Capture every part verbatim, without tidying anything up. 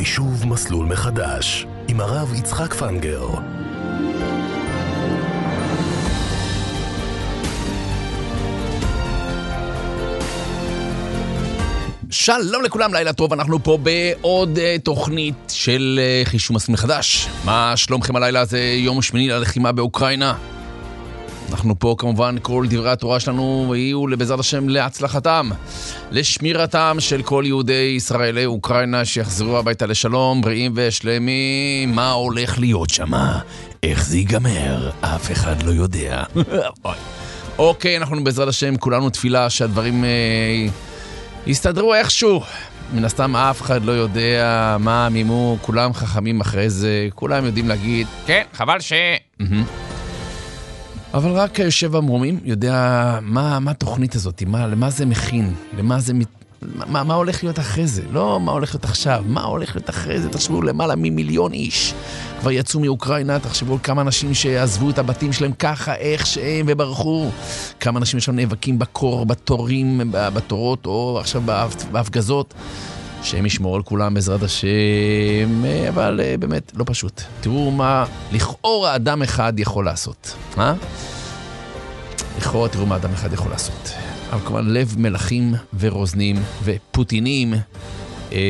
חישוב מסלול מחדש עם הרב יצחק פנגר. שלום לכולם, לילה טוב, אנחנו פה בעוד uh, תוכנית של uh, חישוב מסלול מחדש. מה שלומכם הלילה? זה יום שמיני ללחימה באוקראינה. אנחנו פה כמובן, כל דברי התורה שלנו יהיו בעזרת השם להצלחתם, לשמירתם של כל יהודי ישראלי אוקראינה שיחזרו הביתה לשלום, בריאים ושלמים. מה הולך להיות שם? איך זה ייגמר? אף אחד לא יודע. אוקיי, אנחנו בעזרת השם כולנו תפילה שהדברים אה, יסתדרו איכשהו. מן הסתם אף אחד לא יודע מה המימו, כולם חכמים אחרי זה, כולם יודעים להגיד כן, חבל ש... אבל רק היושב המרומים יודע מה, מה התוכנית הזאת, מה, למה זה מכין, למה זה, מה, מה הולך להיות אחרי זה, לא מה הולך להיות עכשיו, מה הולך להיות אחרי זה. תחשבו, למעלה ממיליון איש כבר יצאו מאוקראינה, תחשבו על כמה אנשים שעזבו את הבתים שלהם ככה, איך שהם וברחו, כמה אנשים שם נאבקים בקור, בתורים, בתורות, או עכשיו בהפגזות, שהם ישמור על כולם בעזרת השם, אבל באמת לא פשוט. תראו מה לכאורה אדם אחד יכול לעשות. אה? לכאורה תראו מה אדם אחד יכול לעשות. אבל כמובן לב מלכים ורוזנים ופוטינים אה,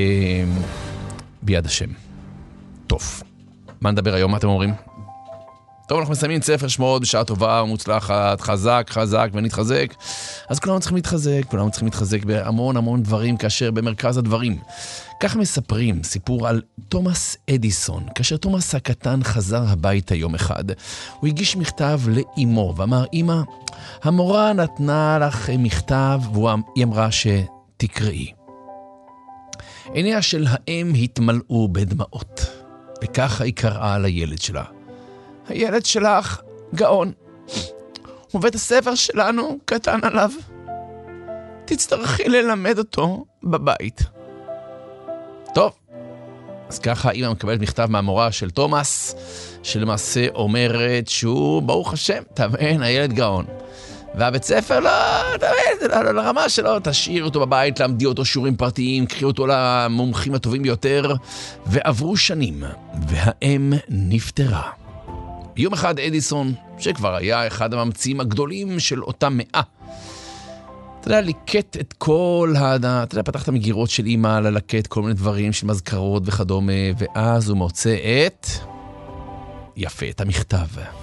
ביד השם. טוב, מה נדבר היום? מה אתם אומרים? טוב, אנחנו מסיימים ספר שמות בשעה טובה ומוצלחת, חזק, חזק ונתחזק. אז כולנו צריכים להתחזק, כולנו צריכים להתחזק בהמון המון דברים, כאשר במרכז הדברים. כך מספרים סיפור על תומאס אדיסון. כאשר תומאס הקטן חזר הביתה יום אחד, הוא הגיש מכתב לאמו ואמר, אמא, המורה נתנה לך מכתב, והיא אמרה שתקראי. עיניה של האם התמלאו בדמעות, וככה היא קראה לילד שלה. הילד שלך גאון, ובית הספר שלנו קטן עליו. תצטרכי ללמד אותו בבית. טוב, אז ככה אמא מקבלת מכתב מהמורה של תומאס, שלמעשה אומרת שהוא, ברוך השם, תבין, הילד גאון. והבית ספר לא, תבין, לא, לרמה שלו, תשאיר אותו בבית, למדי אותו שיעורים פרטיים, קחי אותו למומחים הטובים ביותר. ועברו שנים, והאם נפטרה. יום אחד אדיסון, שכבר היה אחד הממציאים הגדולים של אותה מאה, אתה יודע, ליקט את כל ה... אתה יודע, פתח את המגירות של אמא, ללקט כל מיני דברים של מזכרות וכדומה, ואז הוא מוצא את... יפה, את המכתב.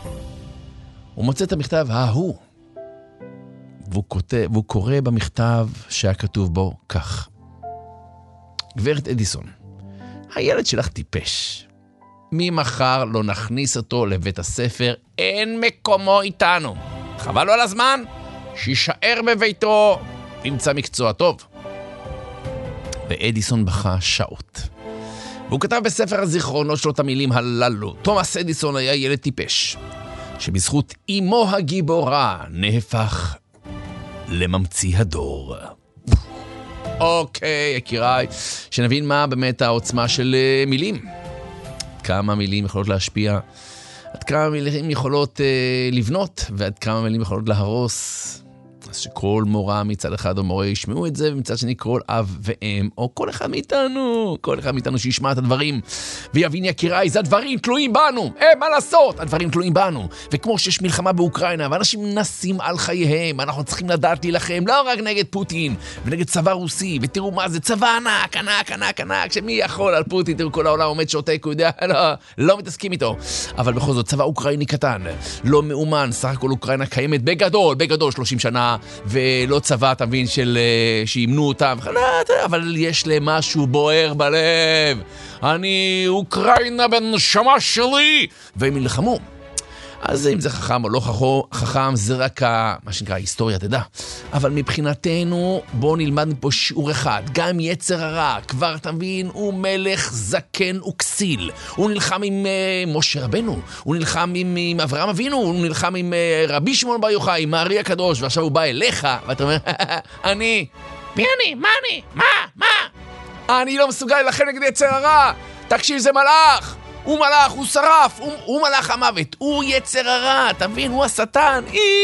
הוא מוצא את המכתב ההוא, והוא, כותב, והוא קורא במכתב שהיה כתוב בו כך. גברת אדיסון, הילד שלך טיפש. ממחר לא נכניס אותו לבית הספר, אין מקומו איתנו. חבל לו על הזמן, שישאר בביתו, ימצא מקצוע טוב. ואדיסון בכה שעות. והוא כתב בספר הזיכרונות שלו את המילים הללו. תומאס אדיסון היה ילד טיפש, שבזכות אמו הגיבורה נהפך לממציא הדור. אוקיי, יקיריי, שנבין מה באמת העוצמה של מילים. כמה מילים יכולות להשפיע, עד כמה מילים יכולות אה, לבנות, ועד כמה מילים יכולות להרוס. אז שכל מורה מצד אחד או מורה ישמעו את זה, ומצד שני כל אב ואם, או כל אחד מאיתנו, כל אחד מאיתנו שישמע את הדברים, ויבין יקיריי, זה הדברים תלויים בנו, אין מה לעשות, הדברים תלויים בנו. וכמו שיש מלחמה באוקראינה, ואנשים נסים על חייהם, אנחנו צריכים לדעת להילחם, לא רק נגד פוטין, ונגד צבא רוסי, ותראו מה זה, צבא ענק, ענק, ענק, ענק, שמי יכול על פוטין, תראו כל העולם עומד שותק, הוא יודע, לא, לא מתעסקים איתו. אבל בכל זאת, צבא אוקראיני קטן, לא מאומן, סך הכל אוקראינה קיימת בגדול, בגדול שלושים שנה, ולא צבא, אתה מבין, של שימנו אותם, אבל יש להם משהו בוער בלב. אני אוקראינה בנשמה שלי, והם ילחמו. אז אם זה חכם או לא חכם, זה רק מה שנקרא היסטוריה, תדע. אבל מבחינתנו, בואו נלמד פה שיעור אחד. גם יצר הרע, כבר תבין, הוא מלך זקן וכסיל. הוא נלחם עם uh, משה רבנו, הוא נלחם עם, עם אברהם אבינו, הוא נלחם עם uh, רבי שמעון בר יוחאי, עם הארי הקדוש, ועכשיו הוא בא אליך, ואתה אומר, אני, מי אני? מה אני? מה? מה? אני לא מסוגל להילחם נגד יצר הרע. תקשיב, זה מלאך. הוא מלאך, הוא שרף, הוא, הוא מלאך המוות, הוא יצר הרע, אתה מבין? הוא השטן.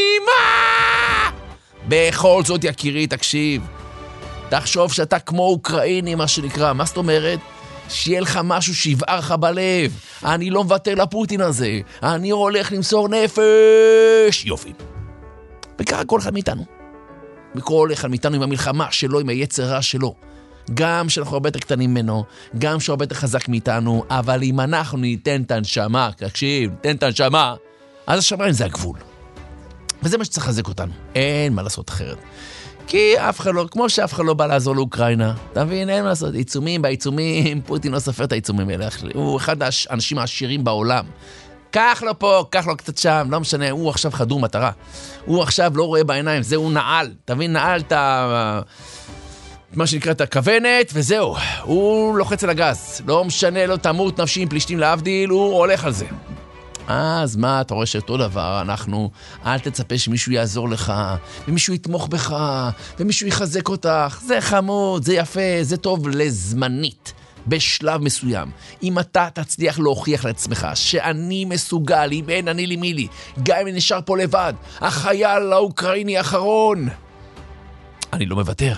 אמא! בכל זאת, יקירי, תקשיב. תחשוב שאתה כמו אוקראיני, מה שנקרא. מה זאת אומרת? שיהיה לך משהו שיבער לך בלב. אני לא מוותר לפוטין הזה. אני הולך למסור נפש. יופי. וככה כל אחד מאיתנו. וכל אחד מאיתנו עם המלחמה שלו, עם היצר רע שלו. גם שאנחנו הרבה יותר קטנים ממנו, גם שהוא הרבה יותר חזק מאיתנו, אבל אם אנחנו ניתן את הנשמה, תקשיב, ניתן את הנשמה, אז השמיים זה הגבול. וזה מה שצריך לחזק אותנו. אין מה לעשות אחרת. כי אף אחד לא, כמו שאף אחד לא בא לעזור לאוקראינה, אתה מבין, אין מה לעשות, עיצומים בעיצומים, פוטין לא סופר את העיצומים האלה, הוא אחד האנשים העשירים בעולם. קח לו פה, קח לו קצת שם, לא משנה, הוא עכשיו חדור מטרה. הוא עכשיו לא רואה בעיניים, זה הוא נעל, אתה מבין, נעל את ה... מה שנקרא את הכוונת, וזהו, הוא לוחץ על הגז, לא משנה, לא תמות נפשי עם פלישתים להבדיל, הוא הולך על זה. אז מה, אתה רואה שאותו דבר, אנחנו, אל תצפה שמישהו יעזור לך, ומישהו יתמוך בך, ומישהו יחזק אותך, זה חמוד, זה יפה, זה טוב לזמנית, בשלב מסוים. אם אתה תצליח להוכיח לעצמך שאני מסוגל, אם אין אני לי מי לי, גם אם אני נשאר פה לבד, החייל האוקראיני האחרון, אני לא מוותר.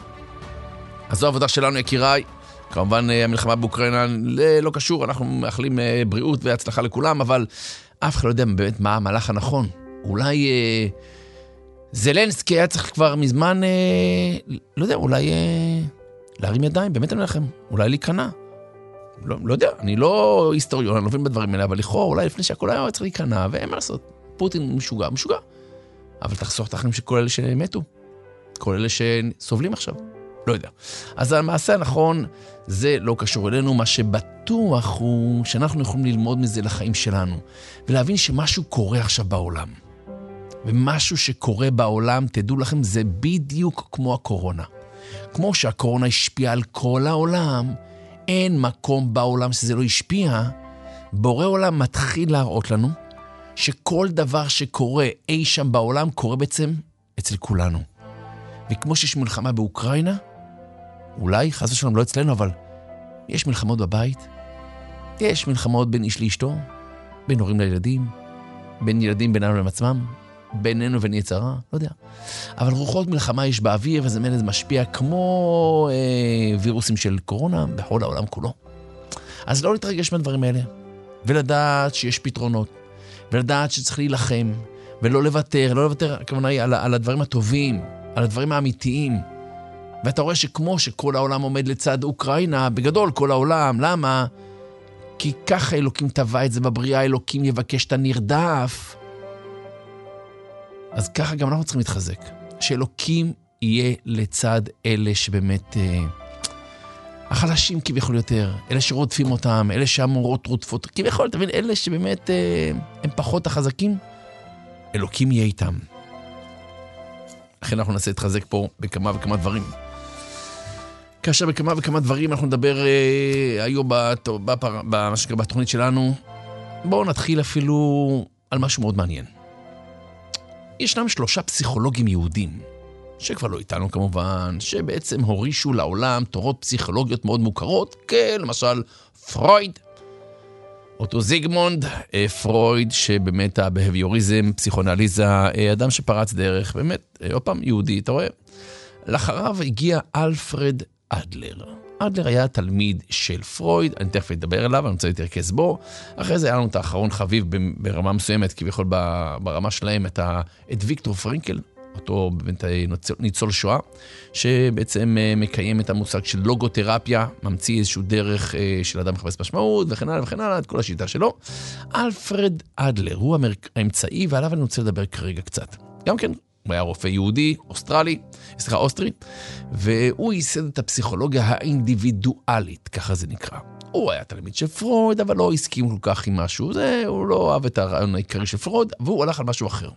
אז זו העבודה שלנו, יקיריי. כמובן, המלחמה באוקראינה לא קשור, אנחנו מאחלים בריאות והצלחה לכולם, אבל אף אחד לא יודע באמת מה המהלך הנכון. אולי אה, זלנסקי היה צריך כבר מזמן, אה, לא יודע, אולי אה, להרים ידיים, באמת אני לכם, אולי להיכנע. לא, לא יודע, אני לא היסטוריון, אני לא מבין בדברים האלה, אבל לכאורה, אולי לפני שהכל היה צריך להיכנע, ואין מה לעשות. פוטין משוגע, משוגע. אבל תחסוך את החיים של כל אלה שמתו, כל אלה שסובלים עכשיו. לא יודע. אז המעשה הנכון, זה לא קשור אלינו. מה שבטוח הוא שאנחנו יכולים ללמוד מזה לחיים שלנו, ולהבין שמשהו קורה עכשיו בעולם. ומשהו שקורה בעולם, תדעו לכם, זה בדיוק כמו הקורונה. כמו שהקורונה השפיעה על כל העולם, אין מקום בעולם שזה לא השפיע. בורא עולם מתחיל להראות לנו שכל דבר שקורה אי שם בעולם קורה בעצם אצל כולנו. וכמו שיש מלחמה באוקראינה, אולי, חס ושלום, לא אצלנו, אבל יש מלחמות בבית, יש מלחמות בין איש לאשתו, בין הורים לילדים, בין ילדים ביננו לעצמם, בינינו ובין יצרה, לא יודע. אבל רוחות מלחמה יש באוויר, וזה מלא משפיע כמו אה, וירוסים של קורונה בכל העולם כולו. אז לא להתרגש מהדברים האלה, ולדעת שיש פתרונות, ולדעת שצריך להילחם, ולא לוותר, לא לוותר, הכוונה היא, על, על הדברים הטובים, על הדברים האמיתיים. ואתה רואה שכמו שכל העולם עומד לצד אוקראינה, בגדול כל העולם, למה? כי ככה אלוקים טבע את זה בבריאה, אלוקים יבקש את הנרדף. אז ככה גם אנחנו צריכים להתחזק, שאלוקים יהיה לצד אלה שבאמת אה, החלשים כביכול יותר, אלה שרודפים אותם, אלה שהמורות רודפות, כביכול, תבין, אלה שבאמת אה, הם פחות החזקים, אלוקים יהיה איתם. לכן אנחנו ננסה להתחזק פה בכמה וכמה דברים. כאשר בכמה וכמה דברים אנחנו נדבר אה, היום בפר, במה שקרה בתוכנית שלנו. בואו נתחיל אפילו על משהו מאוד מעניין. ישנם שלושה פסיכולוגים יהודים, שכבר לא איתנו כמובן, שבעצם הורישו לעולם תורות פסיכולוגיות מאוד מוכרות, כלמשל פרויד. אותו זיגמונד פרויד, שבאמת הבהביוריזם, פסיכונליזה, אדם שפרץ דרך, באמת, עוד פעם יהודי, אתה רואה? לאחריו הגיע אלפרד אדלר. אדלר היה תלמיד של פרויד, אני תכף אדבר אליו, אני רוצה להתרכז בו. אחרי זה היה לנו את האחרון חביב ברמה מסוימת, כביכול ברמה שלהם, את, ה, את ויקטור פרנקל, אותו באמת ניצול שואה, שבעצם מקיים את המושג של לוגותרפיה, ממציא איזשהו דרך של אדם מחפש משמעות, וכן הלאה וכן הלאה, את כל השיטה שלו. אלפרד אדלר הוא האמצעי, ועליו אני רוצה לדבר כרגע קצת. גם כן, הוא היה רופא יהודי, אוסטרלי, סליחה, אוסטרי, והוא ייסד את הפסיכולוגיה האינדיבידואלית, ככה זה נקרא. הוא היה תלמיד של פרויד, אבל לא הסכים כל כך עם משהו, זה, הוא לא אהב את הרעיון העיקרי של פרויד, והוא הלך על משהו אחר.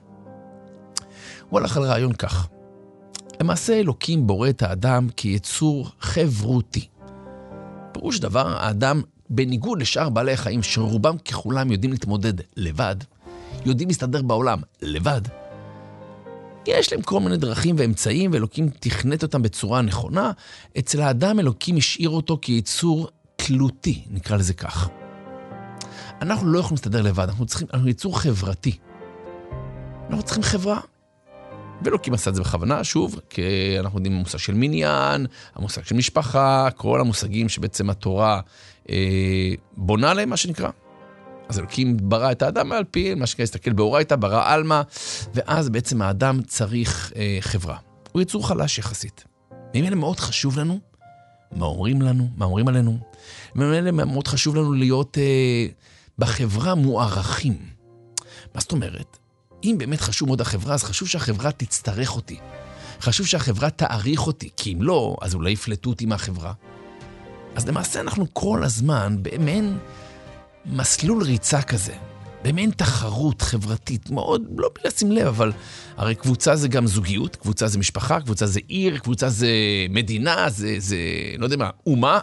הוא הלך על רעיון כך. למעשה אלוקים בורא את האדם כיצור חברותי. פירוש דבר, האדם, בניגוד לשאר בעלי החיים, שרובם ככולם יודעים להתמודד לבד, יודעים להסתדר בעולם לבד, יש להם כל מיני דרכים ואמצעים, ואלוקים תכנת אותם בצורה נכונה. אצל האדם אלוקים השאיר אותו כיצור תלותי, נקרא לזה כך. אנחנו לא יכולים להסתדר לבד, אנחנו צריכים, אנחנו יצור חברתי. אנחנו צריכים חברה. ולוקים עשה את זה בכוונה, שוב, כי אנחנו יודעים המושג של מניין, המושג של משפחה, כל המושגים שבעצם התורה אה, בונה להם, מה שנקרא. אז אלוקים ברא את האדם על פי, מה שנקרא, הסתכל באורייתא, ברא אלמה, ואז בעצם האדם צריך אה, חברה. הוא יצור חלש יחסית. ממילא מאוד חשוב לנו, מה אומרים לנו, מה אומרים עלינו. ממילא מאוד חשוב לנו להיות אה, בחברה מוערכים. מה זאת אומרת? אם באמת חשוב מאוד החברה, אז חשוב שהחברה תצטרך אותי. חשוב שהחברה תעריך אותי, כי אם לא, אז אולי יפלטו אותי מהחברה. אז למעשה אנחנו כל הזמן במין מסלול ריצה כזה, במין תחרות חברתית, מאוד, לא בלי לשים לב, אבל הרי קבוצה זה גם זוגיות, קבוצה זה משפחה, קבוצה זה עיר, קבוצה זה מדינה, זה, זה לא יודע מה, אומה.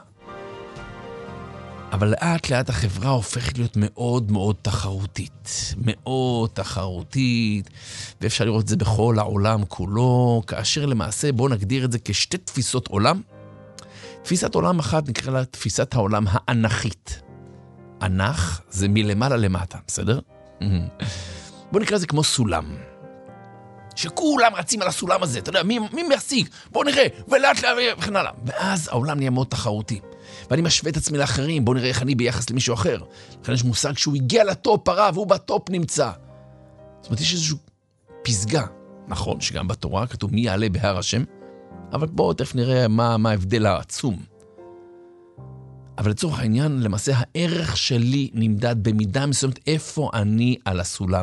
אבל לאט לאט החברה הופכת להיות מאוד מאוד תחרותית, מאוד תחרותית, ואפשר לראות את זה בכל העולם כולו, כאשר למעשה בואו נגדיר את זה כשתי תפיסות עולם. תפיסת עולם אחת נקרא לה תפיסת העולם האנכית. אנך זה מלמעלה למטה, בסדר? בואו נקרא את זה כמו סולם. שכולם רצים על הסולם הזה, אתה יודע, מי, מי משיג? בואו נראה, ולאט לאט וכן הלאה. ואז העולם נהיה מאוד תחרותי. ואני משווה את עצמי לאחרים, בואו נראה איך אני ביחס למישהו אחר. לכן יש מושג שהוא הגיע לטופ הרע, והוא בטופ נמצא. זאת אומרת, יש איזושהי פסגה. נכון שגם בתורה כתוב מי יעלה בהר השם, אבל בואו תכף נראה מה, מה ההבדל העצום. אבל לצורך העניין, למעשה הערך שלי נמדד במידה מסוימת איפה אני על הסולם.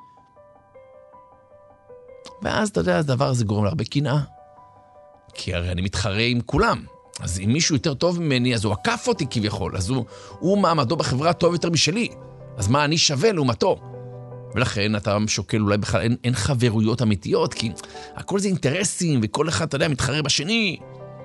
ואז אתה יודע, הדבר הזה גורם להרבה קנאה. כי הרי אני מתחרה עם כולם. אז אם מישהו יותר טוב ממני, אז הוא עקף אותי כביכול. אז הוא, הוא מעמדו בחברה טוב יותר משלי. אז מה אני שווה לעומתו? ולכן אתה שוקל אולי בכלל, אין, אין חברויות אמיתיות, כי הכל זה אינטרסים, וכל אחד, אתה יודע, מתחרה בשני.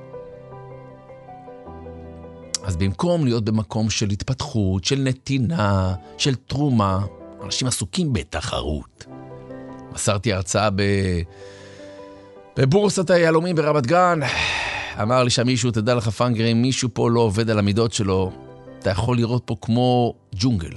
אז במקום להיות במקום של התפתחות, של נתינה, של תרומה, אנשים עסוקים בתחרות. מסרתי הרצאה ב... בבורסת היהלומים ברמת גן. אמר לי שמישהו, תדע לך פנגרים, מישהו פה לא עובד על המידות שלו. אתה יכול לראות פה כמו ג'ונגל.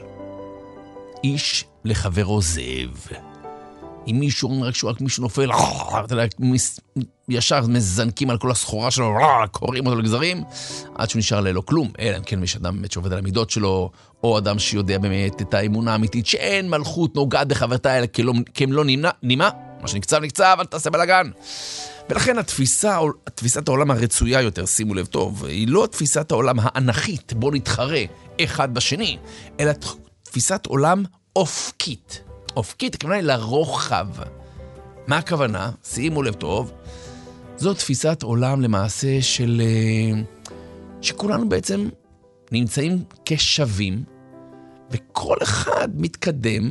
איש לחברו זאב. אם מישהו אומר רק שהוא רק מישהו נופל, אתה יודע, ישר מזנקים על כל הסחורה שלו, קוראים אותו לגזרים, עד שהוא נשאר ללא כלום. אלא אם כן יש אדם באמת שעובד על המידות שלו, או אדם שיודע באמת את האמונה האמיתית, שאין מלכות נוגעת בחברתה האלה, כי הם לא נימה, מה שנקצב נקצב, אל תעשה בלגן. ולכן התפיסה, תפיסת העולם הרצויה יותר, שימו לב טוב, היא לא תפיסת העולם האנכית, בוא נתחרה אחד בשני, אלא תפיסת עולם אופקית. אופקית, הכוונה היא לרוחב. מה הכוונה? שימו לב טוב. זו תפיסת עולם למעשה של... שכולנו בעצם נמצאים כשווים, וכל אחד מתקדם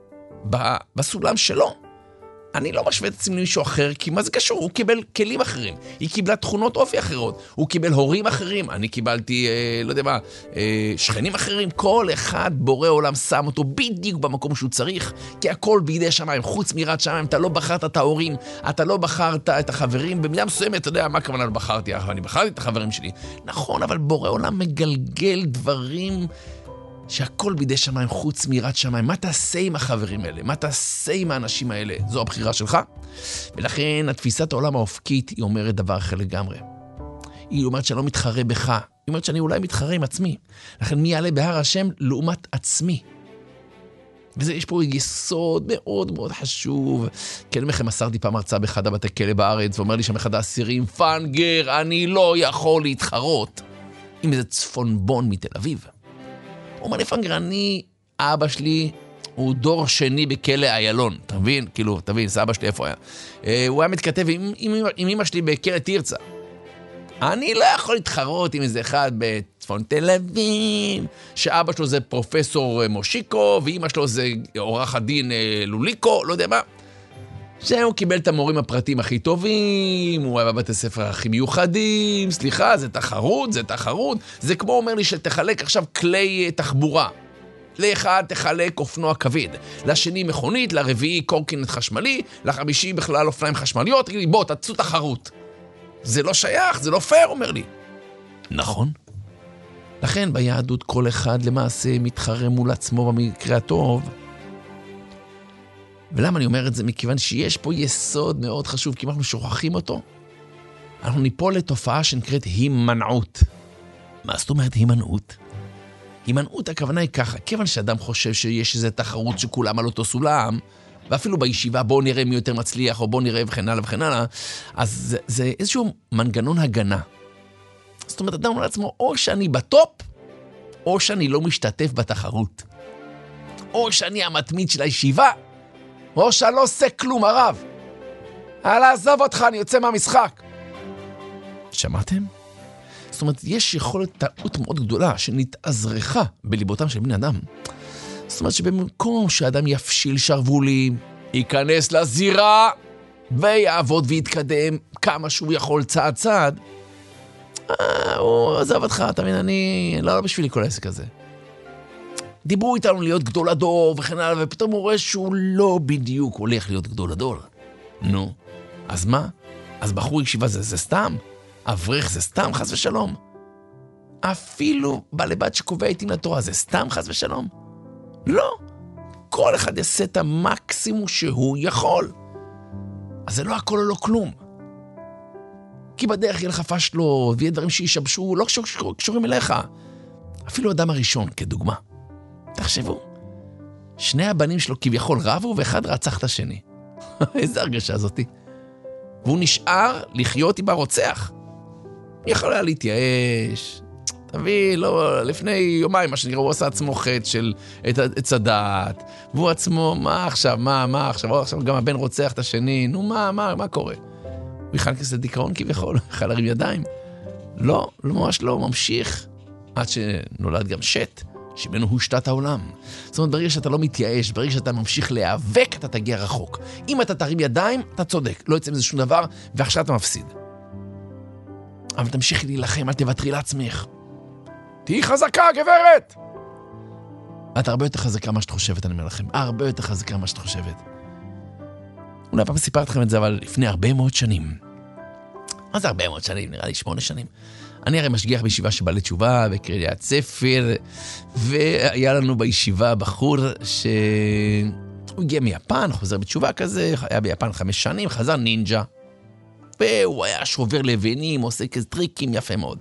בסולם שלו. אני לא משווה את עצמי למישהו אחר, כי מה זה קשור? הוא קיבל כלים אחרים, היא קיבלה תכונות אופי אחרות, הוא קיבל הורים אחרים, אני קיבלתי, אה, לא יודע מה, אה, שכנים אחרים, כל אחד בורא עולם שם אותו בדיוק במקום שהוא צריך, כי הכל בידי שמיים, חוץ מיראת שמיים, אתה לא בחרת את ההורים, אתה לא בחרת את החברים, במידה מסוימת, אתה יודע מה כמובן לא בחרתי, אני בחרתי את החברים שלי, נכון, אבל בורא עולם מגלגל דברים... שהכל בידי שמיים חוץ מיראת שמיים. מה תעשה עם החברים האלה? מה תעשה עם האנשים האלה? זו הבחירה שלך. ולכן התפיסת העולם האופקית היא אומרת דבר אחר לגמרי. היא אומרת שאני לא מתחרה בך. היא אומרת שאני אולי מתחרה עם עצמי. לכן מי יעלה בהר השם לעומת עצמי. וזה יש פה יסוד מאוד מאוד חשוב. כן, מכם מסרתי פעם הרצאה באחד הבתי כלא בארץ, ואומר לי שם אחד האסירים, פנגר, אני לא יכול להתחרות עם איזה צפונבון מתל אביב. הוא אומר לי, פנגר, אני, אבא שלי, הוא דור שני בכלא איילון, אתה מבין? כאילו, תבין, זה אבא שלי איפה היה. אה, הוא היה מתכתב עם, עם, עם אמא שלי בכלא תרצה. אני לא יכול להתחרות עם איזה אחד בצפון תל אביב, שאבא שלו זה פרופסור מושיקו, ואמא שלו זה עורך הדין אה, לוליקו, לא יודע מה. שהוא קיבל את המורים הפרטיים הכי טובים, הוא היה בבתי ספר הכי מיוחדים, סליחה, זה תחרות, זה תחרות. זה כמו אומר לי שתחלק עכשיו כלי תחבורה. לאחד תחלק אופנוע כבד, לשני מכונית, לרביעי קורקינט חשמלי, לחמישי בכלל אופניים חשמליות, תגיד לי, בוא, תצאו תחרות. זה לא שייך, זה לא פייר, אומר לי. נכון. לכן ביהדות כל אחד למעשה מתחרה מול עצמו במקרה הטוב, ולמה אני אומר את זה? מכיוון שיש פה יסוד מאוד חשוב, כי אם אנחנו שוכחים אותו, אנחנו ניפול לתופעה שנקראת הימנעות. מה זאת אומרת הימנעות? הימנעות הכוונה היא ככה, כיוון שאדם חושב שיש איזו תחרות שכולם על אותו סולם, ואפילו בישיבה בואו נראה מי יותר מצליח, או בואו נראה וכן הלאה וכן הלאה, אז זה, זה איזשהו מנגנון הגנה. זאת אומרת, אדם אומר לעצמו, או שאני בטופ, או שאני לא משתתף בתחרות. או שאני המתמיד של הישיבה, או שאני לא עושה כלום, הרב. הלאה, עזוב אותך, אני יוצא מהמשחק. שמעתם? זאת אומרת, יש יכולת טעות מאוד גדולה שנתאזרחה בליבותם של בני אדם. זאת אומרת שבמקום שאדם יפשיל שרבולים, ייכנס לזירה ויעבוד ויתקדם כמה שהוא יכול צעד צעד, אה, הוא עזב אותך, אתה מבין, אני לא, לא בשבילי כל העסק הזה. דיברו איתנו להיות גדול הדור וכן הלאה, ופתאום הוא רואה שהוא לא בדיוק הולך להיות גדול הדור. נו, אז מה? אז בחור ישיבה זה, זה סתם? אברך זה סתם, חס ושלום? אפילו בלבד שקובע איתים לתורה זה סתם, חס ושלום? לא. כל אחד יעשה את המקסימום שהוא יכול. אז זה לא הכל או לא כלום. כי בדרך יהיה לך פשלות, ויהיה דברים שישבשו, לא קשור, קשורים אליך. אפילו אדם הראשון, כדוגמה. תחשבו, שני הבנים שלו כביכול רבו, ואחד רצח את השני. איזה הרגשה זאתי. והוא נשאר לחיות עם הרוצח. יכול היה להתייאש. תביא, לא, לפני יומיים, מה שנקרא, הוא עשה עצמו חטא של עץ הדעת. והוא עצמו, מה עכשיו, מה, מה עכשיו? עכשיו גם הבן רוצח את השני. נו, מה, מה, מה קורה? הוא יכל כזה דיכאון כביכול, יכל להרים ידיים. לא, לא ממש לא, ממשיך. עד שנולד גם שט, שמנו הושתת העולם. זאת אומרת, ברגע שאתה לא מתייאש, ברגע שאתה ממשיך להיאבק, אתה תגיע רחוק. אם אתה תרים ידיים, אתה צודק. לא יצא מזה שום דבר, ועכשיו אתה מפסיד. אבל תמשיך להילחם, אל תוותרי לעצמך. תהי חזקה, גברת! את הרבה יותר חזקה מה שאת חושבת, אני אומר לכם. הרבה יותר חזקה מה שאת חושבת. אולי פעם סיפרתי לכם את זה, אבל לפני הרבה מאוד שנים. מה זה הרבה מאוד שנים? נראה לי שמונה שנים. אני הרי משגיח בישיבה שבא לתשובה, בקריית ספר, והיה לנו בישיבה בחור שהוא הגיע מיפן, חוזר בתשובה כזה, היה ביפן חמש שנים, חזר נינג'ה. והוא היה שובר לבנים, עושה כזה טריקים, יפה מאוד.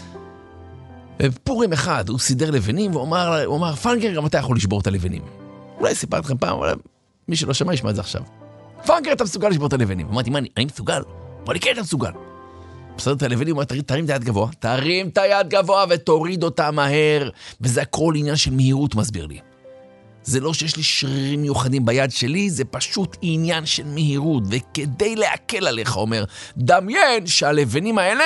פורים אחד, הוא סידר לבנים, והוא אמר, הוא אמר, פנגר, גם אתה יכול לשבור את הלבנים. אולי סיפרתי לכם פעם, אבל מי שלא שמע ישמע את זה עכשיו. פנגר, אתה מסוגל לשבור את הלבנים. אמרתי, מה, אני, אני מסוגל? אמר לי, כן, אתה מסוגל. בסדר את הלבנים, הוא אומר, תרים את היד גבוה, תרים את היד גבוה ותוריד אותה מהר. וזה הכל עניין של מהירות, מסביר לי. זה לא שיש לי שרירים מיוחדים ביד שלי, זה פשוט עניין של מהירות. וכדי להקל עליך, אומר, דמיין שהלבנים האלה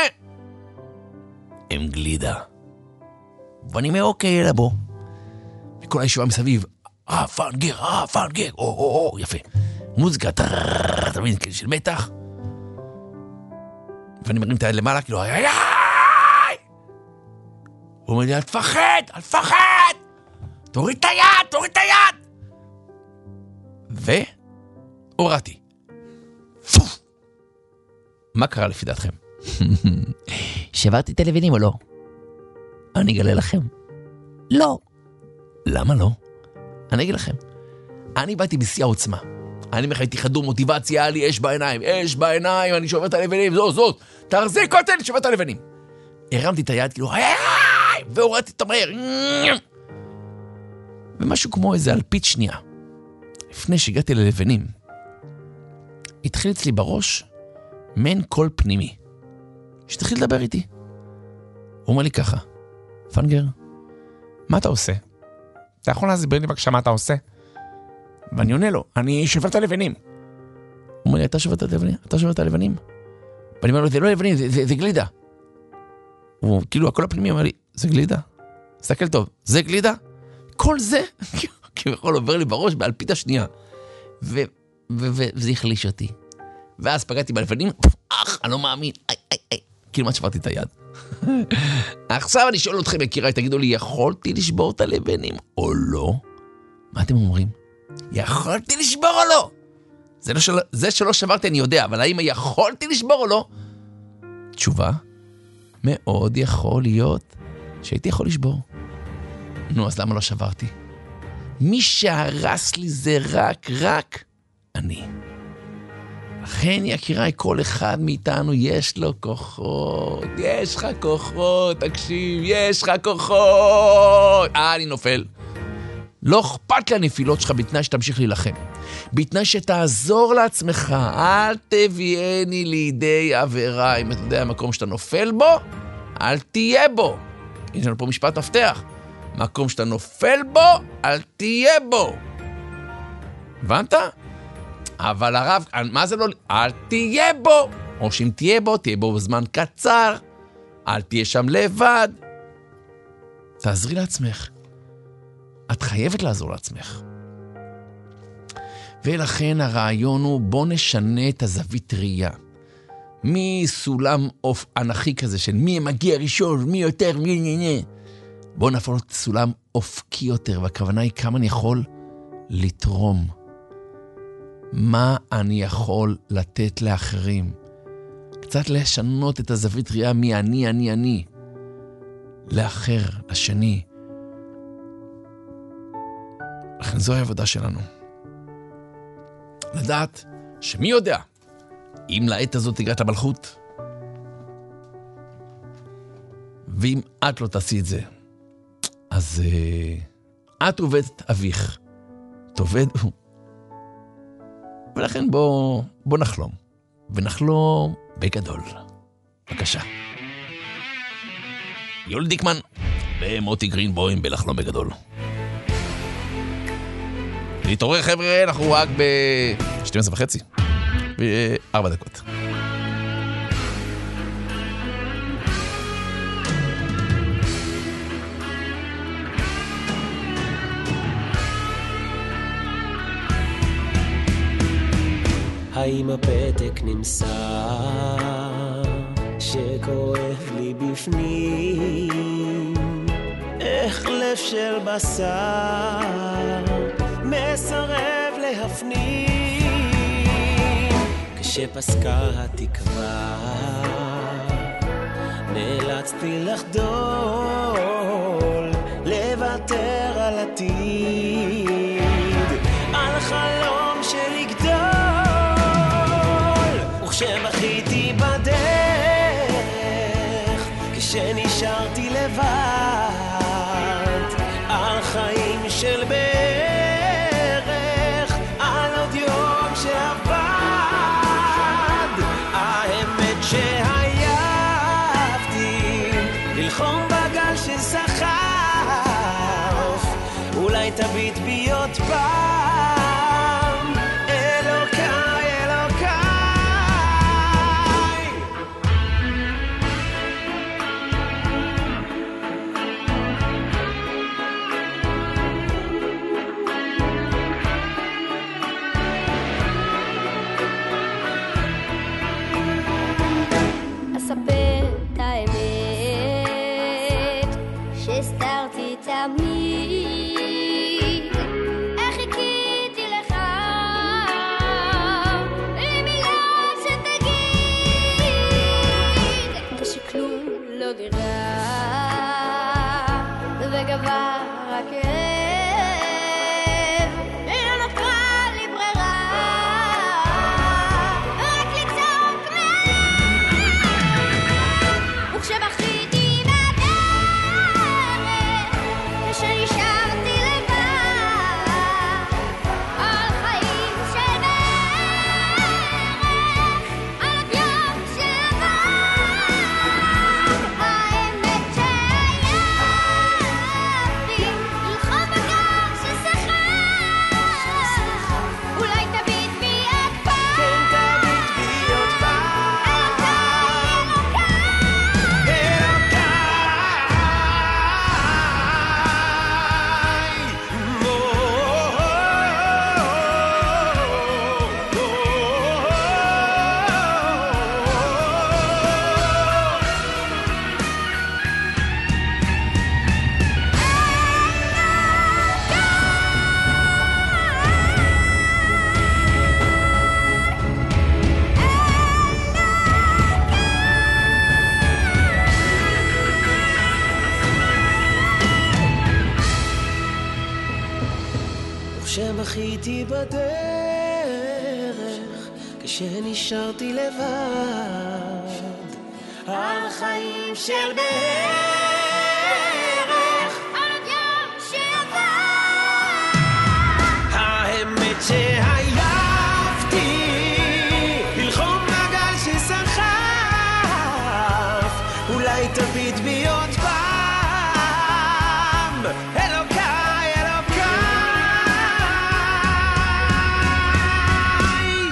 הם גלידה. ואני אומר, אוקיי, יאללה בוא. וכל הישיבה מסביב, אה, פנגר, אה, פנגר, או, או, או, יפה. מוזיקה, אתה מבין, של מתח. ואני מרים את היד למעלה, כאילו, איי, איי, איי! הוא אומר לי, אל תפחד, אל תפחד! תוריד את היד, תוריד את היד! והורדתי. פוף! מה קרה לפי דעתכם? שברתי את הלבנים או לא? אני אגלה לכם. לא. למה לא? אני אגיד לכם. אני באתי בשיא העוצמה. אני מחייתי חדור מוטיבציה, היה לי אש בעיניים, אש בעיניים, אני שובר את הלבנים, זאת, זאת, תחזיק אותי, אני שובר את הלבנים. הרמתי את היד, כאילו, איי, איי, והורדתי את המהר. ומשהו כמו איזה אלפית שנייה. לפני שהגעתי ללבנים, התחיל אצלי בראש מעין קול פנימי, שתחיל לדבר איתי. הוא אומר לי ככה, פנגר, מה אתה עושה? אתה יכול להסביר לי בבקשה מה אתה עושה? ואני עונה לו, אני שובר את הלבנים. הוא אומר לי, אתה שובר את הלבנים? אתה שובר את הלבנים? ואני אומר לו, זה לא לבנים, זה, זה, זה גלידה. הוא, כאילו, הכל הפנימי אומר לי, זה גלידה? תסתכל טוב, זה גלידה? כל זה, כי הוא יכול עובר לי בראש באלפית השנייה. ו, ו, ו, וזה החליש אותי. ואז פגעתי בלבנים, אך, אני לא מאמין, איי, איי, איי. כאילו, מה שברתי את היד? עכשיו אני שואל אתכם, יקיריי, תגידו לי, יכולתי לשבור את הלבנים או לא? מה אתם אומרים? יכולתי לשבור או לא? זה, לא של... זה שלא שברתי אני יודע, אבל האם יכולתי לשבור או לא? תשובה, מאוד יכול להיות שהייתי יכול לשבור. נו, אז למה לא שברתי? מי שהרס לי זה רק, רק אני. לכן יקיריי, כל אחד מאיתנו יש לו כוחות, יש לך כוחות, תקשיב, יש לך כוחות. אה, אני נופל. לא אכפת לנפילות שלך בתנאי שתמשיך להילחם. בתנאי שתעזור לעצמך, אל תביאני לידי עבירה. אם אתה יודע המקום שאתה נופל בו, אל תהיה בו. יש לנו פה משפט מפתח. מקום שאתה נופל בו, אל תהיה בו. הבנת? אבל הרב, מה זה לא? אל תהיה בו. או שאם תהיה בו, תהיה בו בזמן קצר. אל תהיה שם לבד. תעזרי לעצמך. את חייבת לעזור לעצמך. ולכן הרעיון הוא, בוא נשנה את הזווית ראייה. מסולם אוף אנכי כזה של מי מגיע ראשון, מי יותר, מי נהנה. בוא נפעול את סולם אופקי יותר, והכוונה היא כמה אני יכול לתרום. מה אני יכול לתת לאחרים? קצת לשנות את הזווית ראייה מי אני, אני, אני. לאחר, לשני. לכן זו העבודה שלנו. לדעת שמי יודע, אם לעת הזאת הגעת למלכות, ואם את לא תעשי את זה, אז uh, את עובדת אביך, תעובד הוא. ולכן בוא, בוא נחלום, ונחלום בגדול. בבקשה. יול דיקמן ומוטי גרינבוים בלחלום בגדול. להתעורר חבר'ה, אנחנו רק ב-שתים עשרה וחצי, ב-ארבע דקות. האם הפתק נמסר שכואב לי בפנים, איך לב של בשר מסרב להפנים, כשפסקה התקווה נאלצתי לחדול, לוותר על עתיד, על חלום של לגדול, וכשבכיתי בדרך, כשנשארתי לבד, על חיים של בערך, על עוד יום שעבד, האמת שהייבתי ללחום בגל שסחף, אולי תביט בי עוד פעם, אלוקיי, אלוקיי. אספר את האמת שהסתרתי תמיד, איך חיכיתי לך למילה שתגיד, כשכלום לא גרע וגבר הכאב, לא נותרה לי ברירה רק לצעוק מהלב, וכשבכיתי בדרך, כשנשארתי לבד, על חיים של בערך, על עוד יום שעבד, האמת שהייבתי ללחום בגל שסחף, אולי תביט בי עוד פעם, כן, תביט בי עוד פעם, וכשבכיתי בדרך, שנשארתי לבד על חיים של בערך על עוד יום שעבר האמת שהייבתי ללחום מגל שסחף אולי תביט בי עוד פעם אלוקיי אלוקיי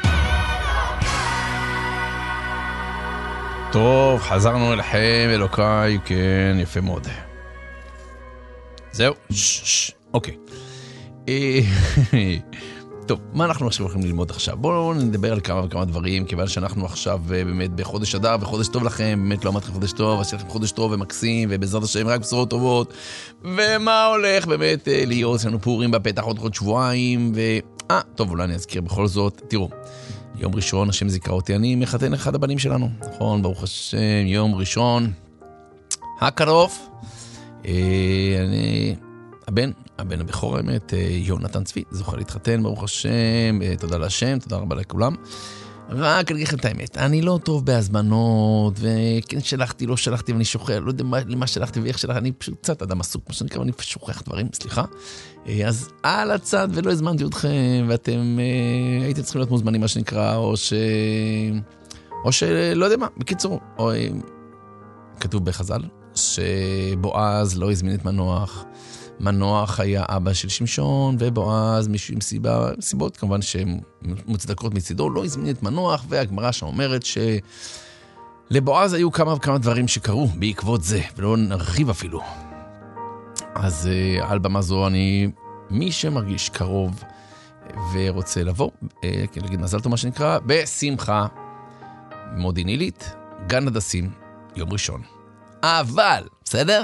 טוב, חזרנו אליכם, אלוקיי, כן, יפה מאוד. זהו, שש, אוקיי. אה, טוב, מה אנחנו עכשיו הולכים ללמוד עכשיו? בואו נדבר על כמה וכמה דברים, כיוון שאנחנו עכשיו באמת בחודש אדר, וחודש טוב לכם, באמת לא אמרתי חודש טוב, אז שיהיה לכם חודש טוב ומקסים, ובעזרת השם רק בשורות טובות, ומה הולך באמת להיות, יש לנו פורים בפתח עוד עוד שבועיים, ו... אה, טוב, אולי אני אזכיר בכל זאת, תראו, יום ראשון, השם זיכר אותי, אני מחתן אחד הבנים שלנו, נכון, ברוך השם, יום ראשון, הקרוב, אה, אני... הבן, הבן הבכור האמת, יונתן צבי, זוכה להתחתן, ברוך השם, תודה להשם, תודה רבה לכולם. רק אני אגיד לכם את האמת, אני לא טוב בהזמנות, וכן שלחתי, לא שלחתי, ואני שוכח, לא יודע למה שלחתי ואיך שלחתי, אני פשוט קצת אדם עסוק, מה שנקרא, אני שוכח דברים, סליחה. אז על הצד, ולא הזמנתי אתכם, ואתם הייתם צריכים להיות מוזמנים, מה שנקרא, או ש... או שלא יודע מה, בקיצור, או... כתוב בחז"ל, שבועז לא הזמין את מנוח, מנוח היה אבא של שמשון, ובועז מישהו עם סיבה, סיבות כמובן שהן מוצדקות מצידו, לא הזמין את מנוח, והגמרא שאומרת שלבועז היו כמה וכמה דברים שקרו בעקבות זה, ולא נרחיב אפילו. אז על במה זו אני, מי שמרגיש קרוב ורוצה לבוא, להגיד מזל טוב מה שנקרא, בשמחה, מודיעין עילית, גן הדסים, יום ראשון. אבל, בסדר?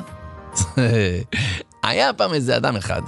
היה פעם איזה אדם אחד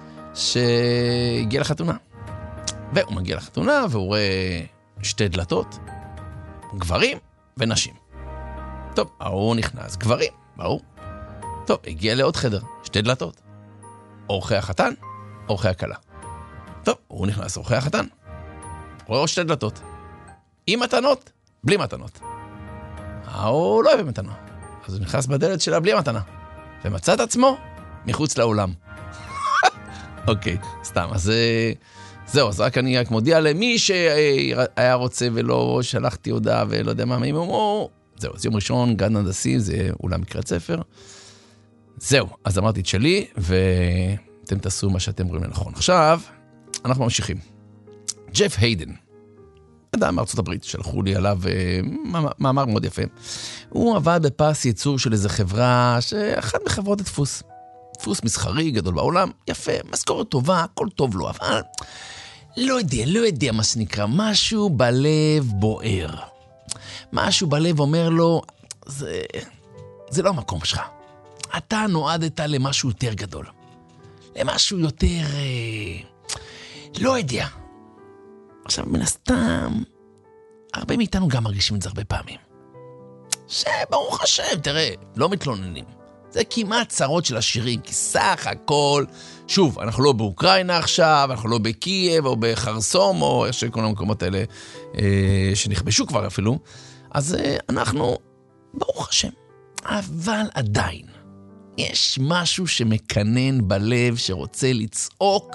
שהגיע לחתונה, והוא מגיע לחתונה והוא רואה שתי דלתות, גברים ונשים. טוב, הוא נכנס, גברים, ברור. טוב, הגיע לעוד חדר, שתי דלתות, אורחי החתן, אורחי הכלה. טוב, הוא נכנס, אורחי החתן, רואה עוד שתי דלתות, עם מתנות, בלי מתנות. הוא לא אוהב מתנה, אז הוא נכנס בדלת שלה בלי מתנה, ומצא את עצמו מחוץ לאולם. אוקיי, סתם, אז זהו, אז רק אני רק מודיע למי שהיה רוצה ולא שלחתי הודעה ולא יודע מה, מי מומו, זהו, אז יום ראשון, גן הדסים, זה אולם מקראת ספר. זהו, אז אמרתי את שלי, ואתם תעשו מה שאתם רואים לנכון. עכשיו, אנחנו ממשיכים. ג'ף היידן, אדם מארצות הברית, שלחו לי עליו מאמר מאוד יפה. הוא עבד בפס ייצור של איזו חברה, שאחת מחברות הדפוס. דפוס מסחרי גדול בעולם, יפה, משכורת טובה, הכל טוב לו, אבל לא יודע, לא יודע מה שנקרא, משהו בלב בוער. משהו בלב אומר לו, זה, זה לא המקום שלך. אתה נועדת למשהו יותר גדול. למשהו יותר, אה, לא יודע. עכשיו, מן הסתם, הרבה מאיתנו גם מרגישים את זה הרבה פעמים. שברוך השם, תראה, לא מתלוננים. זה כמעט צרות של השירים, כי סך הכל, שוב, אנחנו לא באוקראינה עכשיו, אנחנו לא בקייב או בחרסום, או איך שכל המקומות האלה אה, שנכבשו כבר אפילו, אז אה, אנחנו, ברוך השם, אבל עדיין, יש משהו שמקנן בלב, שרוצה לצעוק,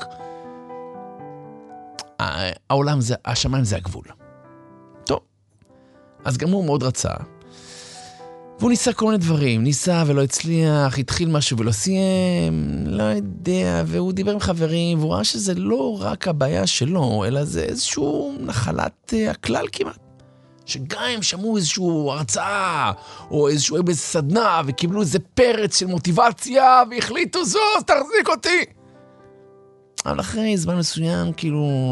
העולם זה, השמיים זה הגבול. טוב, אז גם הוא מאוד רצה, והוא ניסה כל מיני דברים, ניסה ולא הצליח, התחיל משהו ולא סיים, לא יודע, והוא דיבר עם חברים, והוא ראה שזה לא רק הבעיה שלו, אלא זה איזשהו נחלת הכלל כמעט. שגם הם שמעו איזשהו הרצאה, או איזשהו איזה סדנה, וקיבלו איזה פרץ של מוטיבציה, והחליטו זו, אז תחזיק אותי. אבל אחרי זמן מסוים, כאילו...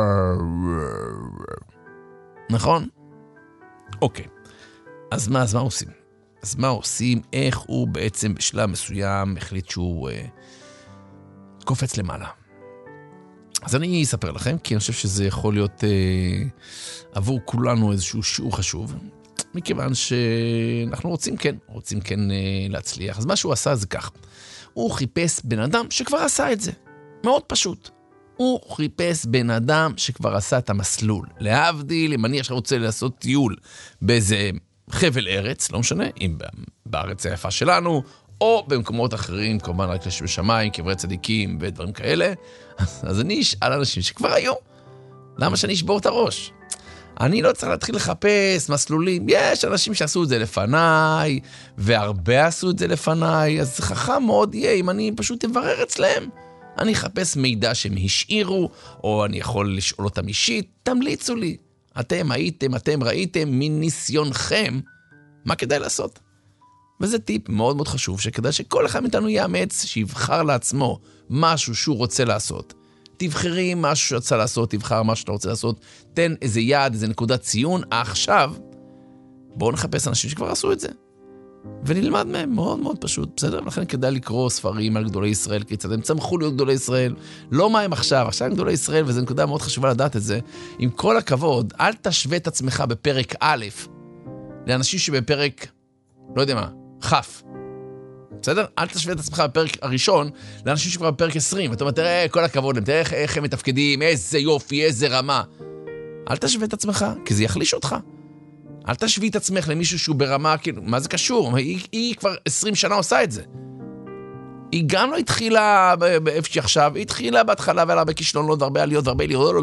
נכון? אוקיי. אז מה, אז מה עושים? אז מה עושים? איך הוא בעצם בשלב מסוים החליט שהוא אה, קופץ למעלה? אז אני אספר לכם, כי אני חושב שזה יכול להיות אה, עבור כולנו איזשהו שיעור חשוב, מכיוון שאנחנו רוצים כן, רוצים כן אה, להצליח. אז מה שהוא עשה זה כך, הוא חיפש בן אדם שכבר עשה את זה. מאוד פשוט. הוא חיפש בן אדם שכבר עשה את המסלול. להבדיל, אם אני עכשיו רוצה לעשות טיול באיזה חבל ארץ, לא משנה, אם בארץ היפה שלנו, או במקומות אחרים, כמובן רק לשם שמיים, קברי צדיקים ודברים כאלה, אז אני אשאל אנשים שכבר היו. למה שאני אשבור את הראש? אני לא צריך להתחיל לחפש מסלולים. יש אנשים שעשו את זה לפניי, והרבה עשו את זה לפניי, אז חכם מאוד יהיה אם אני פשוט אברר אצלהם. אני אחפש מידע שהם השאירו, או אני יכול לשאול אותם אישית, תמליצו לי. אתם הייתם, אתם ראיתם מניסיונכם, מה כדאי לעשות? וזה טיפ מאוד מאוד חשוב, שכדאי שכל אחד מאיתנו יאמץ, שיבחר לעצמו משהו שהוא רוצה לעשות. תבחרי משהו שרצה לעשות, תבחר משהו שאתה רוצה לעשות, תן איזה יעד, איזה נקודת ציון, עכשיו, בואו נחפש אנשים שכבר עשו את זה. ונלמד מהם, מאוד מאוד פשוט, בסדר? לכן כדאי לקרוא ספרים על גדולי ישראל, כיצד הם צמחו להיות גדולי ישראל, לא מה הם עכשיו, עכשיו הם גדולי ישראל, וזו נקודה מאוד חשובה לדעת את זה. עם כל הכבוד, אל תשווה את עצמך בפרק א', לאנשים שבפרק, לא יודע מה, חף. בסדר? אל תשווה את עצמך בפרק הראשון, לאנשים שכבר בפרק עשרים, ואתה אומר, תראה, כל הכבוד להם, תראה איך, איך הם מתפקדים, איזה יופי, איזה רמה. אל תשווה את עצמך, כי זה יחליש אותך. אל תשווי את עצמך למישהו שהוא ברמה, כאילו, מה זה קשור? היא, היא כבר עשרים שנה עושה את זה. היא גם לא התחילה באיפה שהיא עכשיו, היא התחילה בהתחלה ועלה בכישלונות, והרבה עליות והרבה עליות,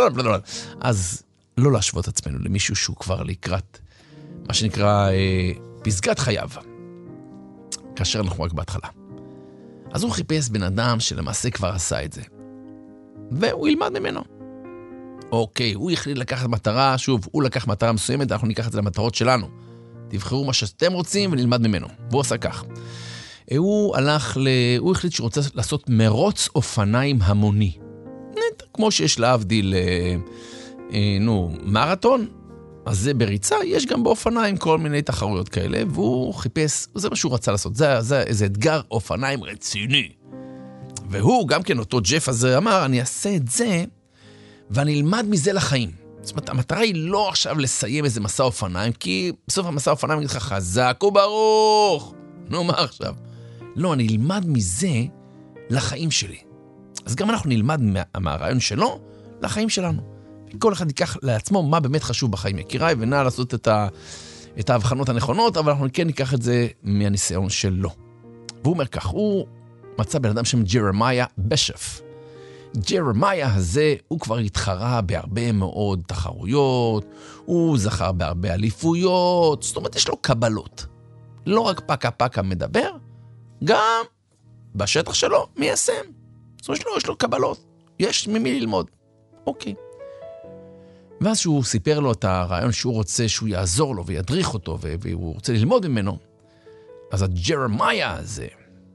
אז לא להשוות את עצמנו למישהו שהוא כבר לקראת, מה שנקרא, פסגת חייו. כאשר אנחנו רק בהתחלה. אז הוא חיפש בן אדם שלמעשה כבר עשה את זה. והוא ילמד ממנו. אוקיי, הוא החליט לקחת מטרה, שוב, הוא לקח מטרה מסוימת, אנחנו ניקח את זה למטרות שלנו. תבחרו מה שאתם רוצים ונלמד ממנו. והוא עשה כך. הוא הלך ל... הוא החליט שהוא רוצה לעשות מרוץ אופניים המוני. כמו שיש להבדיל, אה, נו, מרתון. אז זה בריצה, יש גם באופניים כל מיני תחרויות כאלה, והוא חיפש, זה מה שהוא רצה לעשות, זה, זה איזה אתגר אופניים רציני. והוא, גם כן אותו ג'ף הזה אמר, אני אעשה את זה, ואני אלמד מזה לחיים. זאת אומרת, המטרה היא לא עכשיו לסיים איזה מסע אופניים, כי בסוף המסע אופניים יגיד לך חזק וברוך. נו, מה עכשיו? לא, אני אלמד מזה לחיים שלי. אז גם אנחנו נלמד מה, מהרעיון שלו לחיים שלנו. כל אחד ייקח לעצמו מה באמת חשוב בחיים. יקיריי, ונע לעשות את, ה, את ההבחנות הנכונות, אבל אנחנו כן ניקח את זה מהניסיון שלו. והוא אומר כך, הוא מצא בן אדם שם ג'רמיה בשף. ג'רמיה הזה, הוא כבר התחרה בהרבה מאוד תחרויות, הוא זכר בהרבה אליפויות, זאת אומרת, יש לו קבלות. לא רק פקה פקה מדבר, גם בשטח שלו מיישם. זאת אומרת, יש לו קבלות, יש ממי ללמוד. אוקיי. ואז שהוא סיפר לו את הרעיון שהוא רוצה שהוא יעזור לו וידריך אותו והוא רוצה ללמוד ממנו, אז הג'רמיה הזה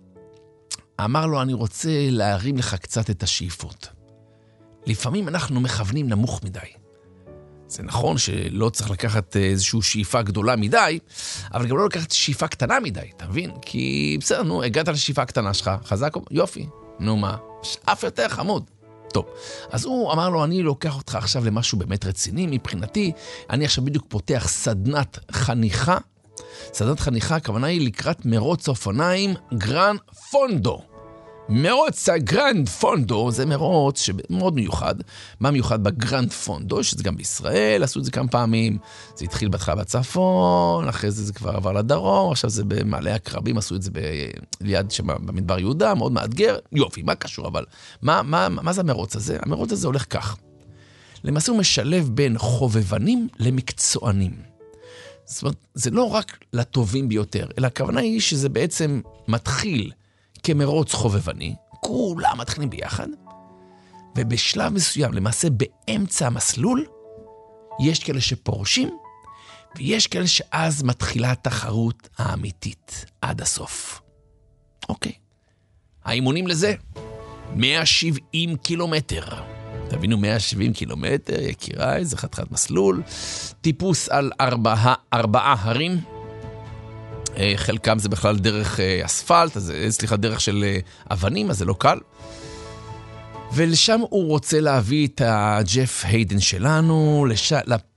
אמר לו, אני רוצה להרים לך קצת את השאיפות. לפעמים אנחנו מכוונים נמוך מדי. זה נכון שלא צריך לקחת איזושהי שאיפה גדולה מדי, אבל גם לא לקחת שאיפה קטנה מדי, אתה מבין? כי בסדר, נו, הגעת לשאיפה הקטנה שלך, חזק, יופי, נו מה, אף יותר חמוד. טוב, אז הוא אמר לו, אני לוקח אותך עכשיו למשהו באמת רציני, מבחינתי, אני עכשיו בדיוק פותח סדנת חניכה. סדנת חניכה, הכוונה היא לקראת מרוץ אופניים גרן פונדו. מרוץ הגרנד פונדו זה מרוץ שמאוד מיוחד. מה מיוחד בגרנד פונדו? שזה גם בישראל, עשו את זה כמה פעמים. זה התחיל בהתחלה בצפון, אחרי זה זה כבר עבר לדרום, עכשיו זה במעלה הקרבים, עשו את זה ליד שם במדבר יהודה, מאוד מאתגר. יופי, מה קשור? אבל מה, מה, מה זה המרוץ הזה? המרוץ הזה הולך כך. למעשה הוא משלב בין חובבנים למקצוענים. זאת אומרת, זה לא רק לטובים ביותר, אלא הכוונה היא שזה בעצם מתחיל כמרוץ חובבני, כולם מתחילים ביחד, ובשלב מסוים, למעשה באמצע המסלול, יש כאלה שפורשים, ויש כאלה שאז מתחילה התחרות האמיתית, עד הסוף. אוקיי. האימונים לזה, מאה שבעים קילומטר. תבינו, מאה שבעים קילומטר, יקיריי, זה חתיכת מסלול, טיפוס על ארבעה, ארבעה הרים, חלקם זה בכלל דרך אספלט, אז סליחה, דרך של אבנים, אז זה לא קל. ולשם הוא רוצה להביא את הג'ף היידן שלנו, לש...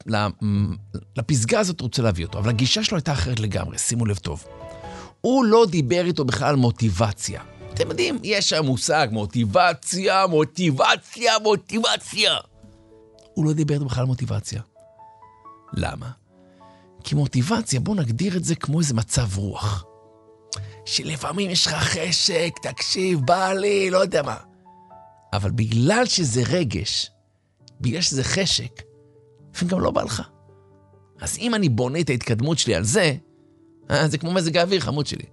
לפסגה הזאת הוא רוצה להביא אותו, אבל הגישה שלו הייתה אחרת לגמרי, שימו לב טוב. הוא לא דיבר איתו בכלל על מוטיבציה. אתם יודעים, יש שם מושג מוטיבציה, מוטיבציה, מוטיבציה. הוא לא דיבר בכלל על מוטיבציה. למה? כי מוטיבציה, בוא נגדיר את זה כמו איזה מצב רוח. שלפעמים יש לך חשק, תקשיב, בא לי, לא יודע מה. אבל בגלל שזה רגש, בגלל שזה חשק, לפעמים גם לא בא לך. אז אם אני בונה את ההתקדמות שלי על זה, זה כמו מזג האוויר, חמוד שלי.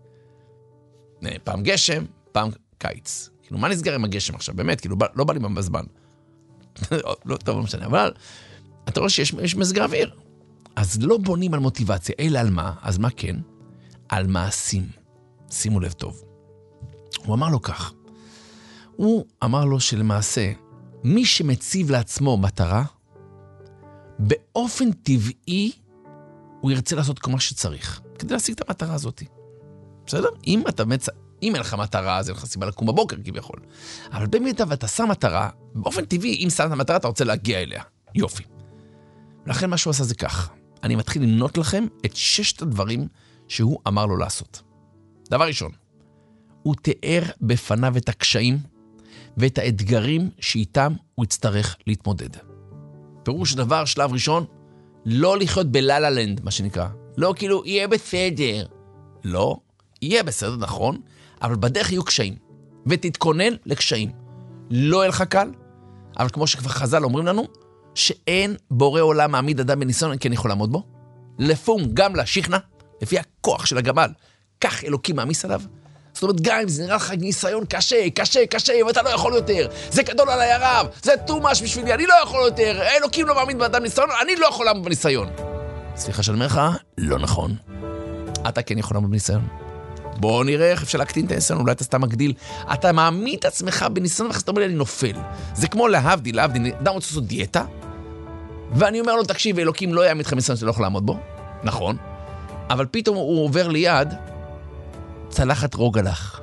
פעם גשם, פעם קיץ. כאילו, מה נסגר עם הגשם עכשיו? באמת, כאילו, לא בא לי בזמן. לא, טוב, לא משנה, אבל אתה רואה שיש מזג האוויר. אז לא בונים על מוטיבציה, אלא על מה? אז מה כן? על מעשים. שימו לב טוב. הוא אמר לו כך. הוא אמר לו שלמעשה, מי שמציב לעצמו מטרה, באופן טבעי, הוא ירצה לעשות כל מה שצריך, כדי להשיג את המטרה הזאת. בסדר? אם אתה מצ... אם אין לך מטרה, אז אין לך סיבה לקום בבוקר כביכול. אבל במידה ואתה שם מטרה, באופן טבעי, אם שמת מטרה, אתה רוצה להגיע אליה. יופי. ולכן מה שהוא עשה זה כך. אני מתחיל למנות לכם את ששת הדברים שהוא אמר לו לעשות. דבר ראשון, הוא תיאר בפניו את הקשיים ואת האתגרים שאיתם הוא יצטרך להתמודד. פירוש דבר, שלב ראשון, לא לחיות בללה לנד, מה שנקרא. לא כאילו, יהיה בסדר. לא, יהיה בסדר, נכון, אבל בדרך יהיו קשיים. ותתכונן לקשיים. לא יהיה לך קל, אבל כמו שכבר חז"ל אומרים לנו, שאין בורא עולם מעמיד אדם בניסיון, כי אני יכול לעמוד בו. לפום גם לשכנע, לפי הכוח של הגמל, כך אלוקים מעמיס עליו. זאת אומרת, גם אם זה נראה לך ניסיון קשה, קשה, קשה, ואתה לא יכול יותר, זה גדול עליי הרב, זה תומש בשבילי, אני לא יכול יותר, אלוקים לא מעמיד באדם ניסיון, אני לא יכול לעמוד בניסיון. סליחה שאני אומר לך, לא נכון. אתה כן יכול לעמוד בניסיון. בוא נראה איך אפשר להקטין את הניסיון, אולי אתה סתם מגדיל. אתה מעמיד את עצמך בניסיון, ואתה אומר לי, אני נופל. זה כמו להבדיל, להבדיל, אדם רוצה לעשות דיאטה, ואני אומר לו, תקשיב, אלוקים לא יעמיד לך בניסיון שאתה לא יכול לעמוד בו. נכון. אבל פתאום הוא עובר ליד, צלחת רוגלח.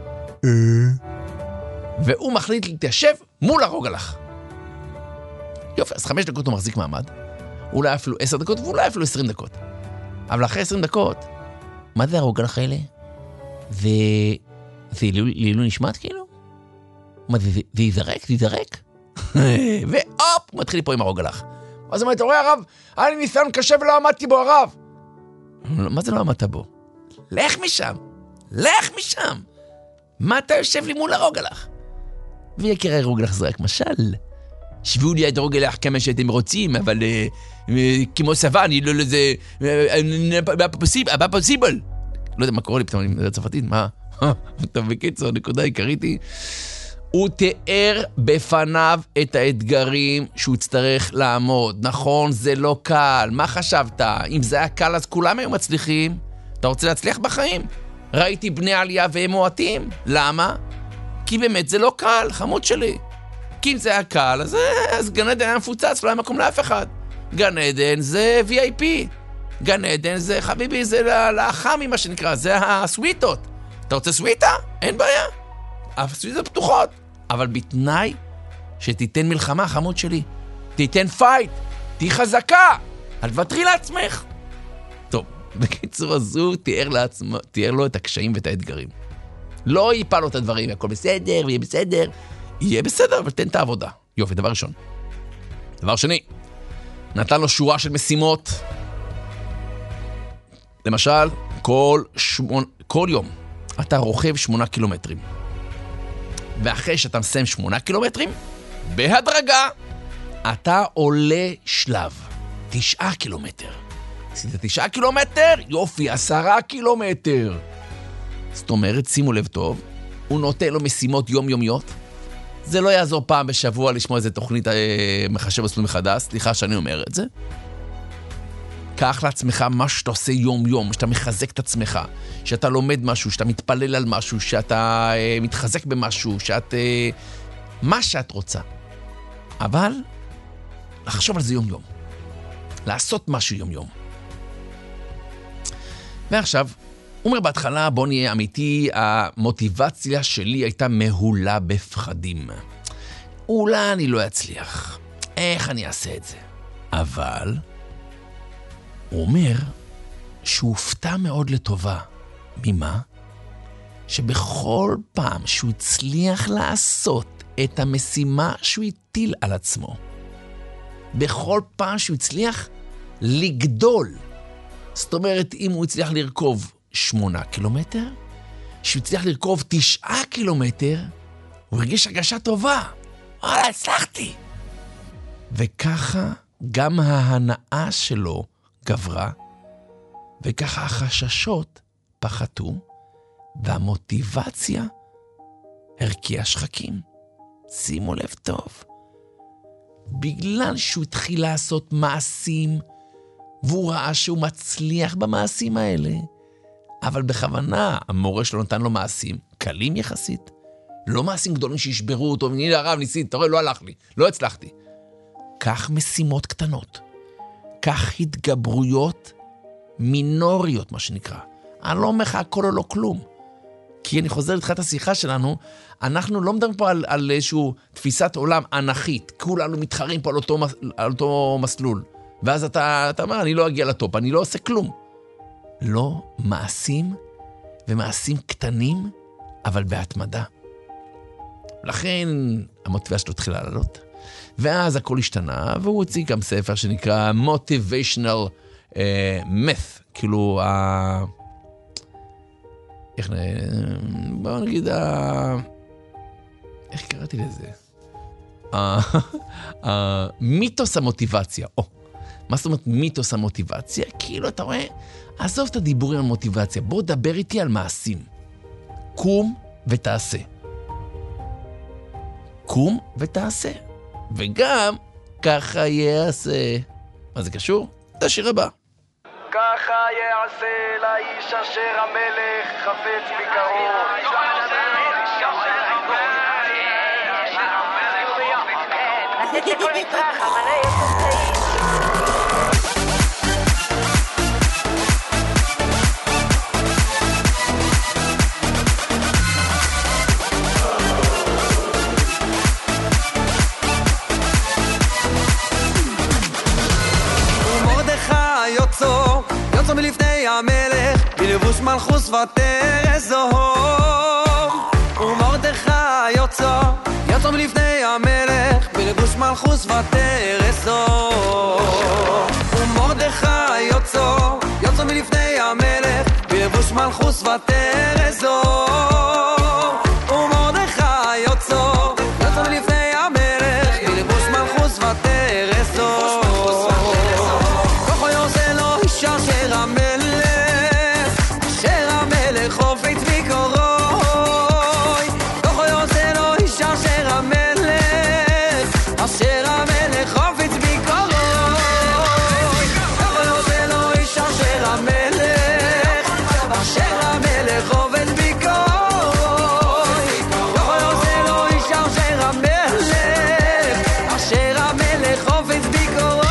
והוא מחליט להתיישב מול הרוגלח. יופי, אז חמש דקות הוא מחזיק מעמד. אולי אפילו עשר דקות, ואולי אפילו עשרים דקות. אבל אחרי עשרים דקות, מה זה הרוגלח האלה? זה... זה לילו נשמעת כאילו? מה זה, זה יזרק? זה יזרק? והופ, הוא מתחיל פה עם הרוגלח. אז הוא אומר, אתה רואה הרב? היה לי ניסיון קשה ולא עמדתי בו הרב. מה זה לא עמדת בו? לך משם. לך משם. מה אתה יושב לי מול הרוגלח? ויקרא רוגלח זה רק משל. שבו לי את רוגלח כמה שאתם רוצים, אבל כמו סבא, אני לא לזה... אבא פוסיבל. לא יודע מה קורה לי פתאום, אני מדבר צרפתית, מה? טוב, בקיצור, נקודה עיקרית היא, הוא תיאר בפניו את האתגרים שהוא יצטרך לעמוד. נכון, זה לא קל. מה חשבת? אם זה היה קל, אז כולם היו מצליחים. אתה רוצה להצליח בחיים? ראיתי בני עלייה והם מועטים. למה? כי באמת זה לא קל, חמוד שלי. כי אם זה היה קל, אז, אז גן עדן היה מפוצץ, לא היה מקום לאף אחד. גן עדן זה וי איי פי. גן עדן זה, חביבי, זה לחמי, מה שנקרא, זה הסוויטות. אתה רוצה סוויטה? אין בעיה. הסוויטות פתוחות. אבל בתנאי שתיתן מלחמה, חמוד שלי. תיתן פייט. תהי חזקה. אל תוותרי לעצמך. טוב, בקיצור הזו תיאר לעצמו, תיאר לו את הקשיים ואת האתגרים. לא ייפל לו את הדברים, הכל בסדר, ויהיה בסדר. יהיה בסדר, אבל תן את העבודה. יופי, דבר ראשון. דבר שני, נתן לו שורה של משימות. למשל, כל, שמונ... כל יום אתה רוכב שמונה קילומטרים. ואחרי שאתה מסיים שמונה קילומטרים, בהדרגה, אתה עולה שלב. תשעה קילומטר. עשית תשעה קילומטר, יופי, עשרה קילומטר. זאת אומרת, שימו לב טוב, הוא נותן לו משימות יומיומיות. זה לא יעזור פעם בשבוע לשמוע איזה תוכנית אה, מחשב מסלול מחדש, סליחה שאני אומר את זה. קח לעצמך מה שאתה עושה יום-יום, שאתה מחזק את עצמך, שאתה לומד משהו, שאתה מתפלל על משהו, שאתה אה, מתחזק במשהו, שאת... אה, מה שאת רוצה. אבל, לחשוב על זה יום-יום. לעשות משהו יום-יום. ועכשיו, הוא אומר בהתחלה, בוא נהיה אמיתי, המוטיבציה שלי הייתה מהולה בפחדים. אולי אני לא אצליח. איך אני אעשה את זה? אבל... הוא אומר שהוא הופתע מאוד לטובה. ממה? שבכל פעם שהוא הצליח לעשות את המשימה שהוא הטיל על עצמו, בכל פעם שהוא הצליח לגדול, זאת אומרת, אם הוא הצליח לרכוב שמונה קילומטר, שהוא הצליח לרכוב תשעה קילומטר, הוא הרגיש הרגשה טובה. וואלה, הצלחתי. וככה גם ההנאה שלו גברה, וככה החששות פחתו, והמוטיבציה הרקיעה שחקים. שימו לב טוב. בגלל שהוא התחיל לעשות מעשים, והוא ראה שהוא מצליח במעשים האלה, אבל בכוונה המורה שלו נתן לו מעשים קלים יחסית, לא מעשים גדולים שישברו אותו, הנה הרב ניסית, אתה רואה, לא הלך לי, לא הצלחתי. כך משימות קטנות, כך התגברויות מינוריות, מה שנקרא. אני לא אומר לך הכל או לא כלום. כי אני חוזר לתחילת השיחה שלנו, אנחנו לא מדברים פה על, על איזושהי תפיסת עולם אנכית, כולנו מתחרים פה על אותו, על אותו מסלול. ואז אתה, אתה אומר, אני לא אגיע לטופ, אני לא עושה כלום. לא, מעשים ומעשים קטנים, אבל בהתמדה. לכן המוטיבציה שלו התחילה לעלות. ואז הכל השתנה, והוא הוציא גם ספר שנקרא Motivational uh, Myth, כאילו, uh, איך נ... בואו נגיד, uh, איך קראתי לזה? Uh, uh, מיתוס המוטיבציה. או, מה זאת אומרת מיתוס המוטיבציה? כאילו, אתה רואה, עזוב את הדיבורים על מוטיבציה, בוא דבר איתי על מעשים. קום ותעשה. קום ותעשה. וגם ככה יעשה. מה זה קשור? זה השיר הבא. ככה יעשה לאיש אשר המלך חפץ בקרוב. לתת לכל מצרך, אבל יש תוצאים. יוצא מלפני המלך, בלבוש מלכוס ותרס זהוב. ומרדכי יוצא, יוצא מלפני המלך, בלבוש מלכוס ותרס זהוב. ומרדכי יוצא, יוצא מלפני המלך, בלבוש מלכוס ותרס זהוב. ומרדכי יוצא, יוצא מלפני המלך, בלבוש מלכוס ותרס זהוב. אשר המלך, אשר המלך חופץ בקורוי. כוחו יוצא לו איש אשר המלך, אשר המלך חופץ בקורוי. כוחו יוצא לו איש אשר המלך, אשר המלך חופץ בקורוי. כוחו יוצא לו איש אשר המלך, אשר המלך חופץ בקורוי.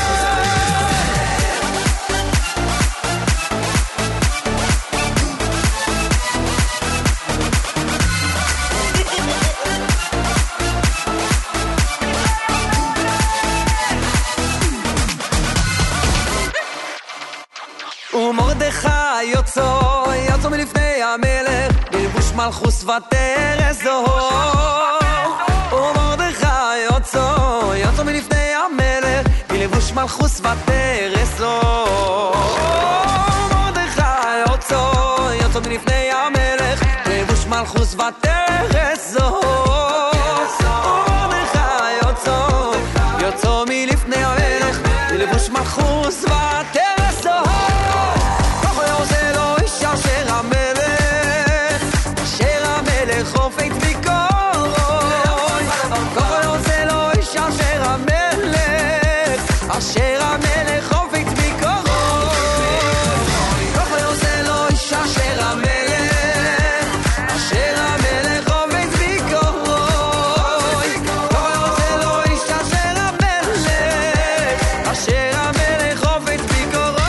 ומרדכי יוצא, יוצא מלפני המלך, בלבוש מלכוס ותרס זהוב. ומרדכי יוצא, יוצא מלפני המלך, בלבוש מלכוס ותרס זהוב. ומרדכי יוצא, יוצא מלפני המלך, בלבוש מלכוס ותרס זהוב. ומרדכי יוצא, יוצא מלפני המלך, בלבוש מלכוס ותרס זהוב. אשר המלך, אשר המלך חופץ בקורוי. כוחו יוצא לו איש אשר המלך, אשר המלך חופץ בקורוי. כוחו יוצא לו איש אשר המלך, אשר המלך חופץ בקורוי. כוחו יוצא לו איש אשר המלך, אשר המלך חופץ בקורוי.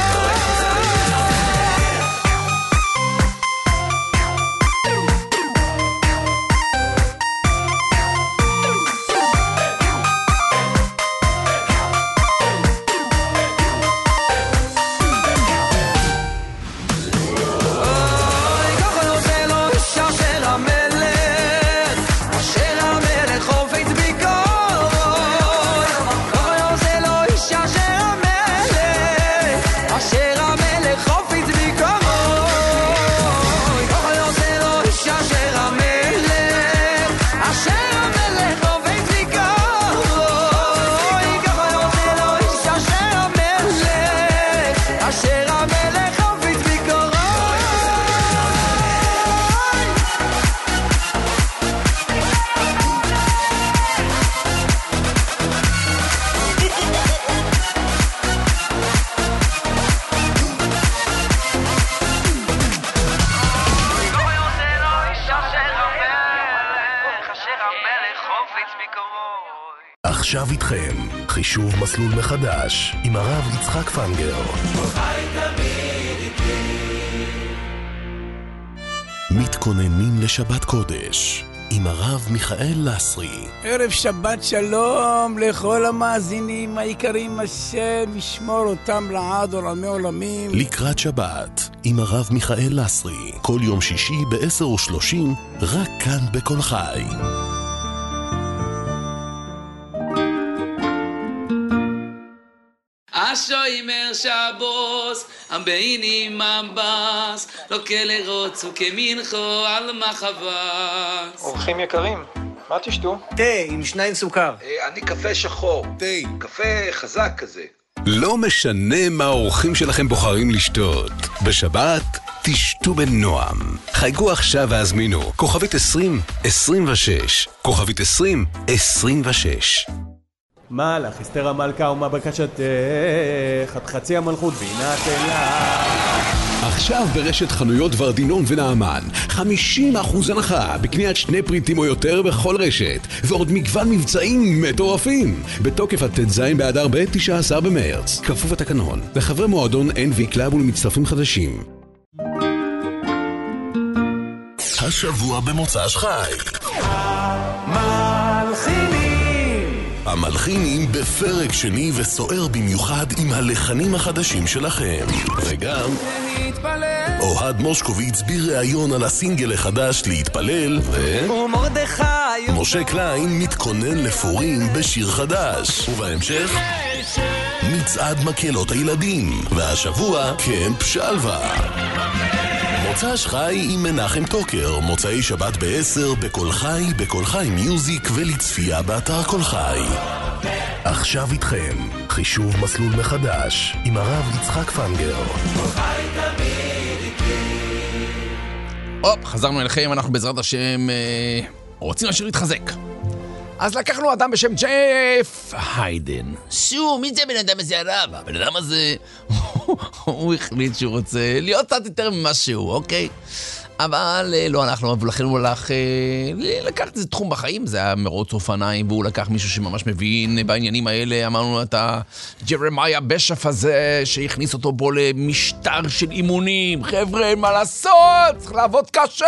עכשיו איתכם, חישוב מסלול מחדש, עם הרב יצחק פנגר. מתכוננים לשבת קודש, עם הרב מיכאל לסרי. ערב שבת שלום לכל המאזינים היקרים, השם ישמור אותם לעד עולמי עולמים. לקראת שבת, עם הרב מיכאל לסרי, כל יום שישי ב-עשר ושלושים, רק כאן בכל חי. אשו אימר שבוס, הביינים מבס, לא כלרוץ וכמנחו על מחבס. אורחים יקרים, מה תשתו? תה עם שניים סוכר. אני קפה שחור. תה. קפה חזק כזה. לא משנה מה האורחים שלכם בוחרים לשתות. בשבת תשתו בנועם. חייגו עכשיו והזמינו. כוכבית עשרים עשרים ושש. כוכבית עשרים עשרים ושש. מה לך, אסתר המלכה, ומה בקשתך? עד חצי המלכות בינת אלה. עכשיו ברשת חנויות ורדינון ונעמן, חמישים אחוז הנחה בקניית שני פריטים או יותר בכל רשת, ועוד מגוון מבצעים מטורפים. בתוקף עד ט"ז באדר ב' תשעה עשר במרץ. כפוף התקנון. לחברי מועדון אן וי קלאב ולמצטרפים חדשים. השבוע במוצ"ש חי. המלחינים המלחינים בפרק שני וסוער במיוחד עם הלחנים החדשים שלכם. וגם אוהד מושקוביץ בראיון על הסינגל החדש להתפלל, ו... ומרדכי משה קליין מתכונן לפורים בשיר חדש. ובהמשך מצעד מקהלות הילדים, והשבוע קמפ שלווה. מוצ"ש חי עם מנחם טוקר, מוצאי שבת בעשר בכל חי, בכל חי מיוזיק ולצפייה באתר כל חי. עכשיו איתכם, חישוב מסלול מחדש, עם הרב יצחק פנגר. הופ, חזרנו אליכם, אנחנו בעזרת השם אה, רוצים לשיר להתחזק. אז לקחנו אדם בשם ג'ף היידן. שו, מי זה בן אדם הזה הרב? הבן אדם הזה, הוא החליט שהוא רוצה להיות קצת יותר ממה שהוא, אוקיי? אבל לא הלכנו, ולכן הוא הלך לקח איזה תחום בחיים, זה היה מרוץ אופניים, והוא לקח מישהו שממש מבין בעניינים האלה, אמרנו את הג'רמיה בשף הזה, שהכניס אותו בו למשטר של אימונים. חבר'ה, אין מה לעשות, צריך לעבוד קשה.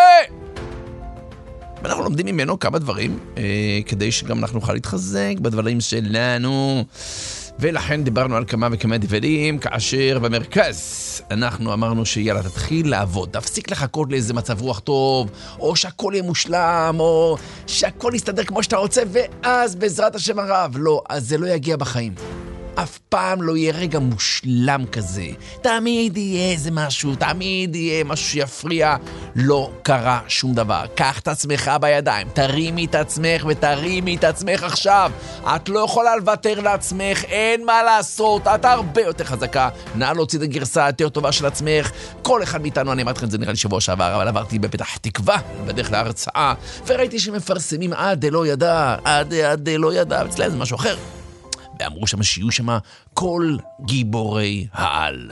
ואנחנו לומדים ממנו כמה דברים, אה, כדי שגם אנחנו נוכל להתחזק בדברים שלנו, ולכן דיברנו על כמה וכמה דברים, כאשר במרכז אנחנו אמרנו שיאללה, תתחיל לעבוד, תפסיק לחכות לאיזה מצב רוח טוב, או שהכל יהיה מושלם, או שהכל יסתדר כמו שאתה רוצה, ואז בעזרת השם הרב, לא, אז זה לא יגיע בחיים. אף פעם לא יהיה רגע מושלם כזה. תמיד יהיה איזה משהו, תמיד יהיה משהו שיפריע. לא קרה שום דבר. קח את עצמך בידיים, תרימי את עצמך ותרימי את עצמך עכשיו. את לא יכולה לוותר לעצמך, אין מה לעשות, את הרבה יותר חזקה. נא להוציא את הגרסה יותר טובה של עצמך. כל אחד מאיתנו, אני אמרתי לכם, זה נראה לי שבוע שעבר, אבל עברתי בפתח תקווה, בדרך להרצאה, וראיתי שמפרסמים עד לא ידע, עד עד לא ידע, אצלם זה משהו אחר. ואמרו שם שיהיו שם כל גיבורי העל.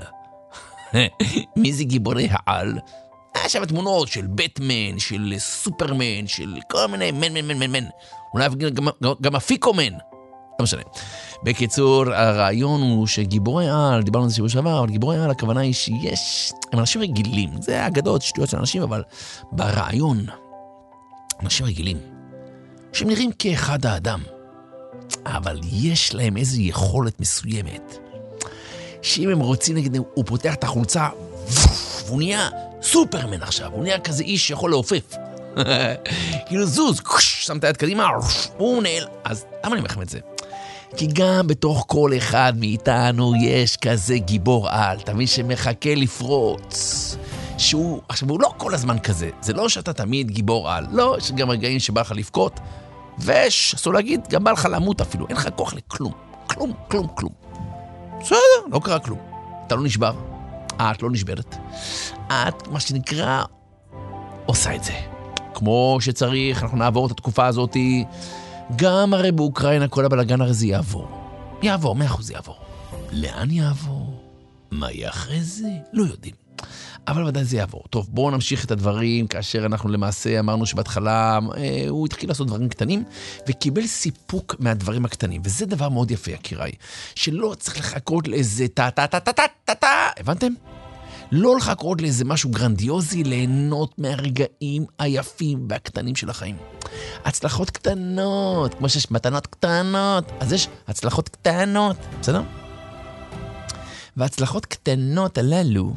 מי זה גיבורי העל? היה שם תמונות של בטמן, של סופרמן, של כל מיני מן מן מן מן מן. אולי גם, גם אפיקומן. לא משנה. בקיצור, הרעיון הוא שגיבורי העל, דיברנו על זה שבוע שעבר, אבל גיבורי העל, הכוונה היא שיש, הם אנשים רגילים. זה אגדות, שטויות של אנשים, אבל ברעיון, אנשים רגילים, שהם נראים כאחד האדם. אבל יש להם איזו יכולת מסוימת, שאם הם רוצים, נגיד, הוא פותח את החולצה, והוא נהיה סופרמן עכשיו, הוא נהיה כזה איש שיכול להופף. כאילו זוז, שם את היד קדימה, הוא נעל. אז למה אני אומר לכם את זה? כי גם בתוך כל אחד מאיתנו יש כזה גיבור על, תמיד שמחכה לפרוץ. שהוא, עכשיו, הוא לא כל הזמן כזה, זה לא שאתה תמיד גיבור על, לא, יש גם רגעים שבא לך לבכות, ויש, אסור להגיד, גם בא לך למות אפילו, אין לך כוח לכלום, כלום, כלום, כלום. בסדר, לא קרה כלום. אתה לא נשבר, את לא נשברת. את, מה שנקרא, עושה את זה. כמו שצריך, אנחנו נעבור את התקופה הזאת, גם הרי באוקראינה כל הבלגן הרי זה יעבור. יעבור, מאה אחוז יעבור. לאן יעבור? מה יהיה אחרי זה? לא יודעים. אבל ודאי זה יעבור. טוב, בואו נמשיך את הדברים, כאשר אנחנו למעשה אמרנו שבהתחלה אה, הוא התחיל לעשות דברים קטנים, וקיבל סיפוק מהדברים הקטנים. וזה דבר מאוד יפה, יקיריי, שלא צריך לחכות לאיזה טה-טה-טה-טה-טה-טה, הבנתם? לא לחכות לאיזה משהו גרנדיוזי, ליהנות מהרגעים היפים והקטנים של החיים. הצלחות קטנות, כמו שיש מתנות קטנות, אז יש הצלחות קטנות, בסדר? וההצלחות קטנות הללו,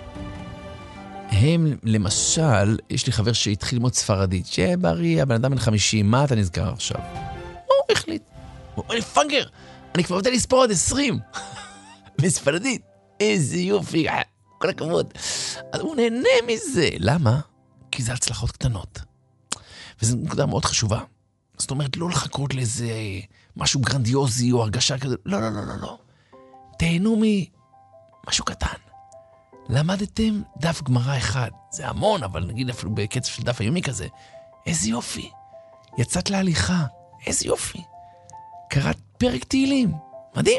הם למשל, יש לי חבר שהתחיל ללמוד ספרדית, שבריא, הבן אדם בן חמישים, מה אתה נזכר עכשיו? הוא החליט. הוא אומר לי, פאנגר, אני כבר יודע לספור עד עשרים. בספרדית, איזה יופי, כל הכבוד. אז הוא נהנה מזה. למה? כי זה הצלחות קטנות. וזו נקודה מאוד חשובה. זאת אומרת, לא לחכות לאיזה משהו גרנדיוזי או הרגשה כזה. לא, לא, לא, לא, לא. תהנו ממשהו קטן. למדתם דף גמרא אחד. זה המון, אבל נגיד אפילו בקצב של דף היומי כזה. איזה יופי. יצאת להליכה. איזה יופי. קראת פרק תהילים. מדהים.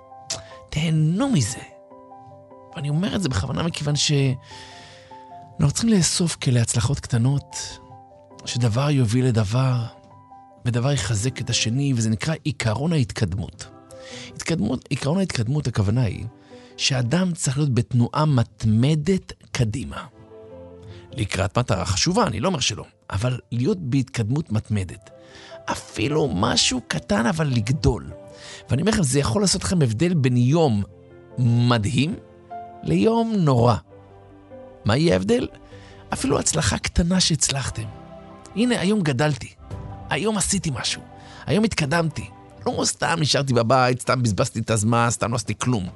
תהנו מזה. ואני אומר את זה בכוונה מכיוון שאנחנו צריכים לאסוף כאלה הצלחות קטנות, שדבר יוביל לדבר, ודבר יחזק את השני, וזה נקרא עיקרון ההתקדמות. התקדמות, עיקרון ההתקדמות, הכוונה היא שאדם צריך להיות בתנועה מתמדת קדימה. לקראת מטרה חשובה, אני לא אומר שלא, אבל להיות בהתקדמות מתמדת. אפילו משהו קטן אבל לגדול. ואני אומר לכם, זה יכול לעשות לכם הבדל בין יום מדהים ליום נורא. מה יהיה הבדל? אפילו הצלחה קטנה שהצלחתם. הנה, היום גדלתי. היום עשיתי משהו. היום התקדמתי. לא סתם נשארתי בבית, סתם בזבזתי את הזמן, סתם לא עשיתי כלום.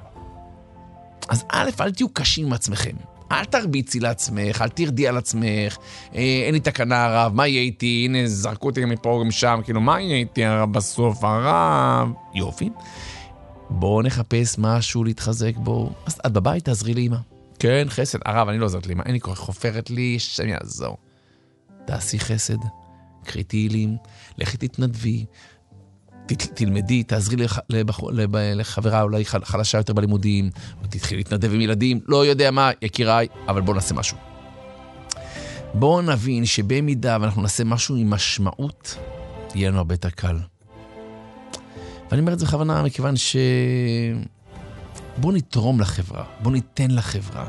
אז א', אל תהיו קשים עם עצמכם. אל תרביצי לעצמך, אל תרדי על עצמך. אה, אין לי תקנה הרב, מה יהיה איתי? הנה, זרקו אותי גם מפה גם שם. כאילו, מה יהיה איתי הרב בסוף? הרב... יופי. בואו נחפש משהו להתחזק בו. אז את בבית תעזרי לאמא. כן, חסד. הרב, אני לא עוזרת לאמא. אין לי כוח, חופרת לי, שם יעזור. תעשי חסד. קחי תהילים. לכי תתנדבי. תלמדי, תעזרי לח... לבחור, לב... לחברה אולי חלשה יותר בלימודים, או תתחיל להתנדב עם ילדים, לא יודע מה, יקיריי, אבל בואו נעשה משהו. בואו נבין שבמידה ואנחנו נעשה משהו עם משמעות, יהיה לנו הרבה יותר קל. ואני אומר את זה בכוונה מכיוון ש... בואו נתרום לחברה, בואו ניתן לחברה.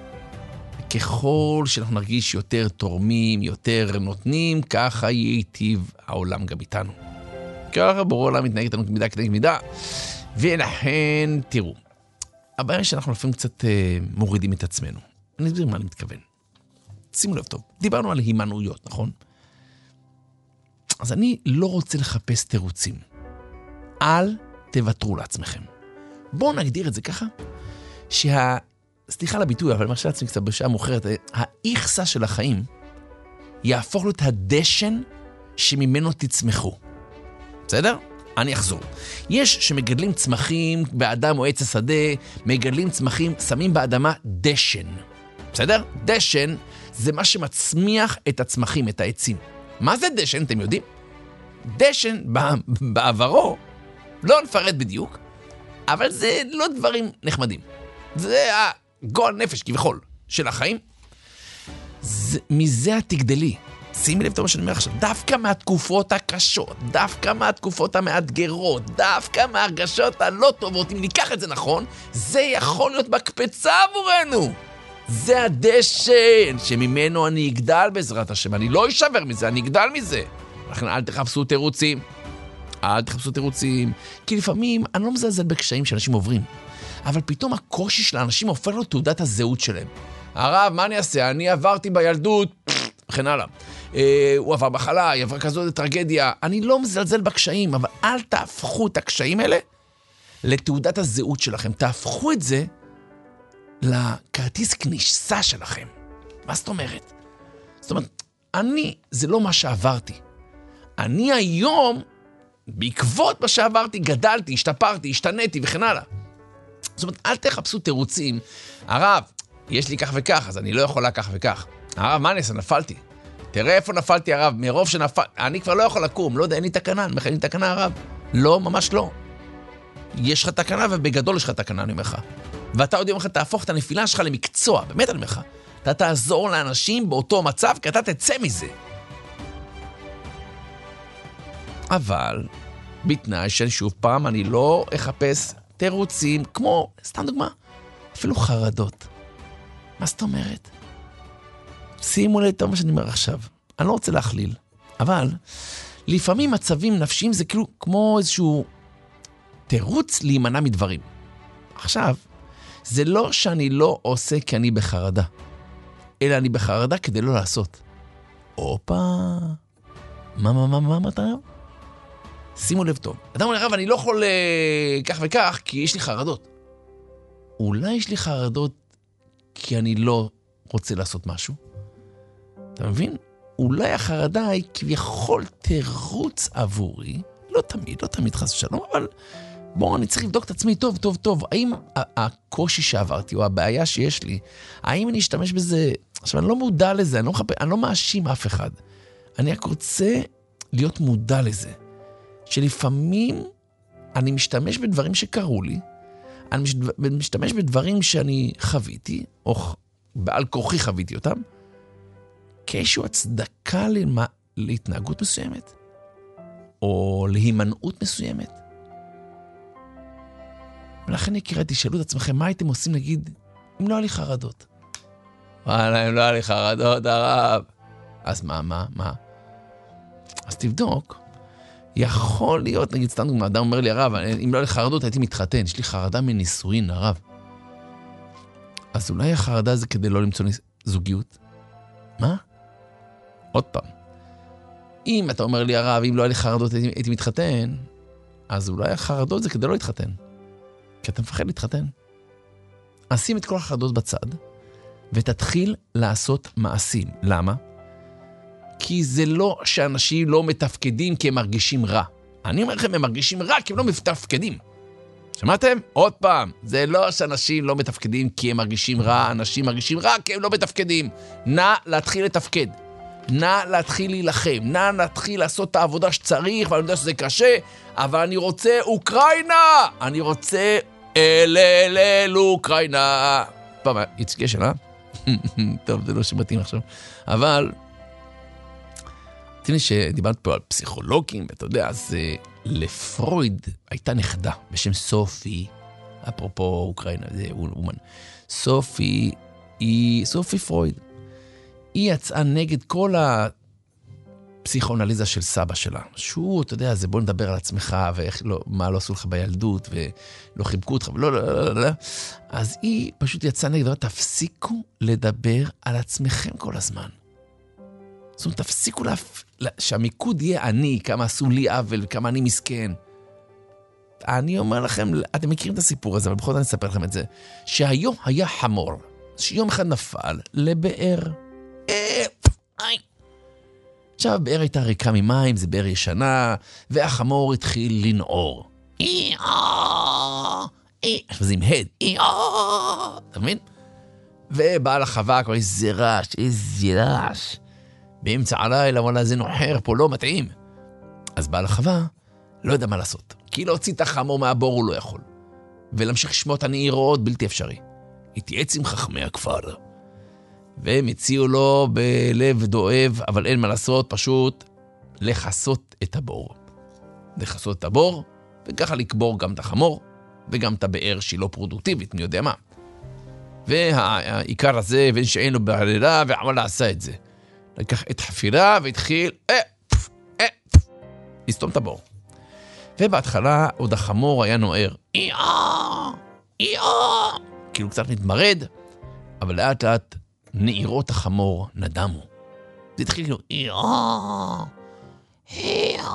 ככל שאנחנו נרגיש יותר תורמים, יותר נותנים, ככה ייטיב העולם גם איתנו. ככה בורא עולם מתנהג איתנו כמידה כנגד מידה, ולכן תראו, הבעיה שאנחנו לפעמים קצת אה, מורידים את עצמנו. אני אסביר מה אני מתכוון. שימו לב טוב, דיברנו על הימנעויות, נכון? אז אני לא רוצה לחפש תירוצים. אל תוותרו לעצמכם. בואו נגדיר את זה ככה, שה... סליחה לביטוי, אבל מרשה לעצמי קצת בשעה מאוחרת, האיכסה של החיים יהפוך לו את הדשן שממנו תצמחו. בסדר? אני אחזור. יש שמגדלים צמחים באדם או עץ השדה, מגדלים צמחים, שמים באדמה דשן. בסדר? דשן זה מה שמצמיח את הצמחים, את העצים. מה זה דשן, אתם יודעים? דשן בעברו, לא נפרט בדיוק, אבל זה לא דברים נחמדים. זה הגועל נפש כביכול של החיים. זה, מזה התגדלי. שימי לב את מה שאני אומר עכשיו, דווקא מהתקופות הקשות, דווקא מהתקופות המאתגרות, דווקא מההרגשות הלא טובות, אם ניקח את זה נכון, זה יכול להיות מקפצה עבורנו. זה הדשן שממנו אני אגדל בעזרת השם, אני לא אשבר מזה, אני אגדל מזה. לכן אל תחפשו תירוצים, אל תחפשו תירוצים, כי לפעמים אני לא מזלזל בקשיים שאנשים עוברים, אבל פתאום הקושי של האנשים הופך לו תעודת הזהות שלהם. הרב, מה אני אעשה? אני עברתי בילדות, וכן הלאה. אה, הוא עבר בחלה, היא עבר כזאת טרגדיה. אני לא מזלזל בקשיים, אבל אל תהפכו את הקשיים האלה לתעודת הזהות שלכם. תהפכו את זה לכרטיס כניסה שלכם. מה זאת אומרת? זאת אומרת, אני, זה לא מה שעברתי. אני היום, בעקבות מה שעברתי, גדלתי, השתפרתי, השתניתי וכן הלאה. זאת אומרת, אל תחפשו תירוצים. הרב, יש לי כך וכך, אז אני לא יכולה כך וכך. הרב, מה נעשה? נפלתי. תראה איפה נפלתי, הרב. מרוב שנפל... אני כבר לא יכול לקום. לא יודע, אין לי תקנה. אני מכין לי תקנה, הרב. לא, ממש לא. יש לך תקנה, ובגדול יש לך תקנה, אני אומר לך. ואתה עוד יום אחד תהפוך את הנפילה שלך למקצוע. באמת, אני אומר לך. אתה תעזור לאנשים באותו מצב, כי אתה תצא מזה. אבל, בתנאי ששוב פעם אני לא אחפש תירוצים, כמו, סתם דוגמה, אפילו חרדות. מה זאת אומרת? שימו לב את מה שאני אומר עכשיו. אני לא רוצה להכליל, אבל לפעמים מצבים נפשיים זה כאילו כמו איזשהו תירוץ להימנע מדברים. עכשיו, זה לא שאני לא עושה כי אני בחרדה, אלא אני בחרדה כדי לא לעשות. אופה, מה, מה, מה, מה, מה אתה רב? שימו לב טוב. אדם אומר, רב, אני לא יכול אה, כך וכך, כי יש לי חרדות. אולי יש לי חרדות כי אני לא רוצה לעשות משהו? אתה מבין? אולי החרדה היא כביכול תירוץ עבורי, לא תמיד, לא תמיד חס ושלום, אבל בואו, אני צריך לבדוק את עצמי טוב, טוב, טוב. האם הקושי שעברתי, או הבעיה שיש לי, האם אני אשתמש בזה? עכשיו, אני לא מודע לזה, אני לא, מחפ... אני לא מאשים אף אחד. אני רק רוצה להיות מודע לזה. שלפעמים אני משתמש בדברים שקרו לי, אני משתמש בדברים שאני חוויתי, או בעל כוחי חוויתי אותם, כאיזשהו הצדקה למה... להתנהגות מסוימת, או להימנעות מסוימת. ולכן יקרה, תשאלו את עצמכם, מה הייתם עושים, נגיד, אם לא היה לי חרדות? וואלה, אם לא היה לי חרדות, הרב. אז מה, מה, מה? אז תבדוק. יכול להיות, נגיד, סתם דוגמה, אדם אומר לי, הרב, אם לא היה לי חרדות, הייתי מתחתן. יש לי חרדה מנישואין, הרב. אז אולי החרדה זה כדי לא למצוא זוגיות? מה? עוד פעם. אם אתה אומר לי, הרב, אם לא היה לי חרדות, הייתי, הייתי מתחתן, אז אולי החרדות זה כדי לא להתחתן. כי אתה מפחד להתחתן. אז שים את כל החרדות בצד, ותתחיל לעשות מעשים. למה? כי זה לא שאנשים לא מתפקדים כי הם מרגישים רע. אני אומר לכם, הם מרגישים רע כי הם לא מתפקדים. שמעתם? עוד פעם, זה לא שאנשים לא מתפקדים כי הם מרגישים רע, אנשים מרגישים רע כי הם לא מתפקדים. נא להתחיל לתפקד. נא להתחיל להילחם. נא להתחיל לעשות את העבודה שצריך, ואני יודע שזה קשה, אבל אני רוצה אוקראינה! אני רוצה אל אל אל אוקראינה. פעם, יצגשן, אה? טוב, זה לא שמתאים עכשיו. אבל, תראי שדיברת פה על פסיכולוגים, ואתה יודע, אז לפרויד הייתה נכדה בשם סופי, אפרופו אוקראינה, זה אומן. סופי, היא, סופי פרויד. היא יצאה נגד כל הפסיכואנליזה של סבא שלה. שהוא, אתה יודע, זה בוא נדבר על עצמך, ומה לא עשו לך בילדות, ולא חיבקו אותך, ולא, לא, לא, לא, לא. אז היא פשוט יצאה נגד, תפסיקו לדבר על עצמכם כל הזמן. זאת אומרת, תפסיקו להפ... שהמיקוד יהיה אני, כמה עשו לי עוול, וכמה אני מסכן. אני אומר לכם, אתם מכירים את הסיפור הזה, אבל בכל זאת אני אספר לכם את זה, שהיום היה חמור, שיום אחד נפל לבאר. עכשיו הבאר הייתה ריקה ממים, זה באר ישנה, והחמור התחיל לנעור. עכשיו זה עם הד. אתה מבין? ובעל החווה כבר איזה רעש, איזה רעש. באמצע הלילה, וואלה, זה נוחר פה, לא מתאים. אז בעל החווה לא יודע מה לעשות. כי להוציא את החמור מהבור הוא לא יכול. ולהמשיך לשמוע את הנעירות בלתי אפשרי. התייעץ עם חכמי הכפר. והם הציעו לו בלב דואב, אבל אין מה לעשות, פשוט לחסות את הבור. לחסות את הבור, וככה לקבור גם את החמור, וגם את הבאר שהיא לא פרודוקטיבית, אני יודע מה. והעיקר הזה, ואין שאין לו בערירה, ועמלה עשה את זה. לקח את חפירה והתחיל, אה, פף, אה, פף, לסתום את הבור. ובהתחלה עוד החמור היה נוער. איה, איה, כאילו קצת מתמרד, אבל לאט לאט נעירות החמור נדמו. זה התחיל כאילו, איה, איה,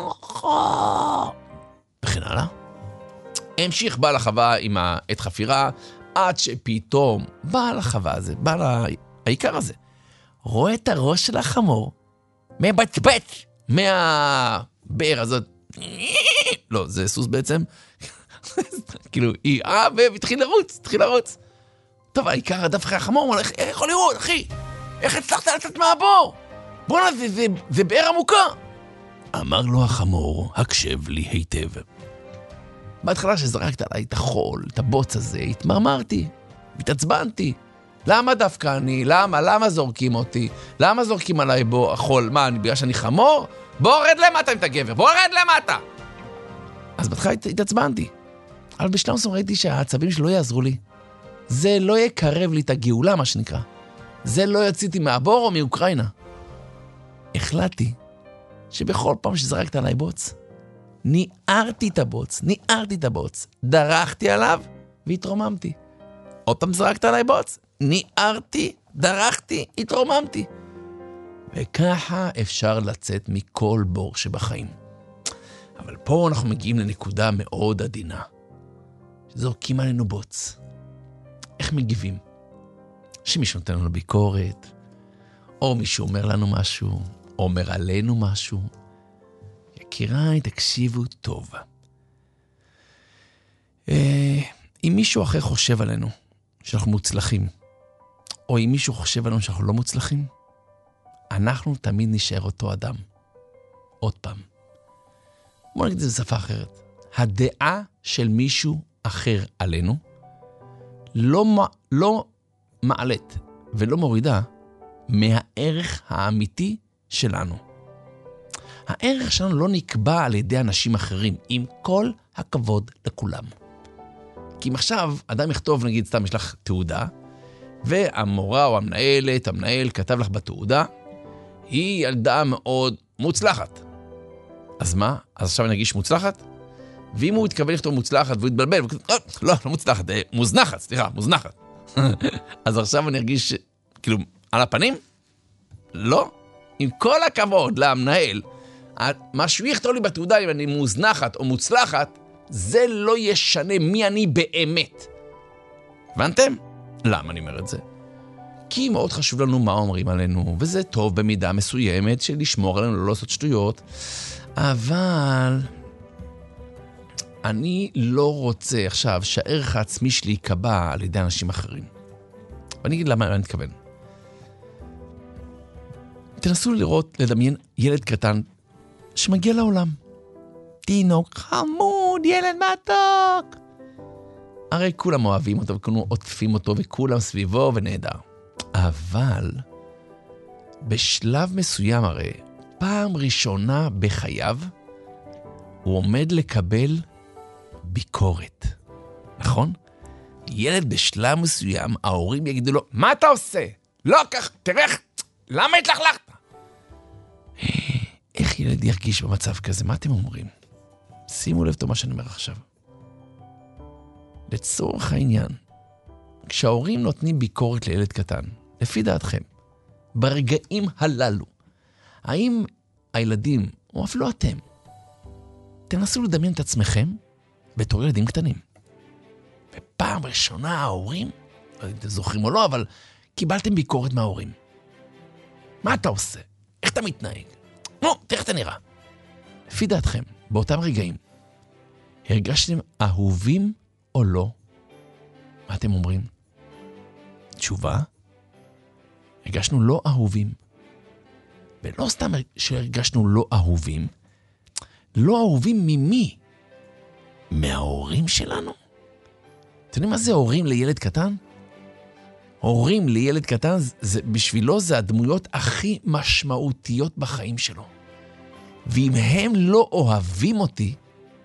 וכן הלאה. המשיך בעל החווה עם את חפירה, עד שפתאום בעל החווה הזה, בעל העיקר הזה, רואה את הראש של החמור, מבצבץ מהבאר הזאת. לא, זה סוס בעצם. כאילו, היא, אה, והתחיל לרוץ, התחיל לרוץ. טוב, העיקר הדף אחרי החמור, הוא הולך, איך יכול לראות, אחי? איך הצלחת לצאת מהבור? בוא נה, זה, זה, זה באר עמוקה. אמר לו החמור, הקשב לי היטב. בהתחלה שזרקת עליי את החול, את הבוץ הזה, התמרמרתי, התעצבנתי. למה דווקא אני? למה? למה זורקים אותי? למה זורקים עליי בו חול? מה, אני, בגלל שאני חמור? בוא רד למטה אם אתה גבר, בוא רד למטה! אז בהתחלה התעצבנתי. אבל בשלב מסוים ראיתי שהעצבים שלי לא יעזרו לי. זה לא יקרב לי את הגאולה, מה שנקרא. זה לא יציתי מהבור או מאוקראינה. החלטתי שבכל פעם שזרקת עליי בוץ, ניערתי את הבוץ, ניערתי את הבוץ, דרכתי עליו והתרוממתי. עוד פעם זרקת עליי בוץ, ניערתי, דרכתי, התרוממתי. וככה אפשר לצאת מכל בור שבחיים. אבל פה אנחנו מגיעים לנקודה מאוד עדינה. שזורקים עלינו בוץ. איך מגיבים? שמישהו נותן לנו ביקורת, או מישהו אומר לנו משהו, או אומר עלינו משהו. יקיריי, תקשיבו טוב. אה, אם מישהו אחר חושב עלינו שאנחנו מוצלחים, או אם מישהו חושב עלינו שאנחנו לא מוצלחים, אנחנו תמיד נשאר אותו אדם. עוד פעם. בוא נגיד את זה בשפה אחרת. הדעה של מישהו אחר עלינו לא, לא מעלת ולא מורידה מהערך האמיתי שלנו. הערך שלנו לא נקבע על ידי אנשים אחרים, עם כל הכבוד לכולם. כי אם עכשיו אדם יכתוב, נגיד סתם יש לך תעודה, והמורה או המנהלת, המנהל כתב לך בתעודה, היא ילדה מאוד מוצלחת. אז מה? אז עכשיו אני אגיש מוצלחת? ואם הוא יתכוון לכתוב מוצלחת והוא יתבלבל, הוא כתוב, לא, לא, לא מוצלחת, מוזנחת, סליחה, מוזנחת. אז עכשיו אני ארגיש, כאילו, על הפנים? לא. עם כל הכבוד למנהל, מה שהוא יכתוב לי בתעודה, אם אני מוזנחת או מוצלחת, זה לא ישנה מי אני באמת. הבנתם? למה אני אומר את זה? כי מאוד חשוב לנו מה אומרים עלינו, וזה טוב במידה מסוימת של לשמור עלינו, לא לעשות שטויות, אבל אני לא רוצה עכשיו שהערך העצמי שלי יקבע על ידי אנשים אחרים. ואני אגיד למה אני מתכוון. תנסו לראות, לדמיין ילד קטן שמגיע לעולם. תינוק חמוד, ילד מתוק. הרי כולם אוהבים אותו וכולם עוטפים אותו וכולם סביבו ונהדר. אבל בשלב מסוים הרי, פעם ראשונה בחייו, הוא עומד לקבל ביקורת. נכון? ילד בשלב מסוים, ההורים יגידו לו, מה אתה עושה? לא כך, תראה, למה התלכלכת? איך ילד ירגיש במצב כזה? מה אתם אומרים? שימו לב טוב מה שאני אומר עכשיו. לצורך העניין, כשההורים נותנים ביקורת לילד קטן, לפי דעתכם, ברגעים הללו, האם הילדים, או אפילו אתם, תנסו לדמיין את עצמכם בתור ילדים קטנים. ופעם ראשונה ההורים, לא יודע אם אתם זוכרים או לא, אבל קיבלתם ביקורת מההורים. מה אתה עושה? איך אתה מתנהג? נו, תראה איך אתה נראה. לפי דעתכם, באותם רגעים, הרגשתם אהובים או לא? מה אתם אומרים? תשובה? הרגשנו לא אהובים. ולא סתם שהרגשנו לא אהובים, לא אהובים ממי? מההורים שלנו? אתם יודעים מה זה הורים לילד קטן? הורים לילד קטן, זה, בשבילו זה הדמויות הכי משמעותיות בחיים שלו. ואם הם לא אוהבים אותי,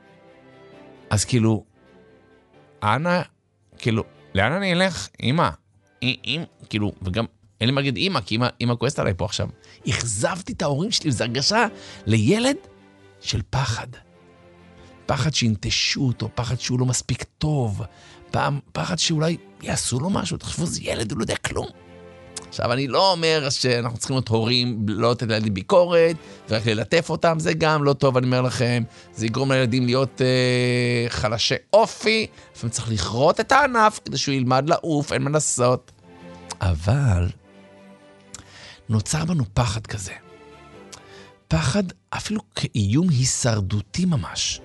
אז כאילו, אנה, כאילו, לאן אני אלך? אמא, אמא, כאילו, וגם אין לי מה להגיד אמא, כי אמא, אמא כועסת עליי פה עכשיו. הכזבתי את ההורים שלי, וזו הרגשה לילד של פחד. פחד שינטשו אותו, פחד שהוא לא מספיק טוב, פעם, פחד שאולי יעשו לו משהו, תחשבו, זה ילד, הוא לא יודע כלום. עכשיו, אני לא אומר שאנחנו צריכים להיות הורים, לא לתת לילדים ביקורת, ורק ללטף אותם, זה גם לא טוב, אני אומר לכם, זה יגרום לילדים להיות אה, חלשי אופי, לפעמים צריך לכרות את הענף, כדי שהוא ילמד לעוף, אין מה לעשות. אבל נוצר בנו פחד כזה. פחד אפילו כאיום הישרדותי ממש.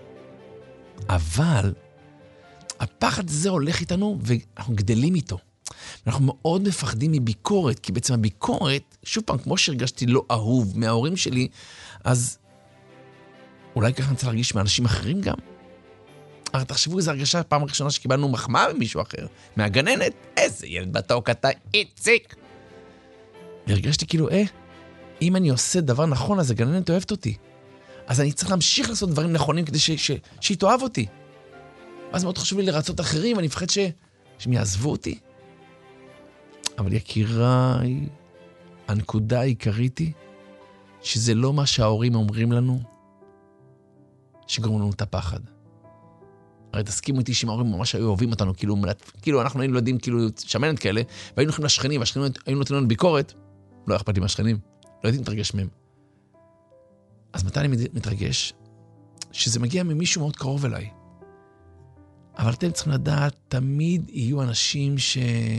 אבל הפחד הזה הולך איתנו ואנחנו גדלים איתו. אנחנו מאוד מפחדים מביקורת, כי בעצם הביקורת, שוב פעם, כמו שהרגשתי לא אהוב מההורים שלי, אז אולי ככה אני צריך להרגיש מאנשים אחרים גם. הרי תחשבו, איזו הרגשה פעם ראשונה שקיבלנו מחמאה ממישהו אחר, מהגננת, איזה ילד בתוק אתה, איציק. והרגשתי כאילו, אה, אם אני עושה דבר נכון, אז הגננת אוהבת אותי. אז אני צריך להמשיך לעשות דברים נכונים כדי ש- ש- שהיא תאהב אותי. אז מאוד חשוב לי לרצות אחרים, ואני מפחד ש- שהם יעזבו אותי. אבל יקיריי, הנקודה העיקרית היא, שזה לא מה שההורים אומרים לנו, שגורם לנו את הפחד. הרי תסכימו איתי שאם ההורים ממש היו אוהבים אותנו, כאילו, כאילו אנחנו היינו יודעים, כאילו, שמנת כאלה, והיינו הולכים לשכנים, והשכנים היו נותנים לנו ביקורת, לא אכפת לי מהשכנים, לא הייתי מתרגש מהם. אז מתי אני מתרגש? שזה מגיע ממישהו מאוד קרוב אליי. אבל אתם צריכים לדעת, תמיד יהיו אנשים שלא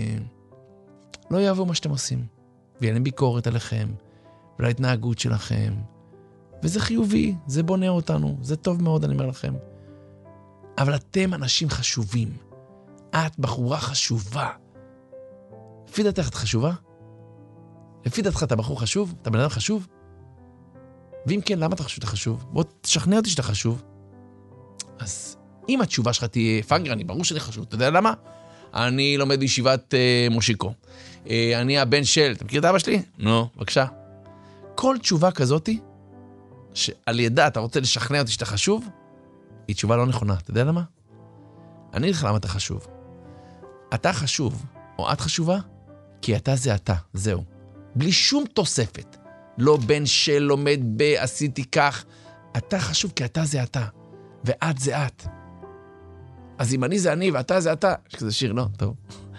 יאהבו מה שאתם עושים, ויהיה להם ביקורת עליכם, ולהתנהגות שלכם, וזה חיובי, זה בונה אותנו, זה טוב מאוד, אני אומר לכם. אבל אתם אנשים חשובים. את בחורה חשובה. לפי דעתך את חשובה? לפי דעתך אתה בחור חשוב? אתה בן אדם חשוב? ואם כן, למה אתה חשוב שאתה חשוב? בוא תשכנע אותי שאתה חשוב. אז אם התשובה שלך תהיה פנגר, אני ברור שאני חשוב. אתה יודע למה? אני לומד בישיבת uh, מושיקו. Uh, אני הבן של... אתה מכיר את אבא שלי? נו, בבקשה. כל תשובה כזאת, שעל ידה אתה רוצה לשכנע אותי שאתה חשוב, היא תשובה לא נכונה. אתה יודע למה? אני אגיד לך למה אתה חשוב. אתה חשוב, או את חשובה, כי אתה זה אתה, זהו. בלי שום תוספת. לא בן של לומד ב, עשיתי כך. אתה חשוב כי אתה זה אתה, ואת זה את. אז אם אני זה אני ואתה זה אתה, יש כזה שיר, לא? טוב.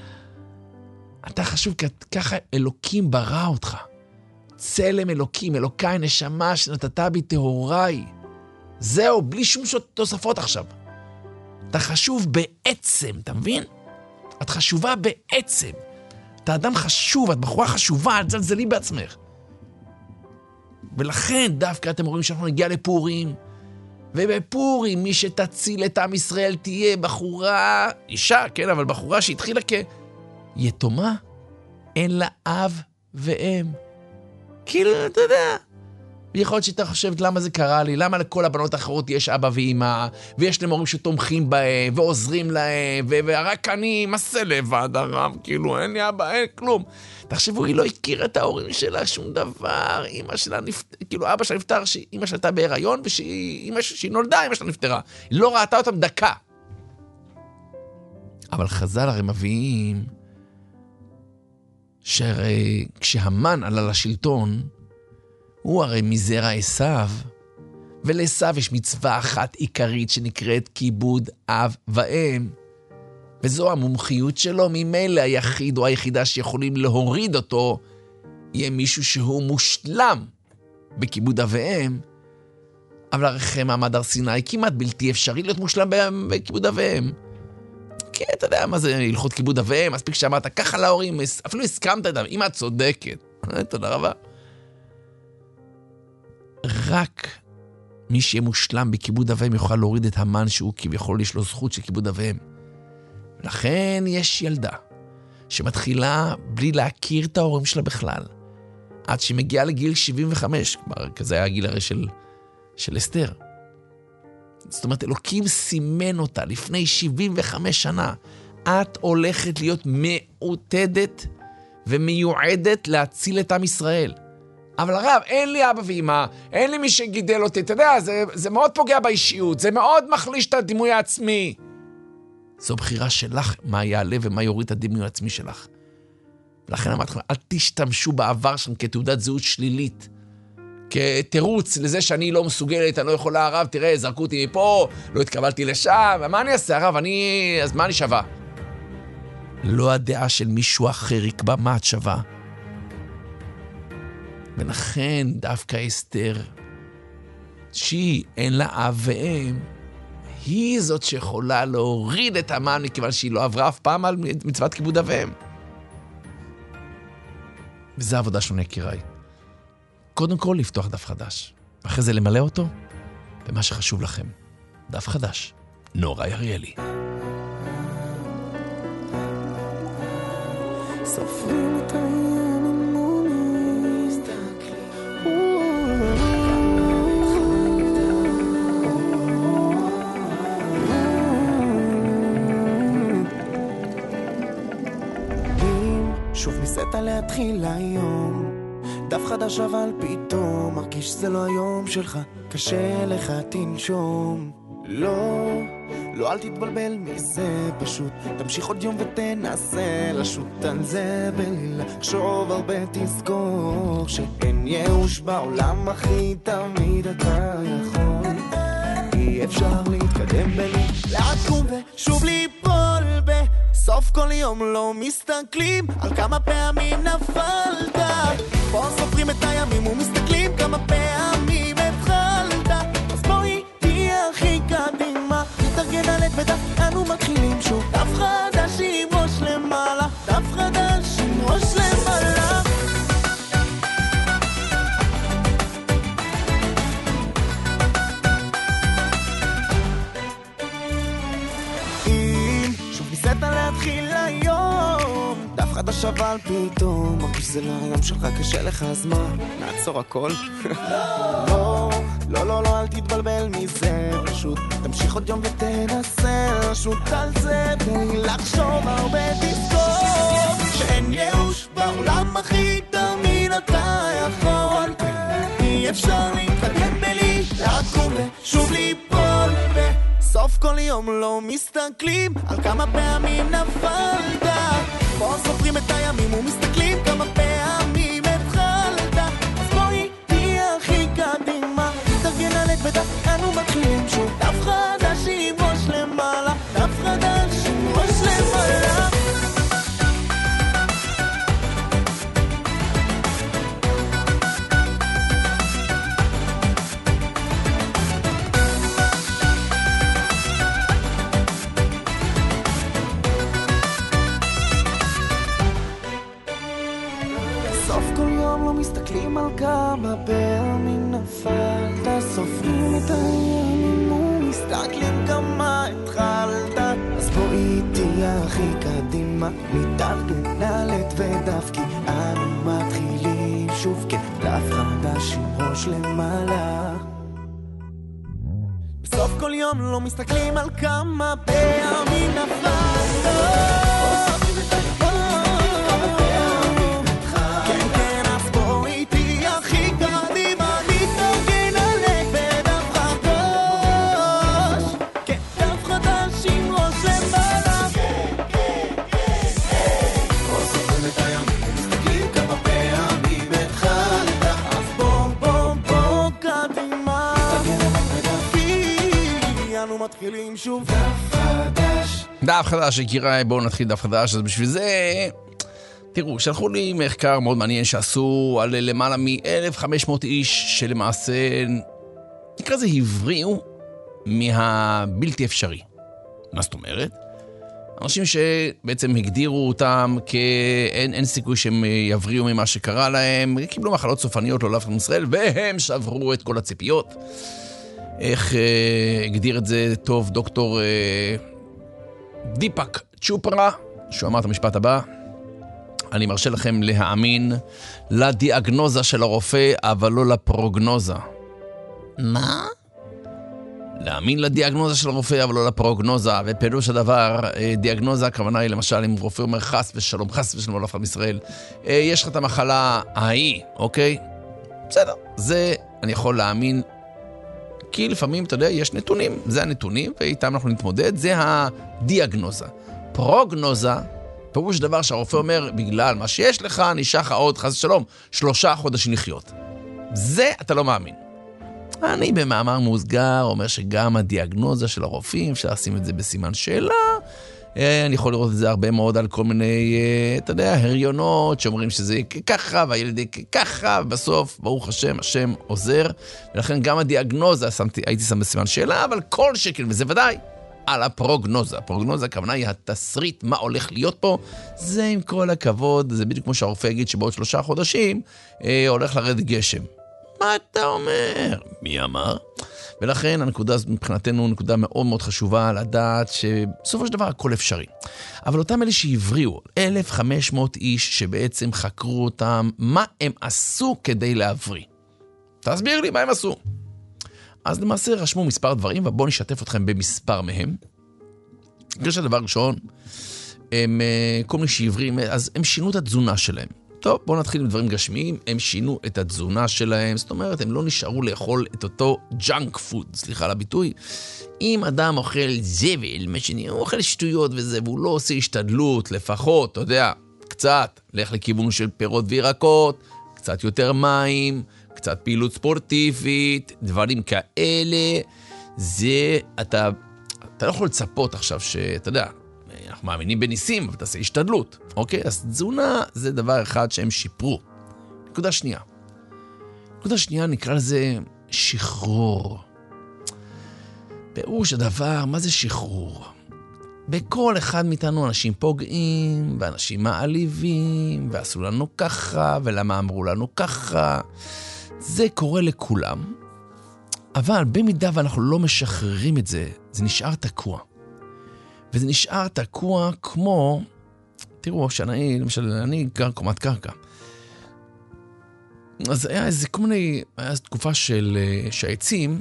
אתה חשוב כי ככה אלוקים ברא אותך. צלם אלוקים, אלוקיי נשמה שנתת בי טהוריי. זהו, בלי שום תוספות עכשיו. אתה חשוב בעצם, אתה מבין? את חשובה בעצם. אתה אדם חשוב, את בחורה חשובה, את זלזלי בעצמך. ולכן דווקא אתם רואים שאנחנו נגיע לפורים, ובפורים מי שתציל את עם ישראל תהיה בחורה, אישה, כן, אבל בחורה שהתחילה כיתומה, אין לה אב ואם. כאילו, אתה יודע, ויכול להיות שאתה חושבת למה זה קרה לי, למה לכל הבנות האחרות יש אבא ואמא, ויש להם הורים שתומכים בהם, ועוזרים להם, ורק אני מסה לבד הרב, כאילו, אין לי אבא, אין כלום. תחשבו, היא לא הכירה את ההורים שלה, שום דבר, אמא שלה נפטרה, כאילו, אבא שלה נפטר, אמא שלה הייתה בהיריון, ושהיא נולדה, אמא שלה נפטרה. היא לא ראתה אותם דקה. אבל חז"ל הרי מביאים, שהרי כשהמן עלה לשלטון, הוא הרי מזרע עשיו, ולעשיו יש מצווה אחת עיקרית שנקראת כיבוד אב ואם. וזו המומחיות שלו, ממילא היחיד או היחידה שיכולים להוריד אותו, יהיה מישהו שהוא מושלם בכיבוד אב ואם. אבל הרי מעמד הר סיני כמעט בלתי אפשרי להיות מושלם בכיבוד אב ואם. כן, אתה יודע מה זה הלכות כיבוד אב ואם, מספיק שאמרת ככה להורים, אפילו הסכמת את אמא צודקת. תודה רבה. רק מי שיהיה מושלם בכיבוד אב ואם יוכל להוריד את המן שהוא כביכול יש לו זכות של כיבוד אב ואם. לכן יש ילדה שמתחילה בלי להכיר את ההורים שלה בכלל, עד שהיא מגיעה לגיל שבעים וחמש, כלומר, כזה היה הגיל הרי של, של אסתר. זאת אומרת, אלוקים סימן אותה לפני שבעים וחמש שנה. את הולכת להיות מעוטדת ומיועדת להציל את עם ישראל. אבל הרב, אין לי אבא ואמא, אין לי מי שגידל אותי, אתה יודע, זה, זה מאוד פוגע באישיות, זה מאוד מחליש את הדימוי העצמי. זו בחירה שלך, מה יעלה ומה יוריד את הדימוי העצמי שלך. לכן אמרתי לכם, אל תשתמשו בעבר שם כתעודת זהות שלילית, כתירוץ לזה שאני לא מסוגלת, אני לא יכולה, הרב, תראה, זרקו אותי מפה, לא התקבלתי לשם, מה אני אעשה, הרב, אני, אז מה אני שווה? לא הדעה של מישהו אחר יקבע מה את שווה. ולכן דווקא אסתר, שהיא אין לה אב ואם, היא זאת שיכולה להוריד את המן, מכיוון שהיא לא עברה אף פעם על מצוות כיבוד אב ואם. וזו העבודה שלנו, יקיריי. קודם כל לפתוח דף חדש, ואחרי זה למלא אותו במה שחשוב לכם. דף חדש, נורא יריאלי. סופרים את הימים מולי, הסתכלי שוב ניסית להתחיל היום, דף חדש אבל פתאום מרגיש שזה לא היום שלך, קשה לך תנשום. לא, לא אל תתבלבל מזה, פשוט תמשיך עוד יום ותנסה לשוט על זה בלי לחשוב הרבה, תזכור שאין ייאוש בעולם אחי, תמיד אתה יכול, אי אפשר להתקדם בלי לעקום ושוב ליפול בסוף כל יום. לא מסתכלים על כמה פעמים נפלת, פה סופרים את הימים ומסתכלים כמה פעמים התחלת, אז בואי תהיה הכי קדימה, תתארגן עלת ודף אנו מתחילים שוב, דף חדש עם ראש למעלה, דף חדש עם ראש למעלה. אם שוב ניסית להתחיל היום, דף חדש אבל פתאום מרגיש שזה לא היום שלך, קשה לך הזמן, נעצור הכל. לא, לא, לא, לא, אל תתבלבל מזה, פשוט תמשיך עוד יום ותנסה לשוט על זה בלי לחשוב הרבה, תזכור שאין ייאוש בעולם אחי, תמיד אתה יכול, אי אפשר להתקדם בלי לעקום ושוב ליפול בסוף כל יום. לא מסתכלים על כמה פעמים נפלת, פה סופרים את הימים ומסתכלים כמה פעמים התחלת, אז בואי תהיה הכי קדימה, תתארגן עלת ודף אנו מתחילים שוב, דף חדש עם ראש למעלה, דף חדש עם ראש למעלה. מסתכלים על כמה פעמים נפלת, סופרים את הימים ומסתכלים כמה התחלת, אז בואי תהיה הכי קדימה, מתארגן עלת ודף כי אנו מתחילים שוב, כן, דף חדש עם ראש למעלה. בסוף כל יום לא מסתכלים על כמה פעמים נפלת, מתחילים שוב דף חדש. דף חדש, יקיריי, בואו נתחיל דף חדש. אז בשביל זה, תראו, שלחו לי מחקר מאוד מעניין שעשו על למעלה מ-אלף וחמש מאות איש שלמעשה, נקרא זה, הבריאו מהבלתי אפשרי. מה זאת אומרת? אנשים שבעצם הגדירו אותם כאין אין סיכוי שהם יבריאו ממה שקרה להם, קיבלו מחלות סופניות לא להפך מישראל, והם שברו את כל הציפיות. איך אה, הגדיר את זה טוב דוקטור אה, דיפק צ'ופרה, שהוא אמר את המשפט הבא: אני מרשה לכם להאמין לדיאגנוזה של הרופא, אבל לא לפרוגנוזה. מה? להאמין לדיאגנוזה של הרופא, אבל לא לפרוגנוזה. ופירוש הדבר, אה, דיאגנוזה, הכוונה היא למשל אם רופא אומר חס ושלום, חס ושלום, לא להפך מישראל, אה, יש לך את המחלה ההיא, אוקיי? בסדר, זה אני יכול להאמין, כי לפעמים, אתה יודע, יש נתונים, זה הנתונים, ואיתם אנחנו נתמודד, זה הדיאגנוזה. פרוגנוזה, פירוש דבר שהרופא אומר, בגלל מה שיש לך, נשאר לך עוד, חס ושלום, שלושה חודשים לחיות. זה אתה לא מאמין. אני במאמר מוסגר אומר שגם הדיאגנוזה של הרופאים, אפשר לשים את זה בסימן שאלה, אני יכול לראות את זה הרבה מאוד על כל מיני, אתה יודע, הריונות שאומרים שזה ככה, והילד ככה, ובסוף, ברוך השם, השם עוזר, ולכן גם הדיאגנוזה, שמתי, הייתי שם בסימן שאלה, אבל כל שקל, וזה ודאי, על הפרוגנוזה. הפרוגנוזה, הכוונה היא התסריט, מה הולך להיות פה, זה עם כל הכבוד, זה בדיוק כמו שהרופא יגיד שבעוד שלושה חודשים, אה, הולך לרדת גשם. מה אתה אומר? מי אמר? ולכן הנקודה הזאת מבחינתנו נקודה מאוד מאוד חשובה לדעת שבסופו של דבר הכל אפשרי. אבל אותם אלה שהבריאו, אלף וחמש מאות איש שבעצם חקרו אותם, מה הם עשו כדי להבריא? תסביר לי מה הם עשו. אז למעשה רשמו מספר דברים, ובואו נשתף אתכם במספר מהם. יש הדבר ראשון, הם, כל מיני שעיוורים, אז הם שינו את התזונה שלהם. טוב, בואו נתחיל עם דברים גשמיים, הם שינו את התזונה שלהם, זאת אומרת, הם לא נשארו לאכול את אותו ג'אנק פוד, סליחה על הביטוי. אם אדם אוכל זבל, מה שאני, הוא אוכל שטויות וזה, והוא לא עושה השתדלות, לפחות, אתה יודע, קצת, לך לכיוון של פירות וירקות, קצת יותר מים, קצת פעילות ספורטיבית, דברים כאלה, זה, אתה, אתה לא יכול לצפות עכשיו שאתה יודע, אנחנו מאמינים בניסים, אבל תעשה השתדלות, אוקיי? אז תזונה זה דבר אחד שהם שיפרו. נקודה שנייה. נקודה שנייה נקרא לזה שחרור. פירוש הדבר, מה זה שחרור? בכל אחד מאיתנו אנשים פוגעים, ואנשים מעליבים, ועשו לנו ככה, ולמה אמרו לנו ככה. זה קורה לכולם. אבל במידה ואנחנו לא משחררים את זה, זה נשאר תקוע. וזה נשאר תקוע כמו, תראו, שאני, למשל, אני גר קומת קרקע. אז היה איזה כל מיני, היה איזו תקופה של, שהעצים,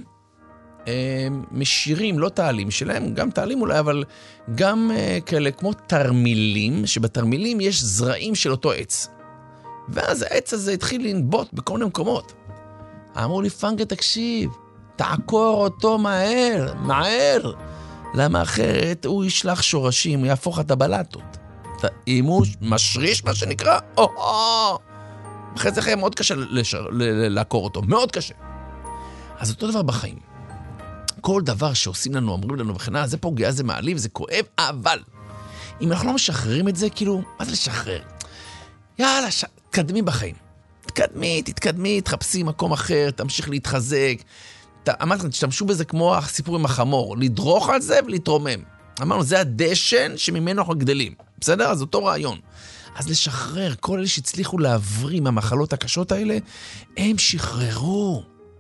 משירים, לא תעלים שלהם, גם תעלים אולי, אבל גם כאלה כמו תרמילים, שבתרמילים יש זרעים של אותו עץ. ואז העץ הזה התחיל לנבוט בכל מיני מקומות. אמרו לי, פנקה, תקשיב, תעקור אותו מהר, מהר. למה אחרת הוא ישלח שורשים, הוא יהפוך את הבלטות. אם הוא משריש, מה שנקרא, או-או! אחרי זה חיים מאוד קשה לעקור אותו, מאוד קשה. אז אותו דבר בחיים. כל דבר שעושים לנו, אומרים לנו וכנה, זה פוגע, זה מעליב, זה כואב, אבל אם אנחנו לא משחררים את זה, כאילו, מה זה לשחרר? יאללה, ש... תקדמי בחיים. תקדמי, תתקדמי, תחפשי מקום אחר, תמשיך להתחזק. אמרתי, תשתמשו בזה כמו הסיפור עם החמור, לדרוך על זה ולהתרומם. אמרנו, זה הדשן שממנו אנחנו גדלים. בסדר? אז אותו רעיון. אז לשחרר, כל אלה שהצליחו להבריא מהמחלות הקשות האלה, הם שחררו.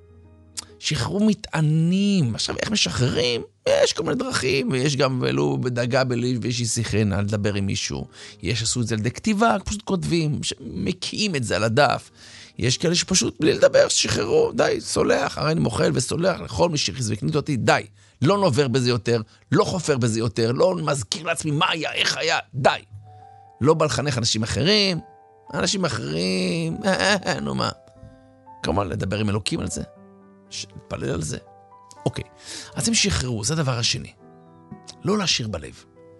שחררו מטענים. עכשיו, איך משחררים? יש כל מיני דרכים, ויש גם ולו בדאגה בליב, ויש שיחרן על לדבר עם מישהו. יש עשו את זה על ידי כתיבה, פשוט כותבים, מקיאים את זה על הדף. יש כאלה שפשוט בלי לדבר, שחררו, די, סולח, הרי אני מוכל וסולח לכל מי שחיז וקנית אותי, די. לא נובר בזה יותר, לא חופר בזה יותר, לא מזכיר לעצמי מה היה, איך היה, די. לא בא לחנך אנשים אחרים, אנשים אחרים, אה, נו מה. כמובן, לדבר עם אלוקים על זה, להתפלל על זה. אוקיי, אז הם שחררו, זה הדבר השני. לא להשאיר בלב.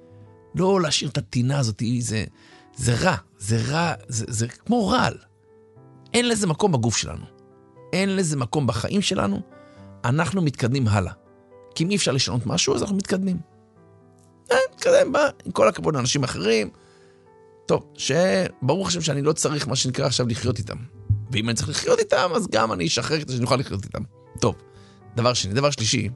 לא להשאיר את הטינה הזאת, זה, זה רע, זה רע, זה, זה כמו רעל. אין לזה מקום בגוף שלנו. אין לזה מקום בחיים שלנו. אנחנו מתקדמים הלאה. כי אם אי אפשר לשנות משהו, אז אנחנו מתקדמים. אה, מתקדם, בא, עם כל הכבוד לאנשים אחרים. טוב, שברור עכשיו שאני לא צריך מה שנקרא עכשיו לחיות איתם. ואם אני צריך לחיות איתם, אז גם אני אשחרר כדי שאני אוכל לחיות איתם. טוב, דבר שני. דבר שלישי,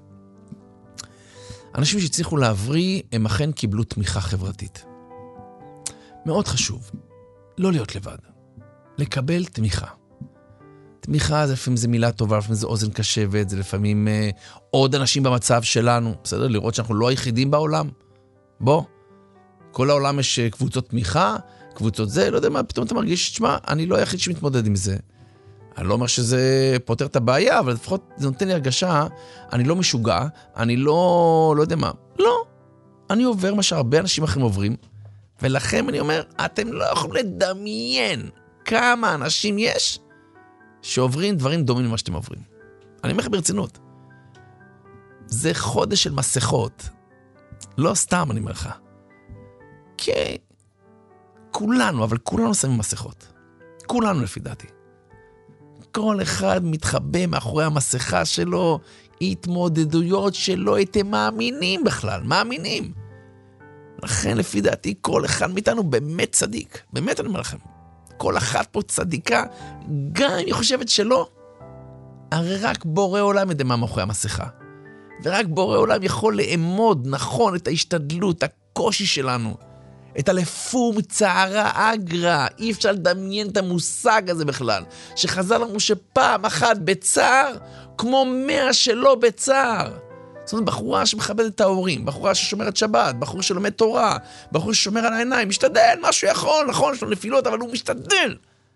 אנשים שצריכו להבריא, הם אכן קיבלו תמיכה חברתית. מאוד חשוב. לא להיות לבד. לקבל תמיכה. תמיכה זה לפעמים זה מילה טובה, לפעמים זה אוזן קשבת, זה לפעמים אה, עוד אנשים במצב שלנו, בסדר? לראות שאנחנו לא היחידים בעולם. בוא, כל העולם יש קבוצות תמיכה, קבוצות זה, לא יודע מה, פתאום אתה מרגיש, תשמע, אני לא היחיד שמתמודד עם זה. אני לא אומר שזה פותר את הבעיה, אבל לפחות זה נותן לי הרגשה, אני לא משוגע, אני לא, לא יודע מה. לא, אני עובר מה שהרבה אנשים אחרים עוברים, ולכם אני אומר, אתם לא יכולים לדמיין כמה אנשים יש שעוברים דברים דומים למה שאתם עוברים. אני אומר לך ברצינות. זה חודש של מסכות. לא סתם אני אומר לך. כי כולנו, אבל כולנו שמים מסכות. כולנו לפי דעתי. כל אחד מתחבא מאחורי המסכה שלו, התמודדויות שלא הייתם מאמינים בכלל. מאמינים. לכן לפי דעתי כל אחד מאיתנו באמת צדיק. באמת אני אומר לכם. כל אחת פה צדיקה, גם אני חושבת שלא. הרי רק בורא עולם יודע מה מאחורי המסכה. ורק בורא עולם יכול לאמוד נכון את ההשתדלות, הקושי שלנו. את הלפום צערה אגרה. אי אפשר לדמיין את המושג הזה בכלל. שחז"ל אמרו שפעם אחת בצער, כמו מאה שלא בצער. זאת אומרת, בחורה שמכבדת את ההורים, בחורה ששומרת שבת, בחור שלומד תורה, בחור ששומר על העיניים, משתדל, משהו יכול, נכון, יש לו נפילות, אבל הוא משתדל.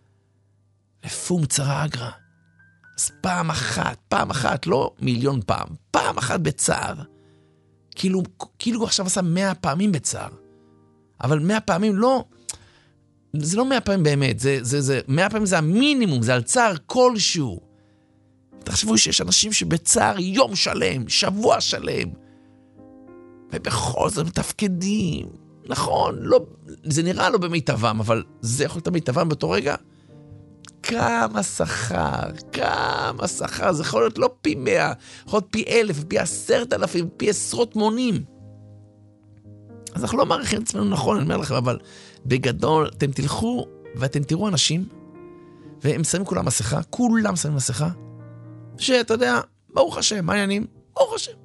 לפום צרה אגרה. אז פעם אחת, פעם אחת, לא מיליון פעם, פעם אחת בצער. כאילו, כאילו הוא עכשיו עשה מאה פעמים בצער. אבל מאה פעמים לא, זה לא מאה פעמים באמת, זה, זה, זה, מאה פעמים זה המינימום, זה על צער כלשהו. תחשבו שיש אנשים שבצער יום שלם, שבוע שלם, ובכל זאת מתפקדים, נכון, לא, זה נראה לא במיטבם, אבל זה יכול להיות במיטבם באותו רגע, כמה שכר, כמה שכר, זה יכול להיות לא פי מאה, יכול להיות פי אלף, פי עשרת אלפים, פי עשרות מונים. אז אנחנו לא מעריכים את עצמנו נכון, אני אומר לכם, אבל בגדול אתם תלכו ואתם תראו אנשים, והם שמים כולם מסכה, כולם שמים מסכה, שאתה יודע, ברוך השם, מה העניינים? ברוך השם.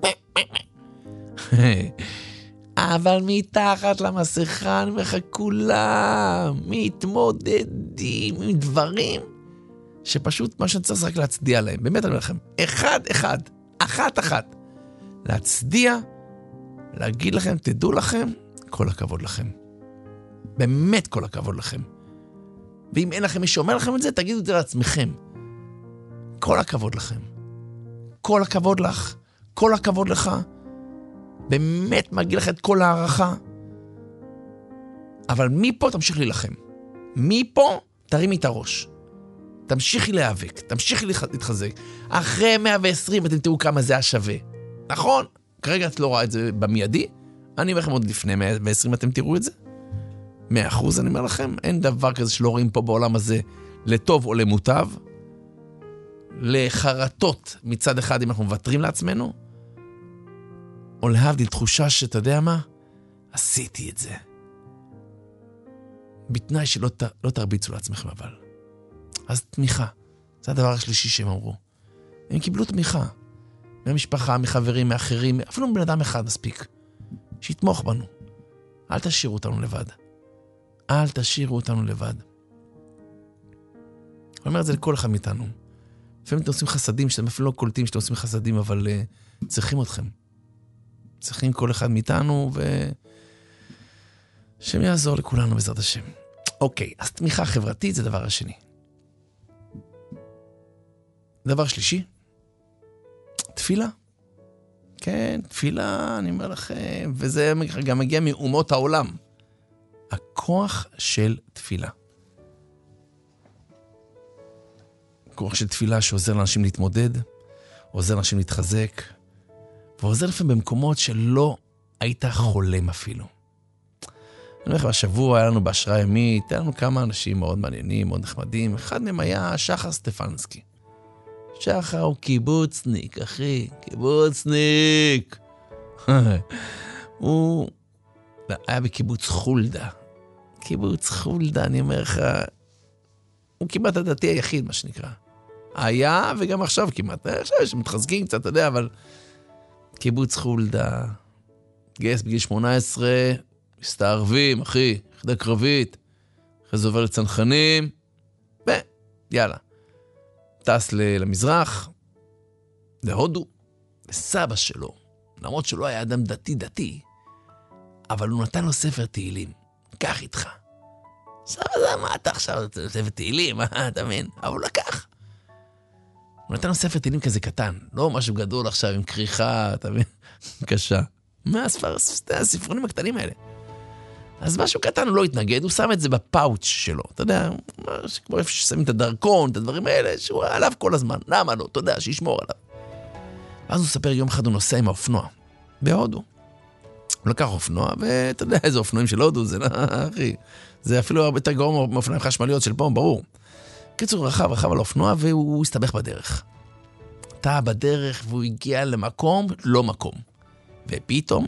אבל מתחת למסכה, אני אומר לך, כולם מתמודדים עם דברים שפשוט מה שאני צריך רק להצדיע להם. באמת אני אומר לכם, אחד אחד, אחת אחת, להצדיע, להגיד לכם, תדעו לכם, כל הכבוד לכם. באמת כל הכבוד לכם. ואם אין לכם מי שאומר לכם את זה, תגידו את זה לעצמכם. כל הכבוד לכם. כל הכבוד לך. כל הכבוד לך. באמת מגיע לך את כל הערכה. אבל מפה תמשיך להילחם. מפה תרימי את הראש. תמשיכי להיאבק. תמשיכי להתחזק. אחרי מאה ועשרים אתם תראו כמה זה השווה. נכון? כרגע את לא רואה את זה במיידי. אני אומר לכם עוד לפני מאה ועשרים אתם תראו את זה. מאה אחוז אני אומר לכם. אין דבר כזה שלא רואים פה בעולם הזה לטוב או למוטב. לחרטות מצד אחד אם אנחנו מוותרים לעצמנו. או להבדיל תחושה שאתה יודע מה? עשיתי את זה. בתנאי שלא ת, לא תרביצו לעצמכם אבל. אז תמיכה. זה הדבר השלישי שהם אמרו. הם קיבלו תמיכה. מהמשפחה, מחברים, מאחרים, אפילו מבן אדם אחד מספיק. שיתמוך בנו. אל תשאירו אותנו לבד. אל תשאירו אותנו לבד. אני אומר את זה לכל אחד מאיתנו. לפעמים אתם עושים חסדים, שאתם אפילו לא קולטים שאתם עושים חסדים, אבל uh, צריכים אתכם. צריכים כל אחד מאיתנו, ו... שם יעזור לכולנו בעזרת השם. אוקיי, אז תמיכה חברתית זה דבר השני. דבר שלישי, תפילה. כן, תפילה, אני אומר לכם, וזה גם מגיע מאומות העולם. הכוח של תפילה. כוח של תפילה שעוזר לאנשים להתמודד, עוזר לאנשים להתחזק, ועוזר לפעמים במקומות שלא היית חולם אפילו. אני אומר לכם, השבוע היה לנו בהשראה ימית, היה לנו כמה אנשים מאוד מעניינים, מאוד נחמדים. אחד מהם היה שחר סטפנסקי. שחר הוא קיבוצניק, אחי, קיבוצניק. הוא היה בקיבוץ חולדה. קיבוץ חולדה, אני אומר לך, הוא כמעט הדתי היחיד, מה שנקרא. היה, וגם עכשיו כמעט. עכשיו שמתחזקים קצת, אתה יודע, אבל קיבוץ חולדה, גייס בגיל שמונה עשרה, מסתערבים, אחי, יחידה קרבית, אחרי זה עובר לצנחנים, ויאללה. טס למזרח, להודו, וסבא שלו, למרות שלא היה אדם דתי-דתי, אבל הוא נתן לו ספר תהילים. קח איתך. סבא זה, מה אתה עכשיו? ספר תהילים, מה אתה מבין? אבל הוא לקח. הוא נתן לו ספר תהילים כזה קטן, לא משהו גדול עכשיו עם קריחה, אתה מבין? קשה. מה הספר, הספרונים הקטנים האלה? אז משהו קטן הוא לא התנגד, הוא שם את זה בפאוץ' שלו, אתה יודע, כמו איפה ששמים את הדרכון, את הדברים האלה, שהוא עליו כל הזמן, למה לא, אתה יודע, שישמור עליו. ואז הוא ספר יום אחד הוא נוסע עם האופנוע, בהודו. הוא לקח אופנוע, ואתה יודע איזה אופנועים של הודו, זה אחי, זה אפילו הרבה יותר גרוע מאופנועים חשמליות של פה, ברור. קיצור, רכב, רכב על האופנוע, והוא הסתבך בדרך. טעה בדרך, והוא הגיע למקום, לא מקום. ופתאום,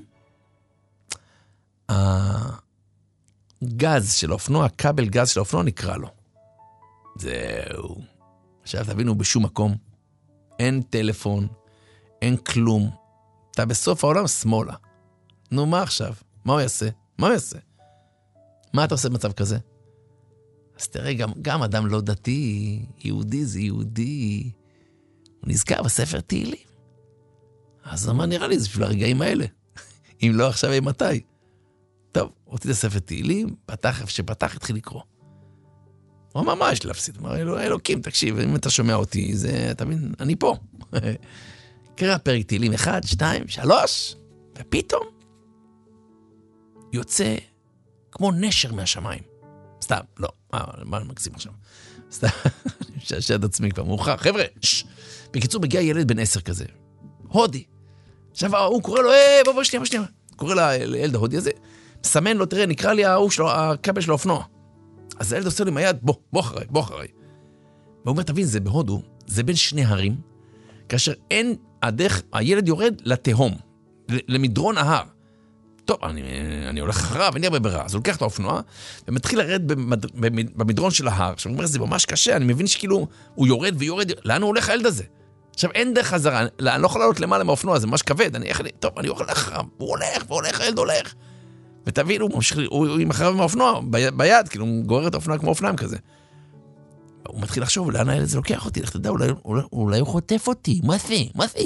הגז של האופנוע, הכבל גז של האופנוע נקרא לו. זהו. עכשיו תבינו, בשום מקום, אין טלפון, אין כלום. אתה בסוף העולם שמאלה. נו, מה עכשיו? מה הוא יעשה? מה הוא יעשה? מה אתה עושה במצב כזה? אז תראה, גם, גם אדם לא דתי, יהודי זה יהודי, הוא נזכר בספר תהילים. אז מה נראה לי? זה בשביל הרגעים האלה. אם לא עכשיו, אי מתי? טוב, אותי את הספר תהילים, פתח, איפה שפתח, התחיל לקרוא. הוא אמר, מה יש להפסיד? הוא אמר, אלוקים, תקשיב, אם אתה שומע אותי, זה, אתה מבין, אני פה. קרא פרק תהילים, אחד, שתיים, שלוש, ופתאום יוצא כמו נשר מהשמיים. סתם, לא, מה אני מגזים עכשיו? סתם, אני משעשע את עצמי כבר מאוחר. חבר'ה, שש. בקיצור, מגיע ילד בן עשר כזה, הודי. עכשיו, הוא קורא לו, אה, בוא, בוא, שנייה, בוא, שנייה. קורא לילד ההודי הזה, מסמן לו, תראה, נקרא לי ההוא שלו, הכבל שלו אופנוע. אז הילד עושה לי מהיד, בוא, בוא אחריי, בוא אחריי. והוא אומר, תבין, זה בהודו, זה בין שני הרים, כאשר אין הדרך, הילד יורד לתהום, למדרון ההר. טוב, אני, אני הולך אחריו, אני הרבה ברע. אז הוא לוקח את האופנוע, ומתחיל לרד במד, במדרון של ההר. עכשיו, הוא אומר, זה ממש קשה, אני מבין שכאילו, הוא יורד ויורד, לאן הוא הולך הילד הזה? עכשיו, אין דרך חזרה, אני לא יכול לעלות למעלה מהאופנוע, זה ממש כבד, אני, טוב, אני הולך אחריו, הוא הולך, והולך, הילד הולך. ותבין, הוא ממשיך, הוא, הוא עם אחריו מהאופנוע, ביד, ביד, כאילו, הוא גורר את האופנוע כמו אופניים כזה. הוא מתחיל לחשוב, לאן הילד הזה לוקח אותי, לך תדע, אולי, אולי, אולי הוא חוטף אותי, מה זה, מה זה?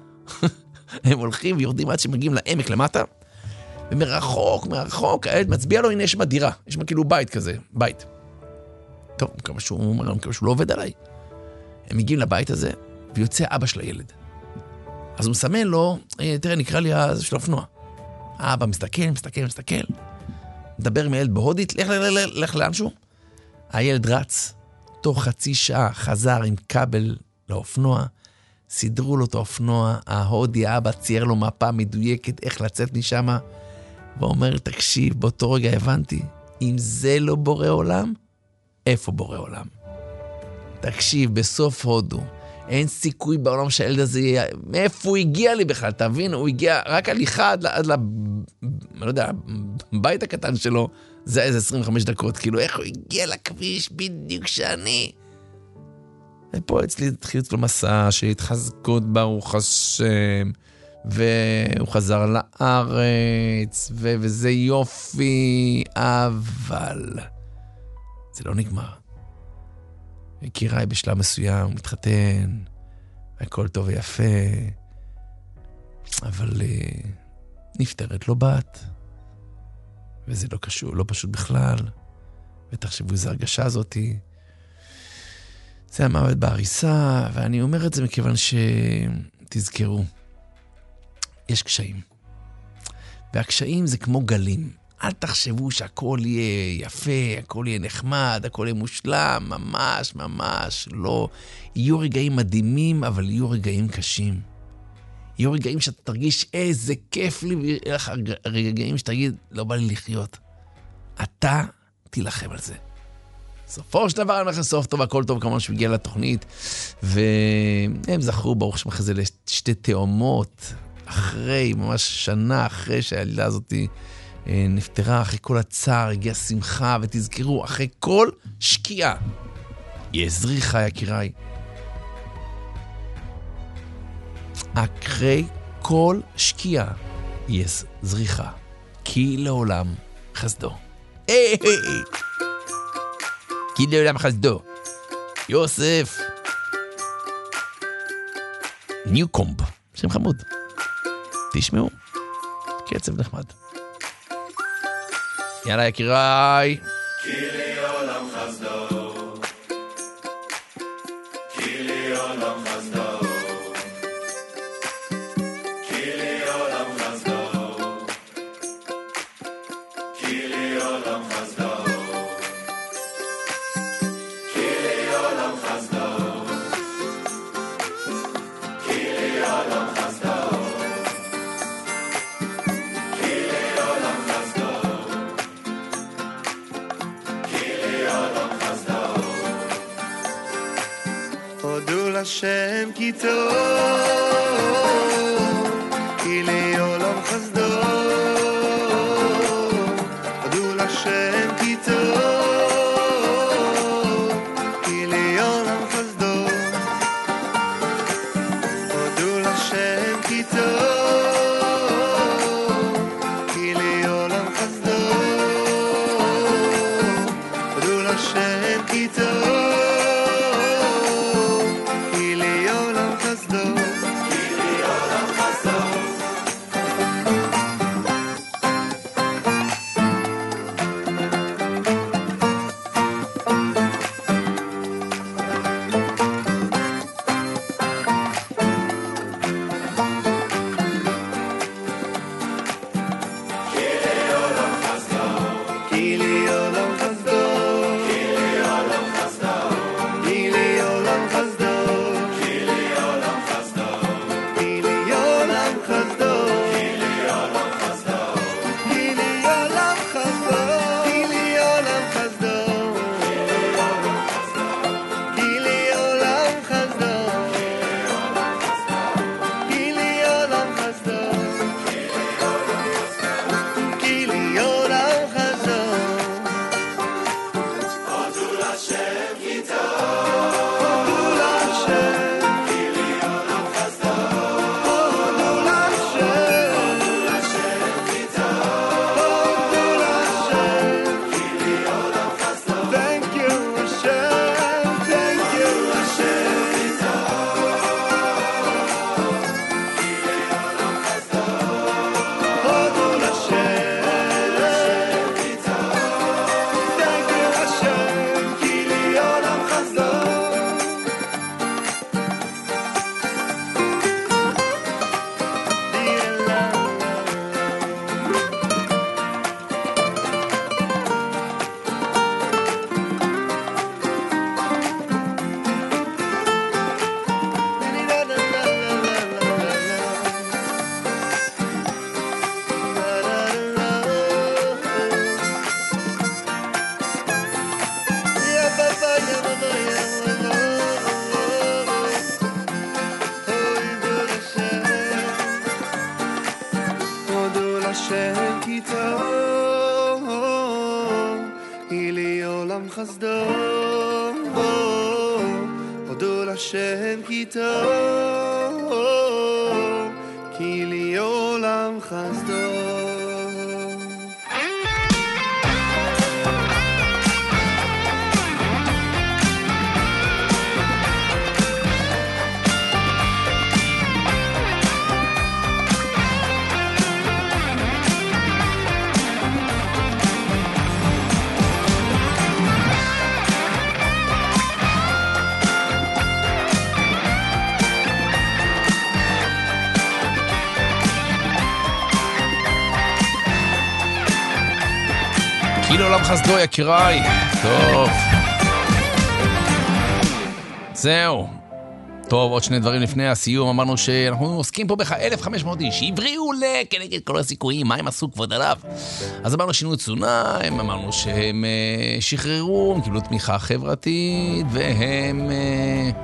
הם הולכים ויורדים עד שמגיעים לעמק למטה, ומרחוק, מרחוק, הילד מצביע לו, הנה יש מה דירה, יש מה כאילו בית כזה, בית. טוב, מקווה שהוא, מקווה שהוא לא עובד עליי. הם מגיעים לבית הזה, ויוצא אבא של הילד. אז הוא מסמן לו, תראה, נקרא לי הזה של האופנוע. האבא מסתכל, מסתכל, מסתכל, מדבר עם הילד בהודית, לך, לך, לך, לך לאנשהו. הילד רץ, תוך חצי שעה חזר עם כבל לאופנוע, סידרו לו את האופנוע, ההודי, האבא צייר לו מפה מדויקת איך לצאת משם, ואומר, תקשיב, באותו רגע הבנתי, אם זה לא בורא עולם, איפה בורא עולם? תקשיב, בסוף הודו, אין סיכוי בעולם שהילד הזה יהיה, מאיפה הוא הגיע לי בכלל, תבין, הוא הגיע רק הליכה עד, עד לב... לא יודע, בית הקטן שלו, זה איזה עשרים וחמש דקות, כאילו איך הוא הגיע לכביש בדיוק שאני... ופה אצלי התחיל אצלו מסע שהתחזקות ברוך השם, והוא חזר לארץ, ו... וזה יופי, אבל זה לא נגמר. יקיריי בשלב מסוים, הוא מתחתן, הכל טוב ויפה, אבל uh, נפטרת לו בת, וזה לא קשור, לא פשוט בכלל, ותחשבו איזו הרגשה הזאת, זה המוות בהריסה, ואני אומר את זה מכיוון שתזכרו, יש קשיים, והקשיים זה כמו גלים, אל תחשבו שהכל יהיה יפה, הכל יהיה נחמד, הכל יהיה מושלם, ממש, ממש, לא. יהיו רגעים מדהימים, אבל יהיו רגעים קשים. יהיו רגעים שאתה תרגיש איזה כיף לי, ויהיה לך רגעים שתגיד, לא בא לי לחיות. אתה תילחם על זה. סופו של דבר, אני אומר לך סוף טוב, הכל טוב, כמובן שמגיע לתוכנית, והם זכרו ברוך שם אחרי זה לשתי תאומות, אחרי, ממש שנה אחרי שהילדה הזאת נפטרה, אחרי כל הצער, הגיעה שמחה, ותזכרו, אחרי כל שקיעה, יש זריחה, יקיריי. אחרי כל שקיעה, יש זריחה, כי לעולם חסדו. היי, היי, היי. כי לעולם חסדו. יוסף. ניוקומב. שם חמוד. תשמעו. קצב נחמד. יאללה יקיריי. כי לעולם חסדו. כי לעולם חסדו. כי לעולם חסדו. כי לעולם חסדו. כי לעולם חסדו. כי לעולם חסדו. כי לעולם חסדו. הודו לשם כי טוב, כי לעולם חסדו. הודו לשם כי טוב, כי לעולם חסדו. הודו לשם כי טוב, כי לעולם חסדו. הודו לשם כי טוב. כי לי עולם חסדו, כי לי עולם חסדו, כי לי עולם חסדו, כי לי עולם חסדו, כי לי עולם חסדו, כי לי עולם חסדו, כי לי עולם חסדו, כי לי עולם חסדו, כי לי עולם חסדו, כי לי עולם חסדו, כי לי עולם חסדו. הודו לשם כי טוב, הודו לשם, כי לי עולם חסדו, הודו לשם, כי טוב, הודו לשם, כי לי עולם חסדו. Thank you Hashem, thank you Hashem, כי טוב, כי לי עולם חסדו, הודו לשם, כי טוב, thank you Hashem, כי לי עולם חסדו. הודו לשם כי טוב, כי לי עולם חסדו, הודו לשם כי טוב, כי לי עולם חסדו. כאילו עולם חסדו יקיריי. טוב, זהו. טוב, עוד שני דברים לפני הסיום. אמרנו שאנחנו עוסקים פה בך אלף וחמש מאות איש הבריאו לכנגד כל הסיכויים. מה הם עשו כבוד עליו? אז אמרנו שינוי תזונה, הם אמרנו שהם uh, שחררו, הם קיבלו תמיכה חברתית והם uh,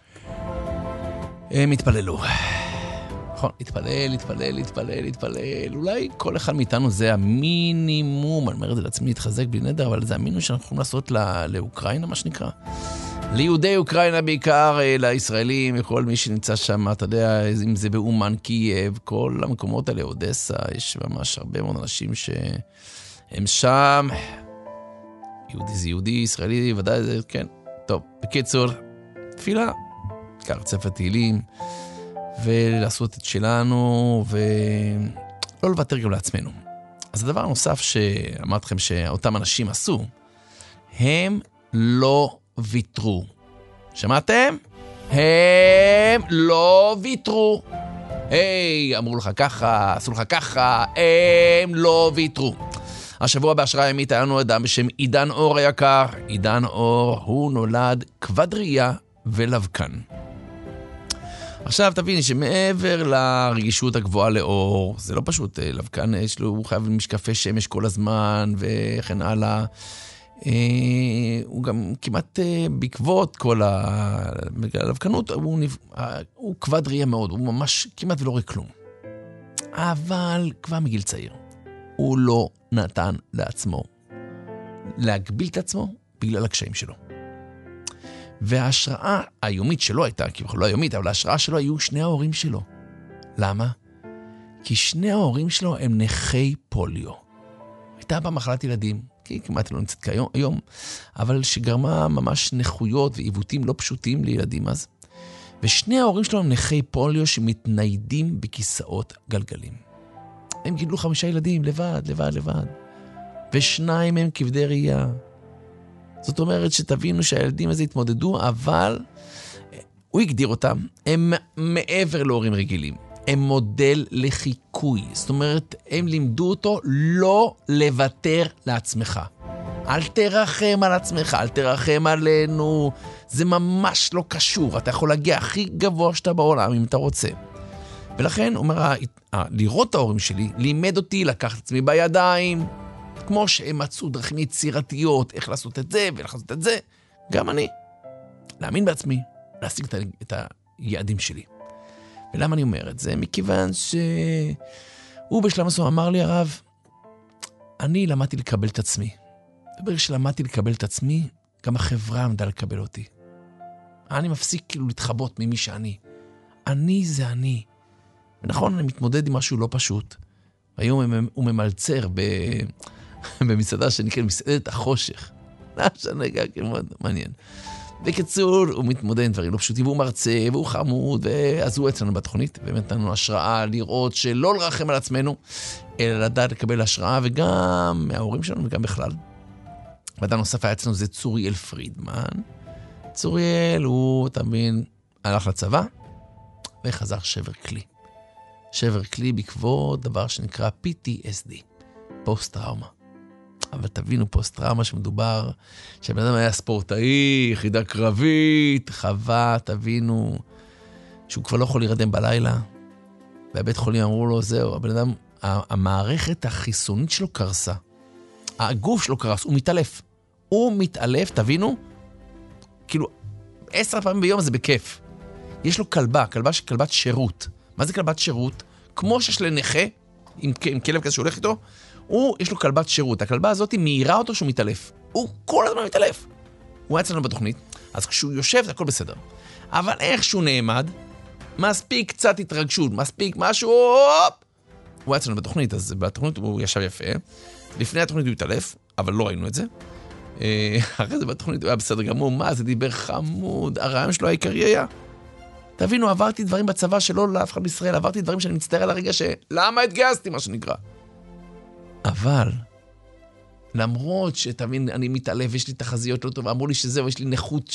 הם התפללו. נכון, להתפלל, להתפלל, להתפלל, להתפלל. אולי כל אחד מאיתנו זה המינימום, אני אומר את זה לעצמי להתחזק בלי נדר, אבל זה המינימום שאנחנו יכולים לעשות לא, לאוקראינה, מה שנקרא. ליהודי אוקראינה בעיקר, לישראלים, כל מי שנמצא שם, אתה יודע, אם זה באומן, קייב, כל המקומות האלה, אודסה, יש ממש הרבה מאוד אנשים שהם שם. יהודי זה יהודי, ישראלי, ודאי זה, כן. טוב, בקיצור, תפילה, קח ספר תהילים, ולעשות את שלנו, ולא לוותר גם לעצמנו. אז הדבר הנוסף שאמרתי לכם שאותם אנשים עשו, הם לא ויתרו. שמעתם? הם לא ויתרו. היי, אמרו לך ככה, עשו לך ככה, הם לא ויתרו. השבוע בהשראה הימית היה לנו אדם בשם עידן אור היקר. עידן אור, הוא נולד כבדריה ולבקן. עכשיו תביני שמעבר לרגישות הגבוהה לאור, זה לא פשוט, לבקן יש לו, הוא חייב משקפי שמש כל הזמן וכן הלאה. הוא גם כמעט בעקבות כל הלבקנות, הוא, הוא כבד ראייה מאוד, הוא ממש כמעט ולא רואה כלום. אבל כבר מגיל צעיר, הוא לא נתן לעצמו להגביל את עצמו בגלל הקשיים שלו. וההשראה היומית שלו הייתה, כי לא היומית, אבל ההשראה שלו היו שני ההורים שלו. למה? כי שני ההורים שלו הם נכי פוליו. הייתה בה מחלת ילדים, כי כמעט לא נמצאת כיום, היום, אבל שגרמה ממש נכויות ועיוותים לא פשוטים לילדים אז. ושני ההורים שלו הם נכי פוליו שמתניידים בכיסאות גלגלים. הם גידלו חמישה ילדים לבד, לבד, לבד. ושניים הם כבדי ראייה. זאת אומרת שתבינו שהילדים הזה התמודדו, אבל הוא הגדיר אותם, הם מעבר להורים רגילים. הם מודל לחיקוי. זאת אומרת, הם לימדו אותו לא לוותר לעצמך. אל תרחם על עצמך, אל תרחם עלינו. זה ממש לא קשור. אתה יכול להגיע הכי גבוה שאתה בעולם, אם אתה רוצה. ולכן, אומר, לראות את ההורים שלי, לימד אותי לקחת את עצמי בידיים, כמו שהם מצאו דרכים יצירתיות, איך לעשות את זה ואיך לעשות את זה. גם אני. להאמין בעצמי, להשיג את היעדים שלי. ולמה אני אומר את זה? מכיוון שהוא בשלב מסוים אמר לי, הרב, אני למדתי לקבל את עצמי. וברגע שלמדתי לקבל את עצמי, גם החברה למדה לקבל אותי. אני מפסיק כאילו להתחבות ממי שאני. אני זה אני. ונכון, אני מתמודד עם משהו לא פשוט. היום הוא ממלצר ב... במסעדה שנקרא מסעדת החושך. שנגע כמובן, מעניין. בקיצור, הוא מתמודד עם דברים לא פשוטים, והוא מרצה, והוא חמוד, ואז הוא אצלנו בתוכנית, באמת נתנו השראה לראות שלא לרחם על עצמנו, אלא לדעת לקבל השראה, וגם מההורים שלנו, וגם בכלל. ואדם נוסף היה אצלנו, זה צוריאל פרידמן. צוריאל הוא תמיד הלך לצבא, וחזר שבר כלי. שבר כלי בעקבות דבר שנקרא פי טי אס די, פוסט-טראומה. אבל תבינו, פוסט-טראומה שמדובר, שהבן אדם היה ספורטאי, יחידה קרבית, חווה, תבינו, שהוא כבר לא יכול להירדם בלילה, והבית חולים אמרו לו, זהו, הבן אדם, המערכת החיסונית שלו קרסה. הגוף שלו קרס, הוא מתעלף. הוא מתעלף, תבינו, כאילו, עשר פעמים ביום זה בכיף. יש לו כלבה, כלבה של כלבת שירות. מה זה כלבת שירות? כמו שיש לנכה, עם, עם כלב כזה שהולך איתו, הוא, יש לו כלבת שירות. הכלבה הזאת מהירה אותו שהוא מתעלף. הוא כל הזמן מתעלף. הוא היה אצלנו בתוכנית, אז כשהוא יושב זה הכל בסדר. אבל איך שהוא נעמד, מספיק קצת התרגשות, מספיק משהו, הופ! הוא היה אצלנו בתוכנית, אז בתוכנית הוא ישב יפה. לפני התוכנית הוא התעלף, אבל לא ראינו את זה. אחרי זה בתוכנית הוא היה בסדר גמור, מה זה דיבר חמוד, הרעיון שלו העיקרי היה. תבינו, עברתי דברים בצבא שלא לאף אחד בישראל, עברתי דברים שאני מצטער על הרגע ש... למה התגייסתי, מה שנקרא? אבל, למרות שתבין, אני מתעלף, יש לי תחזיות לא טוב, אמרו לי שזהו, יש לי נכות ש...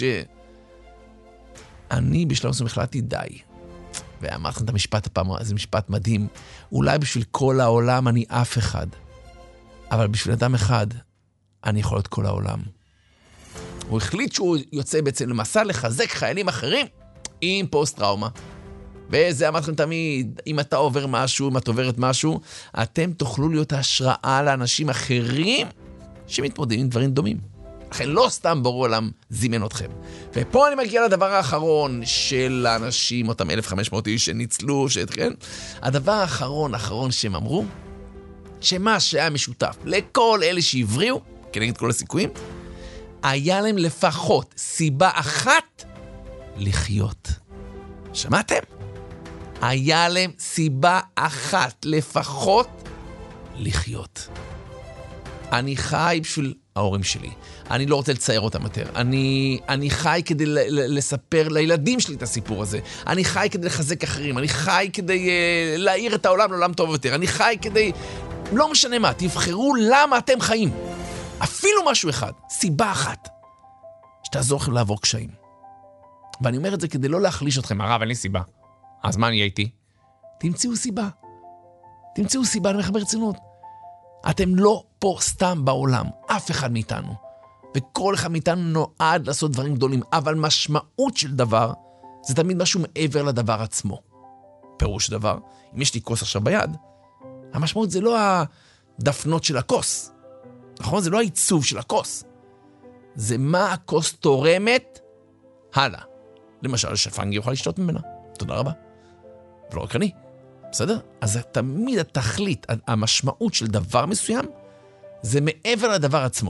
אני בשלב מסוים החלטתי די. ואמרתי את המשפט הפעם, זה משפט מדהים. אולי בשביל כל העולם אני אף אחד. אבל בשביל אדם אחד, אני יכול להיות כל העולם. הוא החליט שהוא יוצא בעצם למסע לחזק חיילים אחרים עם פוסט-טראומה. וזה אמרתם תמיד, אם אתה עובר משהו, אם את עוברת משהו, אתם תוכלו להיות השראה לאנשים אחרים שמתמודדים עם דברים דומים. לכן לא סתם ברור עולם זימן אתכם. ופה אני מגיע לדבר האחרון של האנשים, אותם אלף וחמש מאות איש שניצלו, שתכן. הדבר האחרון, האחרון שהם אמרו, שמה שהיה משותף לכל אלה שהבריאו, כנגד כל הסיכויים, היה להם לפחות סיבה אחת לחיות. שמעתם? היה להם סיבה אחת לפחות לחיות. אני חי בשביל ההורים שלי. אני לא רוצה לצייר אותם יותר. אני, אני חי כדי ל- ל- לספר לילדים שלי את הסיפור הזה. אני חי כדי לחזק אחרים. אני חי כדי uh, להאיר את העולם לעולם טוב יותר. אני חי כדי... לא משנה מה, תבחרו למה אתם חיים. אפילו משהו אחד, סיבה אחת, שתעזור לכם לעבור קשיים. ואני אומר את זה כדי לא להחליש אתכם. הרב, אין לי סיבה. אז מה אני הייתי? תמצאו סיבה. תמצאו סיבה, אני מחבר רצינות. אתם לא פה סתם בעולם, אף אחד מאיתנו. וכל אחד מאיתנו נועד לעשות דברים גדולים, אבל משמעות של דבר, זה תמיד משהו מעבר לדבר עצמו. פירוש דבר, אם יש לי כוס עכשיו ביד, המשמעות זה לא הדפנות של הכוס. נכון? זה לא העיצוב של הכוס. זה מה הכוס תורמת הלאה. למשל, שפנגי יוכל לשתות ממנה. תודה רבה. ולא רק אני. בסדר? אז תמיד התכלית, המשמעות של דבר מסוים, זה מעבר לדבר עצמו.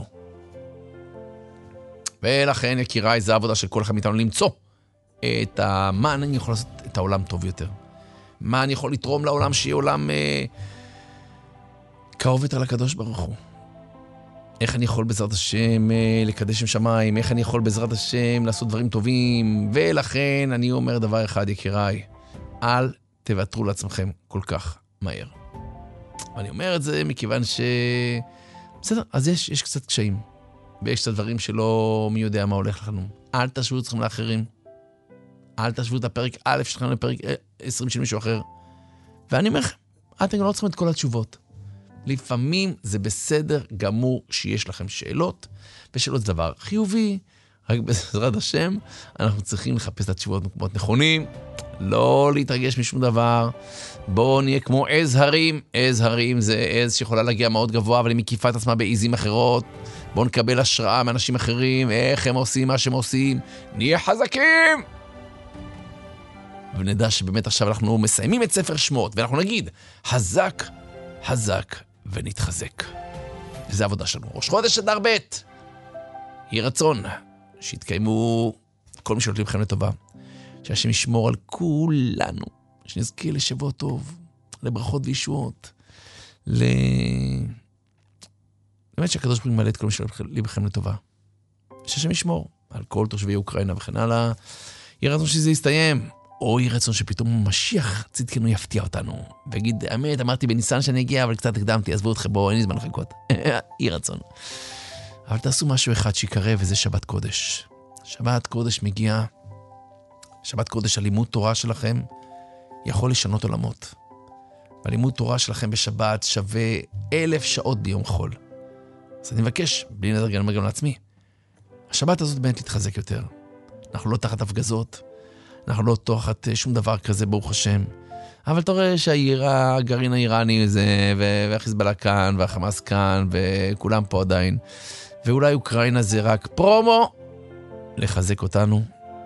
ולכן, יקיריי, זה העבודה של כל אחד מאיתנו למצוא את ה... מה אני יכול לעשות את העולם טוב יותר. מה אני יכול לתרום לעולם שיהיה עולם אה, קרוב יותר לקדוש ברוך הוא. איך אני יכול בעזרת השם אה, לקדש עם שמיים, איך אני יכול בעזרת השם לעשות דברים טובים, ולכן אני אומר דבר אחד, יקיריי, אל תוותרו לעצמכם כל כך מהר. ואני אומר את זה מכיוון ש... בסדר, אז יש, יש קצת קשיים, ויש קצת דברים שלא מי יודע מה הולך לנו. אל תשוו אתכם לאחרים. אל תשוו את הפרק א' שלכם לפרק עשרים של מישהו אחר. ואני אומר לכם, אתם לא צריכים את כל התשובות. לפעמים זה בסדר גמור שיש לכם שאלות, ושאלות זה דבר חיובי, רק בעזרת השם, אנחנו צריכים לחפש את התשובות במקומות נכונים, לא להתרגש משום דבר, בואו נהיה כמו עז הרים, עז הרים זה עז שיכולה להגיע מאוד גבוה, אבל היא מקיפה את עצמה בעיזים אחרות, בואו נקבל השראה מאנשים אחרים, איך הם עושים מה שהם עושים, נהיה חזקים! ונדע שבאמת עכשיו אנחנו מסיימים את ספר שמות, ואנחנו נגיד, חזק, חזק ונתחזק. וזה העבודה שלנו. ראש חודש אדר ב' יהי רצון שיתקיימו כל מי שולט לבכם לטובה, שהשם ישמור על כולנו, שנזכה לשבוע טוב, לברכות וישועות, ל... באמת שהקדוש ברוך הוא מלא את כל מי שולט לבכם לטובה, שהשם ישמור על כל תושבי אוקראינה וכן הלאה. יהי רצון שזה יסתיים, או יהי רצון שפתאום משיח צדקנו יפתיע אותנו, ויגיד, האמת, אמרתי בניסן שאני אגיע, אבל קצת הקדמתי, עזבו אתכם, בואו, אין לי זמן לחכות. יהי רצון. אבל תעשו משהו אחד שיקרה, וזה שבת קודש. שבת קודש מגיע, שבת קודש, הלימוד תורה שלכם יכול לשנות עולמות. והלימוד תורה שלכם בשבת שווה אלף שעות ביום חול. אז אני מבקש, בלי נדר גם גם לעצמי, השבת הזאת באמת להתחזק יותר. אנחנו לא תחת הפגזות, אנחנו לא תחת שום דבר כזה, ברוך השם. אבל אתה רואה שהגרעין האיראני זה, והחיזבאללה כאן, והחמאס כאן, וכולם פה עדיין. ואולי אוקראינה זה רק פרומו לחזק אותנו.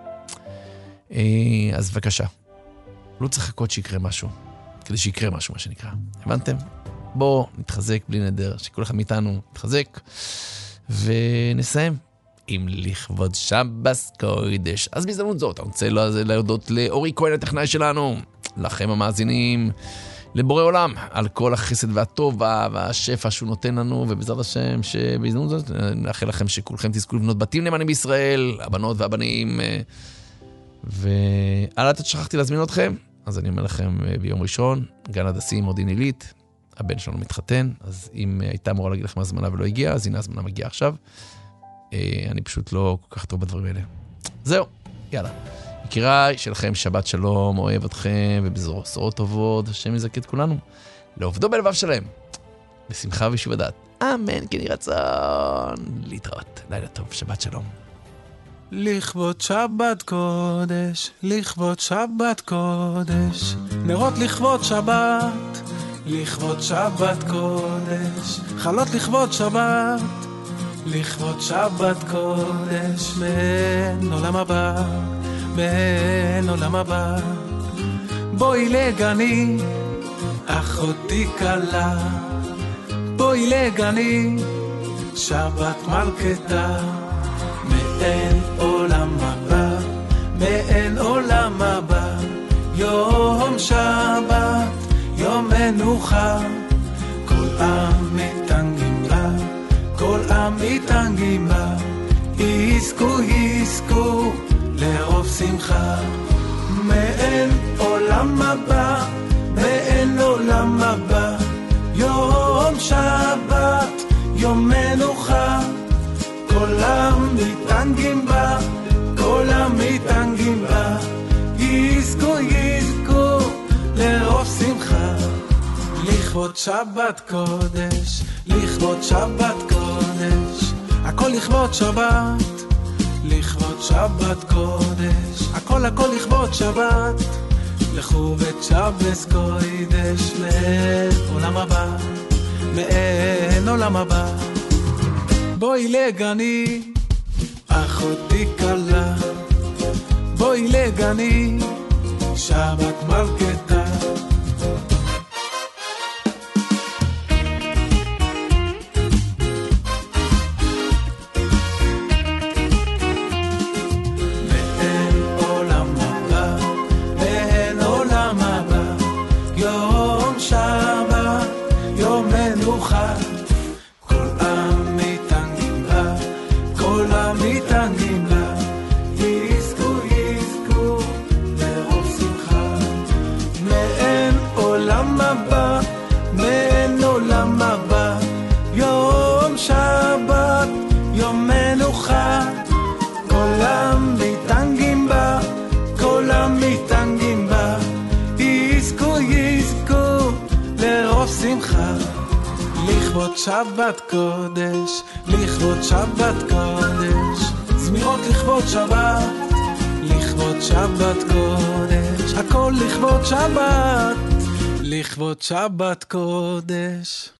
אז בבקשה, לא צריך לחכות שיקרה משהו, כדי שיקרה משהו, מה שנקרא. הבנתם? בואו נתחזק בלי נדר, שכל אחד מאיתנו נתחזק, ונסיים עם לכבוד שבת קודש. אז בהזדמנות זאת, אני רוצה להודות לאורי כהן הטכנאי שלנו, לכם המאזינים, לבורא עולם, על כל החסד והטובה והשפע שהוא נותן לנו, ובעזרת השם שבהזדמנות זאת, נאחל לכם שכולכם תזכו לבנות בתים נאמנים בישראל, הבנות והבנים, ועל עד שכחתי להזמין אתכם, אז אני אומר לכם ביום ראשון, גן הדסים, מודיעין עילית, הבן שלנו מתחתן, אז אם הייתה אמורה להגיד לכם הזמנה ולא הגיעה, אז הנה הזמנה מגיעה עכשיו. אני פשוט לא כל כך טוב בדברים האלה. זהו, יאללה. יקיריי, שלכם שבת שלום, אוהב אתכם, ובזרועות טובות, השם יזכה את כולנו, לעובדו בלבב שלהם, בשמחה וישוב הדעת. אמן, כן יהי רצון. להתראות, לילה טוב, שבת שלום. לכבוד שבת קודש, לכבוד שבת קודש, נרות לכבוד שבת, לכבוד שבת קודש, חלות לכבוד שבת, לכבוד שבת קודש, בין עולם הבא, בין עולם הבא. בואי לגני, אחותי קלה, בואי לגני, שבת מלכתה, מאין עולם הבא, מאין עולם הבא, יום שבת, יום מנוחה, כל עם מתענגים בה, כל עם מתענגים בה, יזכו יזכו לרוב שמחה, מאין עולם הבא, מאין עולם הבא, יום שבת, יום מנוחה, כל עם מתענגים בה, כל עם מתענגים בה, יזכו יזכו לרוב שמחה. לכבוד שבת קודש, לכבוד שבת קודש, הכל לכבוד שבת, לכבוד שבת קודש, הכל הכל לכבוד שבת, לכו ושבס קודש, מאין עולם הבא, מאין עולם הבא. בואי לגני, אחותי קלה, בואי לגני, שבת מלכתה. לכבוד שבת קודש, לכבוד שבת קודש, זמירות לכבוד שבת, לכבוד שבת קודש, הכל לכבוד שבת, לכבוד שבת קודש.